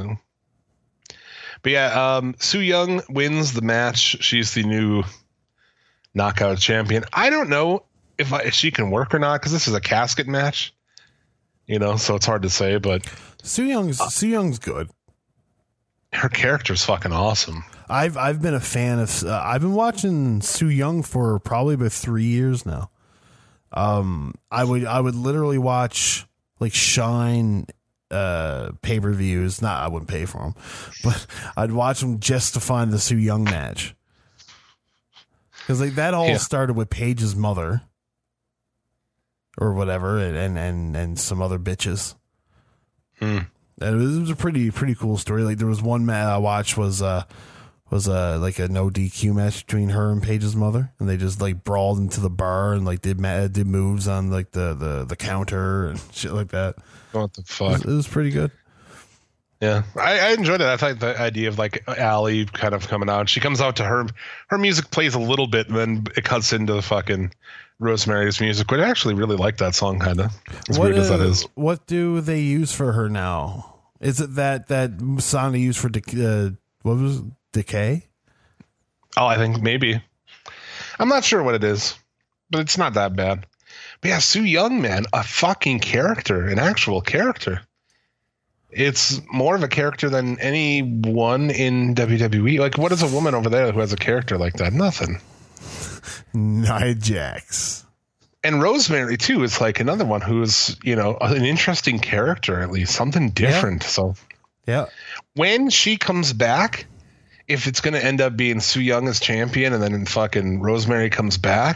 But yeah, um, Su Yung wins the match. She's the new knockout champion. I don't know if, I, if she can work or not, because this is a casket match. You know, so it's hard to say, but Su Young's uh, Su Young's good. Her character's fucking awesome. I've I've been a fan of. Uh, I've been watching Su Yung for probably about three years now. Um, I would I would literally watch like Shine uh, pay per views. Not I wouldn't pay for them, but I'd watch them just to find the Su Yung match, because like that all yeah. started with Paige's mother. Or whatever, and and and some other bitches. Hmm. And it was, it was a pretty pretty cool story. Like there was one match I watched was uh was uh like a no D Q match between her and Paige's mother, and they just like brawled into the bar and like did ma- did moves on like the, the the counter and shit like that. What the fuck? It was, it was pretty good. Yeah, I, I enjoyed it. I thought the idea of like Allie kind of coming out. She comes out to her her music plays a little bit, and then it cuts into the fucking Rosemary's music, but I actually really like that song, kind of. As what, weird as that uh, is. What do they use for her now? Is it that that song they use for de- uh, what was it? Decay? Oh, I think maybe. I'm not sure what it is, but it's not that bad. But yeah, Su Yung, man, a fucking character, an actual character. It's more of a character than anyone in W W E. Like, what is a woman over there who has a character like that? Nothing. Nia Jax. And Rosemary too is like another one who's, you know, an interesting character, at least something different. Yeah. So yeah, when she comes back, if it's going to end up being Su Yung as champion and then fucking Rosemary comes back,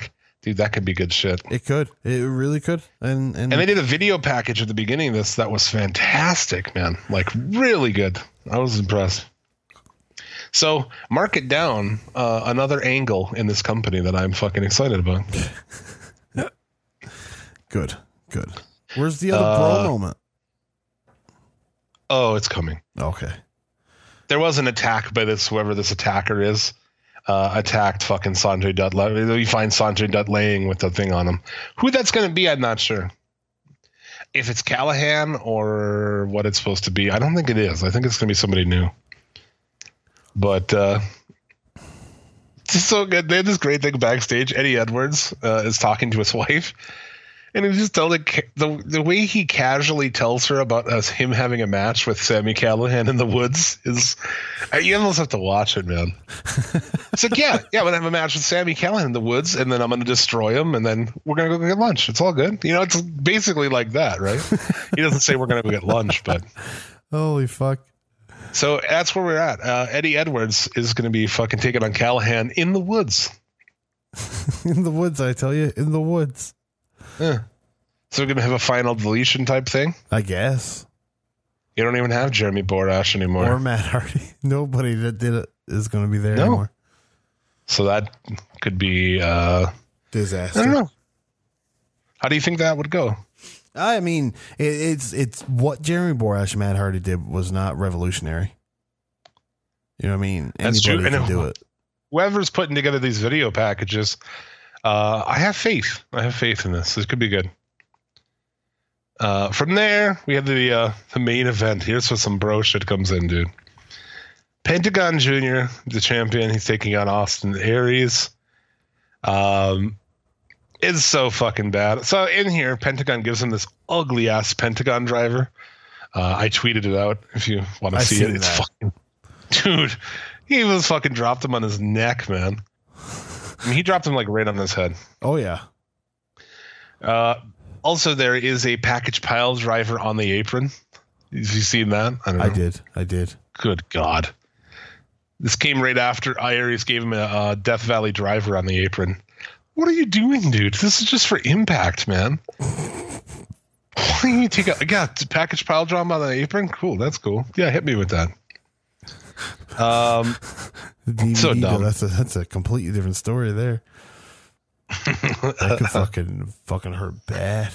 Dude, that could be good shit. It could. It really could. And and, and they did a video package at the beginning of this that was fantastic, man. Like, really good. I was impressed. So, mark it down. Uh, another angle in this company that I'm fucking excited about. Good. Good. Where's the other uh, bro moment? Oh, it's coming. Okay. There was an attack by this, whoever this attacker is. Uh, attacked fucking Sanjay Dutt. You find Sanjay Dutt laying with the thing on him. Who that's going to be, I'm not sure. If it's Callahan or what it's supposed to be, I don't think it is. I think it's going to be somebody new. But uh, it's so good. They had this great thing backstage. Eddie Edwards uh, is talking to his wife. And he just tells the, the the way he casually tells her about us him having a match with Sami Callihan in the woods is, you almost have to watch it, man. It's like, yeah, yeah, I'm gonna have a match with Sami Callihan in the woods, and then I'm gonna destroy him, and then we're gonna go get lunch. It's all good, you know. It's basically like that, right? He doesn't say we're gonna go get lunch, but holy fuck. So that's where we're at. Uh, Eddie Edwards is gonna be fucking taking on Callihan in the woods. In the woods, I tell you, in the woods. Yeah. So we're going to have a final deletion type thing? I guess. You don't even have Jeremy Borash anymore. Or Matt Hardy. Nobody that did it is going to be there no. anymore. So that could be... Uh, disaster. I don't know. How do you think that would go? I mean, it, it's it's what Jeremy Borash and Matt Hardy did was not revolutionary. You know what I mean? That's Anybody true. can do it. Whoever's putting together these video packages... Uh, I have faith. I have faith in this. This could be good. Uh, from there, we have the uh, the main event. Here's where some bro shit comes in, dude. Pentagon Junior, the champion, he's taking on Austin Aries. Um, it's so fucking bad. So in here, Pentagon gives him this ugly ass Pentagon driver. Uh, I tweeted it out if you want to see it. It's that. fucking, dude. He was fucking dropped him on his neck, man. I mean, he dropped him like right on his head. Oh, yeah. Uh, also, there is a package pile driver on the apron. Have you seen that? I don't know. I did. I did. Good God. This came right after Aries gave him a, a Death Valley driver on the apron. What are you doing, dude? This is just for Impact, man. Why don't you take a yeah, package pile driver on the apron? Cool, that's cool. Yeah, hit me with that. Um, D V D, so dumb. That's a that's a completely different story there. That could fucking fucking hurt bad.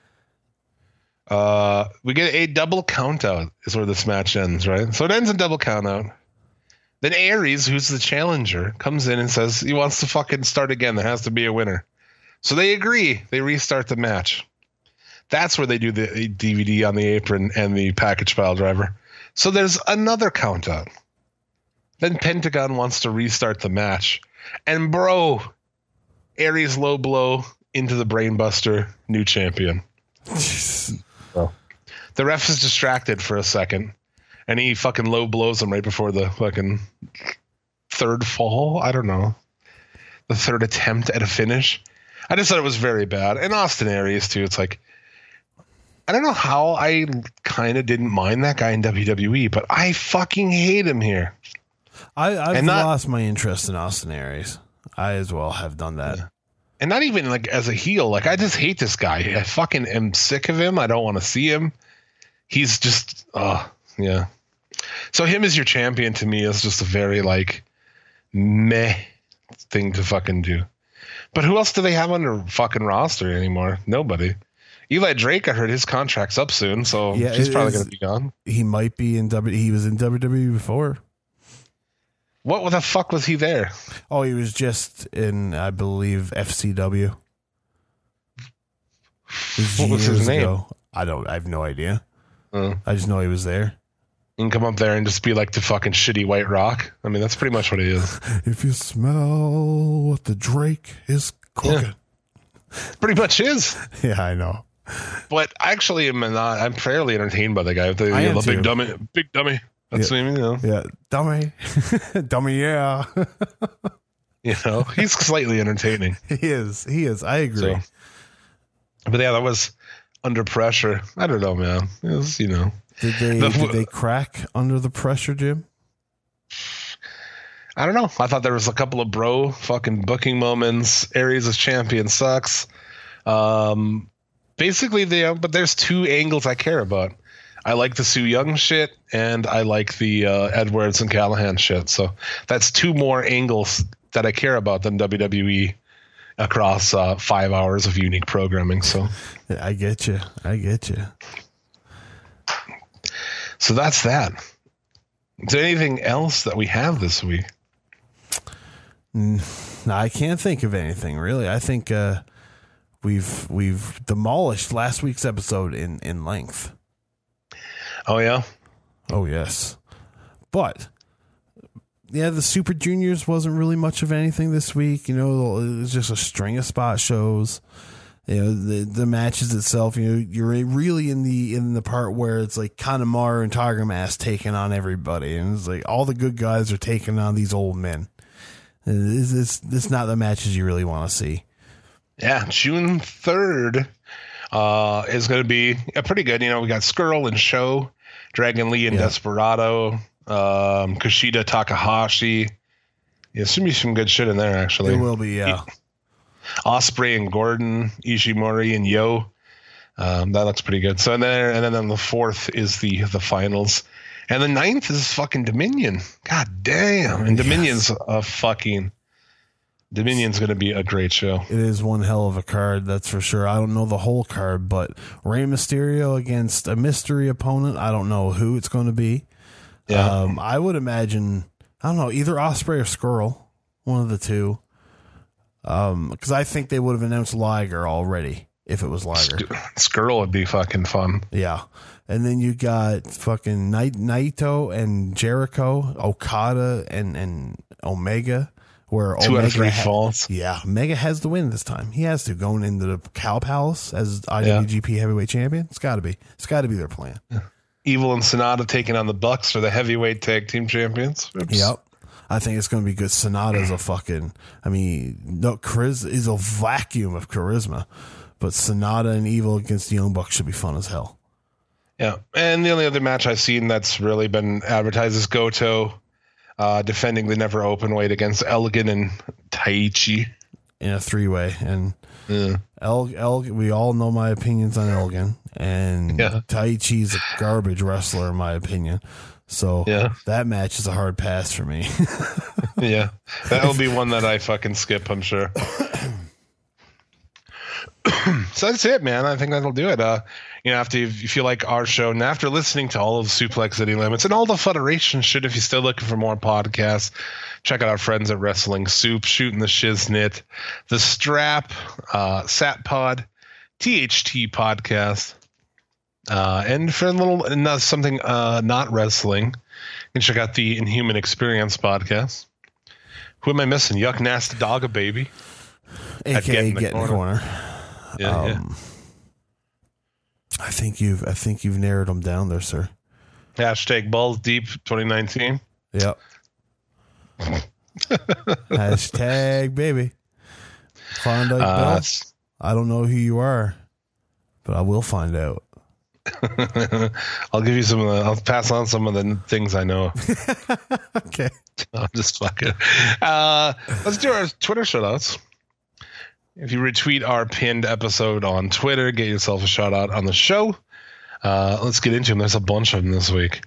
Uh, we get a double count out is where this match ends, right? So it ends in double count out. Then Aries, who's the challenger, comes in and says he wants to fucking start again. There has to be a winner. So they agree. They restart the match. That's where they do the D V D on the apron and the package pile driver. So there's another count out. Then Pentagon wants to restart the match. And bro, Aries low blow into the brainbuster, new champion. So, the ref is distracted for a second. And he fucking low blows him right before the fucking third fall. I don't know. The third attempt at a finish. I just thought it was very bad. And Austin Aries too. It's like, I don't know how I kind of didn't mind that guy in W W E, but I fucking hate him here. I, I've And not- lost my interest in Austin Aries. I as well have done that. And not even like as a heel. Like, I just hate this guy. I fucking am sick of him. I don't want to see him. He's just, uh, yeah. So him as your champion to me is just a very like meh thing to fucking do. But who else do they have on their fucking roster anymore? Nobody. Eli Drake, I heard his contract's up soon, so Yeah, he's it probably is- going to be gone. He might be in W. He was in W W E before. What the fuck was he there? Oh, he was just in, I believe, F C W. What was his Years name? ago. I don't. I have no idea. Uh, I just know he was there. you can come up there and just be like the fucking shitty White Rock. I mean, that's pretty much what he is. If you smell what the Drake is cooking. Pretty much is. Yeah, I know. But actually, I'm not. I'm fairly entertained by the guy. The, I am the big too. dummy, big dummy. That's Yeah. what I mean, you know. Yeah, dummy, dummy. Yeah, You know, he's slightly entertaining. he is. He is. I agree. So, but yeah, that was under pressure. I don't know, man. It was, you know, Did they The- did they crack under the pressure, Jim? I don't know. I thought there was a couple of bro fucking booking moments. Aries as champion sucks. Um, basically, they, but there's two angles I care about. I like the Su Yung shit, and I like the uh, Edwards and Callahan shit. So that's two more angles that I care about than W W E across uh, five hours of unique programming. So I get you. I get you. So that's that. Is there anything else that we have this week? No, I can't think of anything really. I think uh, we've we've demolished last week's episode in, in length. Oh yeah, oh yes. But yeah, the Super Juniors wasn't really much of anything this week. You know, it was just a string of spot shows. You know, the the matches itself. You know, you're really in the in the part where it's like Kanemaru and Tiger Mask taking on everybody, and it's like all the good guys are taking on these old men. It's, it's, it's not the matches you really want to see. Yeah, June third uh, is going to be uh, pretty good. You know, we got Skrull and Show, Dragon Lee and Yeah. Desperado, um, Kushida, Takahashi. Yeah, there's going to be some good shit in there, actually. There will be, yeah. Osprey and Gordon, Ishimori and Yo. Um, that looks pretty good. So and then and then on the fourth is the the finals. And the ninth is fucking Dominion. God damn. And Dominion's a fucking Dominion's going to be a great show. It is one hell of a card, that's for sure. I don't know the whole card, but Rey Mysterio against a mystery opponent. I don't know who it's going to be. Yeah. Um, I would imagine, I don't know, either Osprey or Skrull, one of the two. Um, because I think they would have announced Liger already if it was Liger. Skrull would be fucking fun. Yeah. And then you got fucking Naito and Jericho, Okada and, and Omega. Where Two Omega out of three ha- falls. Yeah, Omega has to win this time. He has to going into the Cow Palace as I W G P yeah. Heavyweight Champion. It's got to be. It's got to be their plan. Yeah. Evil and Sonata taking on the Bucks for the Heavyweight Tag Team Champions. Oops. Yep. I think it's going to be good. Sonata's a fucking. I mean, no, Chris is a vacuum of charisma, but Sonata and Evil against the Young Bucks should be fun as hell. Yeah, and the only other match I've seen that's really been advertised is Goto. Uh, defending the never open weight against Elgin and Taichi in a three way, and yeah. El, El, we all know my opinions on Elgin, and yeah. Taichi's a garbage wrestler in my opinion. So yeah. that match is a hard pass for me. Yeah, that'll be one that I fucking skip, I'm sure. So that's it, man. I think that'll do it. Uh, you know, after you, if you like our show, and after listening to all of Suplex City Limits and all the Federation shit, if you're still looking for more podcasts, check out our friends at Wrestling Soup, Shooting the Shiznit, The Strap, uh, Sat Pod, T H T Podcast, uh, and for a little uh, something uh, not wrestling, you can check out the Inhuman Experience Podcast. Who am I missing? Yuck Nasty Dogga Baby. A K A Get in the, Get in the Corner. Yeah, um, yeah. I think you've I think you've narrowed them down there, sir. Hashtag Balls Deep twenty nineteen. Yep. Hashtag baby. Klondike uh, Bill. I don't know who you are, but I will find out. I'll give you some of the, I'll pass on some of the things I know. Okay. I'm just fucking. Uh, let's do our Twitter shout outs. If you retweet our pinned episode on Twitter, get yourself a shout out on the show. Uh, let's get into them. There's a bunch of them this week.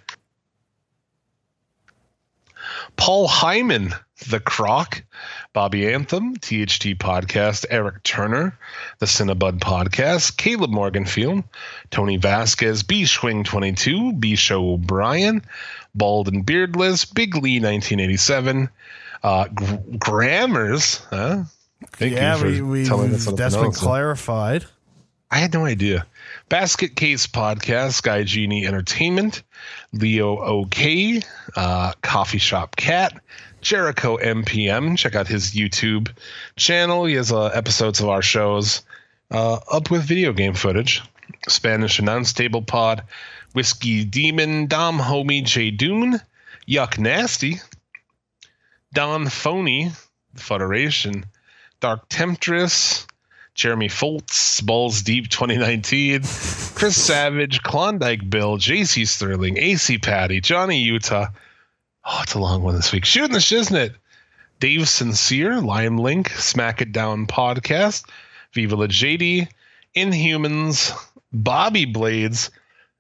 Paul Hyman, The Croc, Bobby Anthem, T H T Podcast, Eric Turner, The Cinnabud Podcast, Caleb Morganfield, Tony Vasquez, B Schwing twenty-two, B Show O'Brien, Bald and Beardless, Big Lee nineteen eighty-seven, uh, Gr- Grammars, huh? Thank yeah, you for we, we, telling us that's been clarified. I had no idea. Basket Case Podcast, Sky Genie Entertainment, Leo OK, uh, Coffee Shop Cat, Jericho M P M. Check out his YouTube channel. He has uh, episodes of our shows uh, up with video game footage. Spanish Announce Table Pod, Whiskey Demon, Dom Homie J Dune, Yuck Nasty, Don Phony, Federation, Dark Temptress, Jeremy Foltz, Balls Deep twenty nineteen, Chris Savage, Klondike Bill, J C Sterling, A C Patty, Johnny Utah, Oh, it's a long one this week. Shooting the Shiznit. Dave Sincere, Lime Link, Smack It Down Podcast, Viva La J D, Inhumans, Bobby Blades.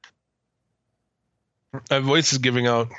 My voice is giving out.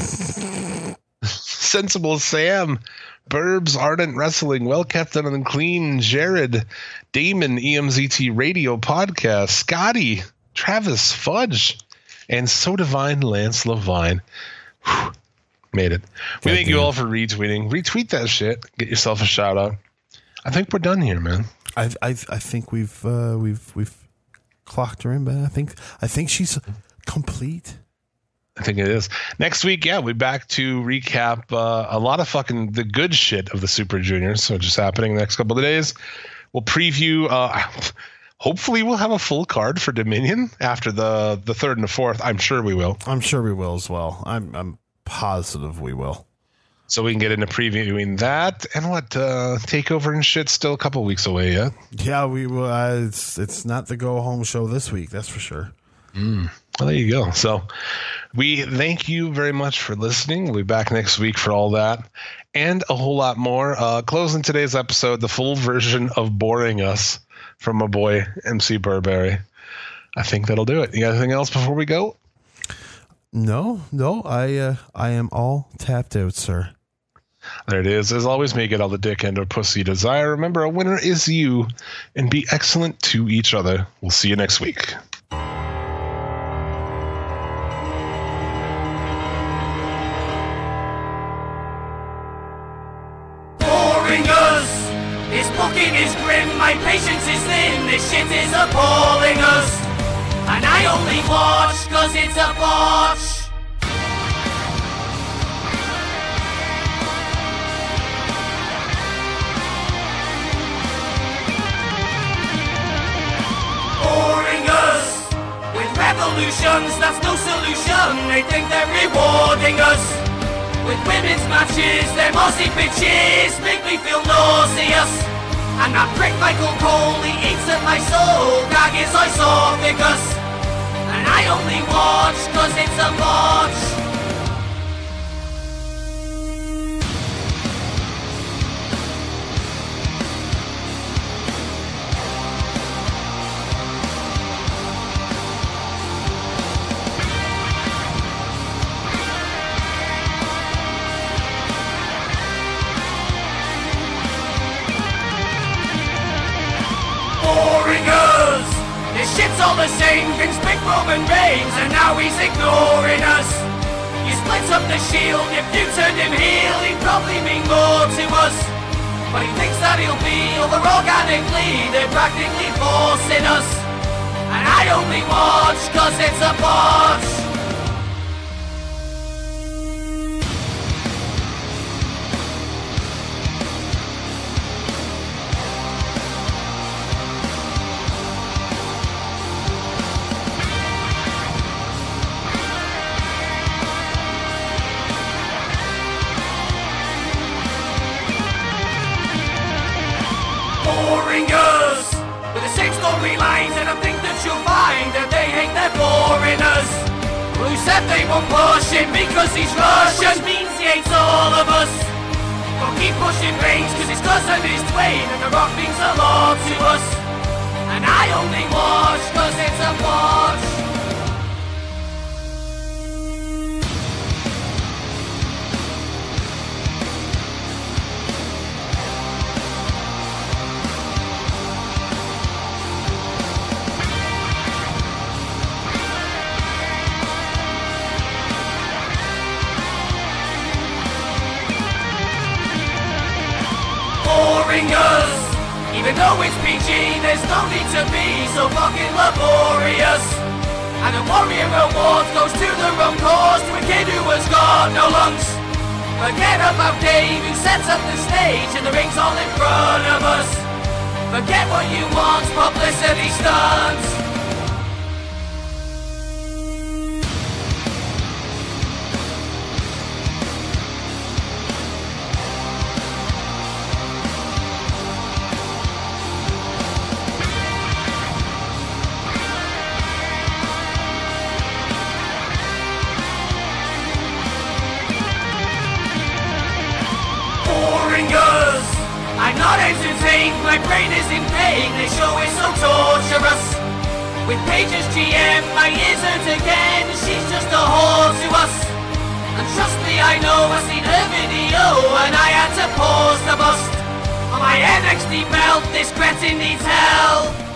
Sensible Sam, Burbs, Ardent Wrestling, Well Kept and Unclean, Jared, Damon, E M Z T Radio Podcast, Scotty, Travis Fudge, and So Divine Lance Levine. Whew. Made it. We God thank damn. you all for retweeting. Retweet that shit. Get yourself a shout out. I think we're done here, man. I I I think we've uh, we've we've clocked her in, but I think I think she's complete. I think it is. Next week, yeah, we're back to recap uh, a lot of fucking the good shit of the Super Juniors. So just happening the next couple of days. We'll preview. Uh, hopefully, we'll have a full card for Dominion after the the third and the fourth. I'm sure we will. I'm sure we will as well. I'm I'm positive we will. So we can get into previewing that and what uh, Takeover and shit. Still a couple weeks away, yeah. Yeah, we will. Uh, it's it's not the go home show this week. That's for sure. Mm. Well, there you go. So we thank you very much for listening. We'll be back next week for all that and a whole lot more. Uh, closing today's episode, the full version of Boring Us from my boy M C Burberry. I think that'll do it. You got anything else before we go? No, no, I uh, I am all tapped out, sir. There it is. As always, may get all the dick and or pussy you desire. Remember, a winner is you, and be excellent to each other. We'll see you next week. Boring us. This booking is grim, my patience is thin, this shit is appalling us. And I only watch cause it's a botch. Boring us. With revolutions, that's no solution, they think they're rewarding us. With women's matches, their mossy bitches make me feel nauseous. And that prick Michael Cole, he eats at my soul, gag his esophagus. And I only watch cause it's a botch. Boring us. This shit's all the same, Vince Big Roman Reigns, and now he's ignoring us. You split up the Shield, if you turned him heel, he'd probably mean more to us. But he thinks that he'll be over organically, they're practically forcing us. And I only watch cause it's a botch. Boring us. With the same storylines, and I think that you'll find that they hate their foreigners. Who said they won't push him because he's Russian, which means he hates all of us. But keep pushing Reigns cause his cousin is Dwayne, and The Rock means a lot to us. And I only watch cause it's a botch. Boring us. Even though it's P G, there's no need to be so fucking laborious. And the Warrior Award goes to the wrong cause, to a kid who has got no lungs. Forget about Dave who sets up the stage and the ring's all in front of us. Forget what you want, publicity stunts. vein, my brain is in pain. This show is so torturous. With Paige's G M, my ears hurt again. She's just a whore to us. And trust me, I know I've seen her video, and I had to pause the bust. On my N X T belt, this cretin needs help.